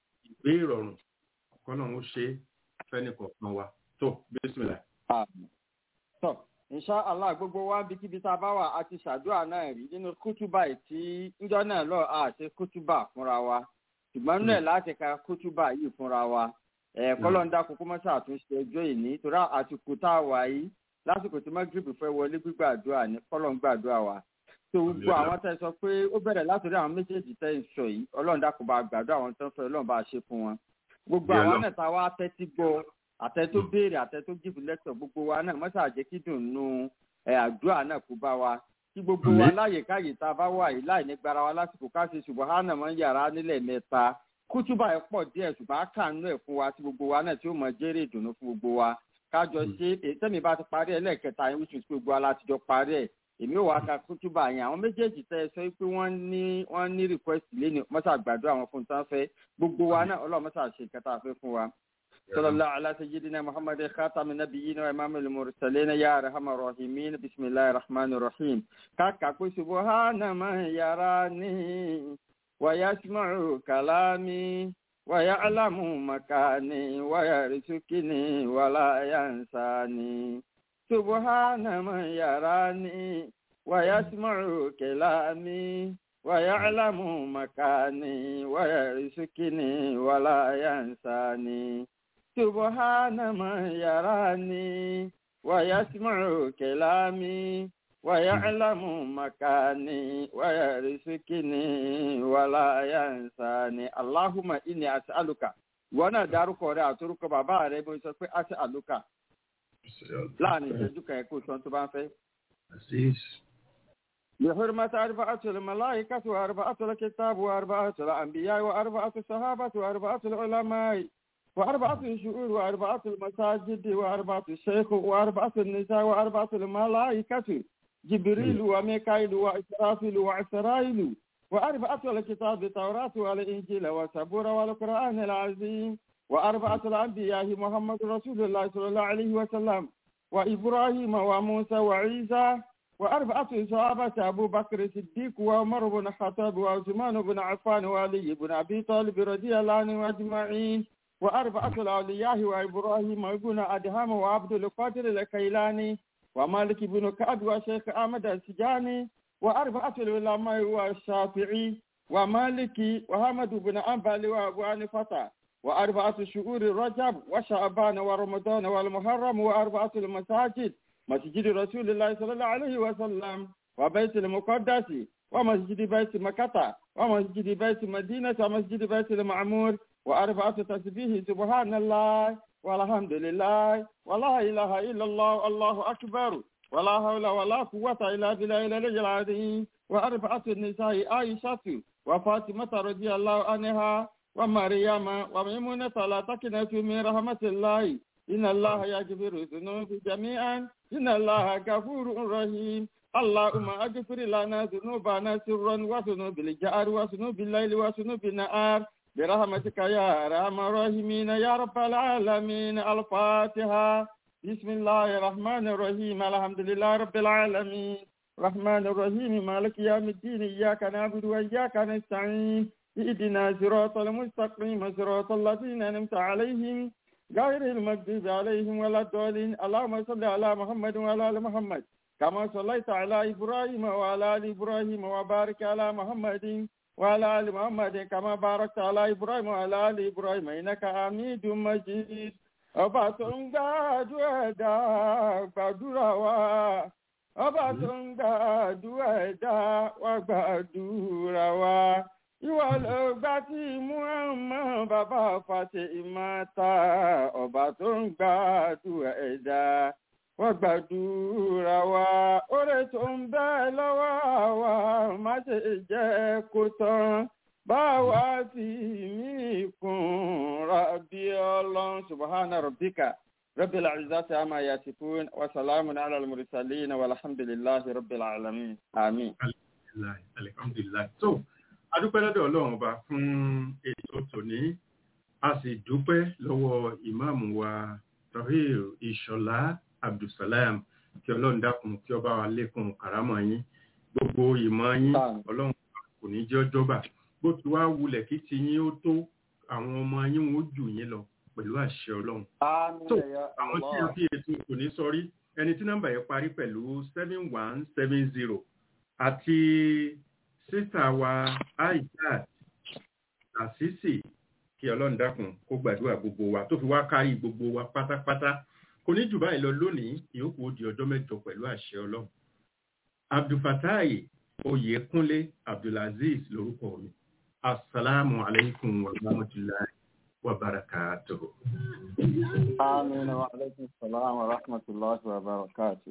ibùgbé ìrọ̀rùn kọ́nà ó ṣe fẹ́ni kọ̀ọ̀kan wa tó bísímìlà. tọ́ insha Allah gbogbo wa bíkíbi tá a bá wà á ti ṣàdúrà náà rí nínú kútúbà tí níjọ́ náà lọ a ṣe kútúbà fúnra wa ṣùgbọ́n náà láti ka kútúbà yìí fúnra wa kọ́lọ́ńdà kókó mọ́sá àtúnṣe ọjọ́ ìní torí àsìkò tá a wà yìí lásìkò tí mọ́gírìbì fẹ́ wọlé gbígbàdúrà ní kọ́lọ́ń gbàdúrà wa tó gbogbo àwọn tẹ́ sọ pé ó bẹ̀rẹ̀ látòrí àwọn méjèèjì tẹ́ ń sọ yìí ọlọ́run dákun bá gbàdúrà àwọn tó ń fẹ́ ọlọ́run bá ṣe fún wọn gbogbo àwọn náà tá a wá tẹ́tí gbọ́ àtẹ tó béèrè àtẹ tó gífù lẹ́tọ̀ gbogbo wa náà mọ́sá jẹ́ kí dùn nù àdúrà náà kó bá wa kí gbogbo wa láyè káyè tá a bá wà yìí láì ní gbára wa lásìkò ká ṣe subahana mọ́ yàrá nílẹ̀ mẹ́ta kútúbà ẹ̀ pọ̀ díẹ̀ ṣùgbọ́n a kà nú ẹ̀ fún wa tí gbogbo wa náà tí ó mọ jẹ́rè ìdùnnú fún gbogbo wa kájọ ṣe ètẹ́mi bá ti parí ẹ̀ lẹ́ẹ̀kẹta yẹn wíṣọ gbogbo wa láti jọ parí ẹ̀ èmi ò wá ka kútúbà yẹn àwọn méjèèjì tẹ́ ẹ sọ pé wọ́n ní wọ́n ní request lẹ́nu mọ́sá àgbàdo àwọn fún tán fẹ́ gbogbo wa náà ọlọ́run mọ́sá ṣe nǹkan tá a fẹ́ fún wa. sallallahu ala sayyidina muhammad khatam nabiyyin wa imamul mursalin ya arhamar rahimin bismillahir rahmanir rahim kaka ko subhana man yarani wa yasma'u kalami wa ya'lamu makani wa yarsukini wa la yansani subhana man yarani wa yasma'u kalami wa ya'lamu makani wa yarsukini wa la yansani subhana man yarani wa yasma'u kalami wa ya'lamu makani wa yarsukini wa la yansani allahumma inni as'aluka wana daruko re aturuko bàbá rẹ̀ bó sọ pé as'aluka láàrin ìṣẹ́jú kan ẹ̀kọ́ ìṣọ́n tó bá ń fẹ́. بحرمة أربعة الملائكة وأربعة الكتاب وأربعة الأنبياء وأربعة الصحابة وأربعة العلماء وأربعة الشؤون وأربعة المساجد وأربعة الشيخ وأربعة النساء وأربعة الملائكة جبريل وميكائيل وإسرافيل وإسرائيل وأربعة الكتاب التوراة والإنجيل والزبور والقرآن العظيم وأربعة الأنبياء محمد رسول الله صلى الله عليه وسلم وإبراهيم وموسى وعيسى وأربعة صحابة أبو بكر الصديق وعمر بن الخطاب وعثمان بن عفان وعلي بن أبي طالب رضي الله عنهم أجمعين وأربعة الأولياء وإبراهيم بن أدهم وعبد القادر الكيلاني ومالك بن كعب وشيخ أحمد السجاني وأربعة العلماء والشافعي ومالك وحمد بن أنبل وأبو حنيفة وأربعة شهور رجب وشعبان ورمضان والمحرم وأربعة المساجد مسجد رسول الله صلى الله عليه وسلم وبيت المقدس ومسجد بيت مكة ومسجد بيت مدينة ومسجد بيت المعمور وأربعة تسبيح سبحان الله والحمد لله ولا إله إلا الله الله أكبر ولا حول ولا قوة إلا بالله العلي العظيم وأربعة النساء عائشة وفاطمة رضي الله عنها ومريم وميمونة لا تكنت من رحمة الله إن الله يغفر الذنوب جميعا إن الله غفور رحيم اللهم اغفر لنا ذنوبنا سرا وذنوب الجهر وذنوب الليل وذنوب النهار برحمتك يا أرحم الراحمين يا رب العالمين الفاتحة بسم الله الرحمن الرحيم الحمد لله رب العالمين الرحمن الرحيم مالك يوم الدين إياك نعبد وإياك نستعين اهدنا صراط المستقيم صراط الذين أنعمت عليهم غير المغضوب عليهم ولا الضالين اللهم صل على محمد وعلى آل محمد كما صليت على إبراهيم وعلى آل إبراهيم وبارك على محمد وعلى آل محمد كما باركت على إبراهيم وعلى آل إبراهيم إنك حميد مجيد ọba tó ń gbàdúrà ẹ̀dá gbàdúrà wa ọba tó ń gbàdúrà ẹ̀dá wá gbàdúrà wa ìwọ ló gbà tí Muhammad bàbá fàṣẹ ìmọ̀ta ọba tó ń gbàdúrà ẹ̀dá wá gbàdúrà wa oore tó ń bẹ lọ́wọ́ wa má ṣe jẹ́ kó tán báwa sì mí kún rabbi ọlọ́run subhana rabbika rabbil izzati amma yasifun wa salamun ala al-mursalin walhamdulillahi rabbil alamin àmín. alhamdulilayi so adúpẹ́ lọ́dọ̀ ọlọ́run ọba fún ètò tòní a sì dúpẹ́ lọ́wọ́ ìmáàmù wa Tahir Ìṣọ̀lá Abdulsalam kí ọlọ́run dákun kí ọba wa lékún kàrámọ̀ yín gbogbo ìmọ̀ yín ọlọ́run kò ní jẹ́ ọjọ́bà bó ti wá wulẹ̀ kí ti yín ó tó àwọn ọmọ yín wọn ó jù yín lọ pẹ̀lú àṣẹ ọlọ́run. tó àwọn tí a fi ètò kò ní sọrí ẹni tí nọ́mbà yẹn parí pẹ̀lú seven one seven zero àti sísà wa aishat àṣìṣì kí ọlọ́run dákun kó gbàdúrà gbogbo wa tó fi wá kárí gbogbo wa pátápátá kò ní jù báyìí lọ lónìí ìyókù ó di ọjọ́ mẹ́jọ pẹ̀lú àṣẹ ọlọ́run. abdulfatai oyèkúnlé abdulaziz lórúkọ mi. Assalamu alaikum wa rahmatullahi wa barakatuh. Amin wa alaikum salam wa rahmatullahi wa barakatuh.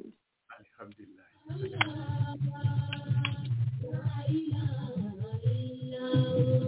Alhamdulillah.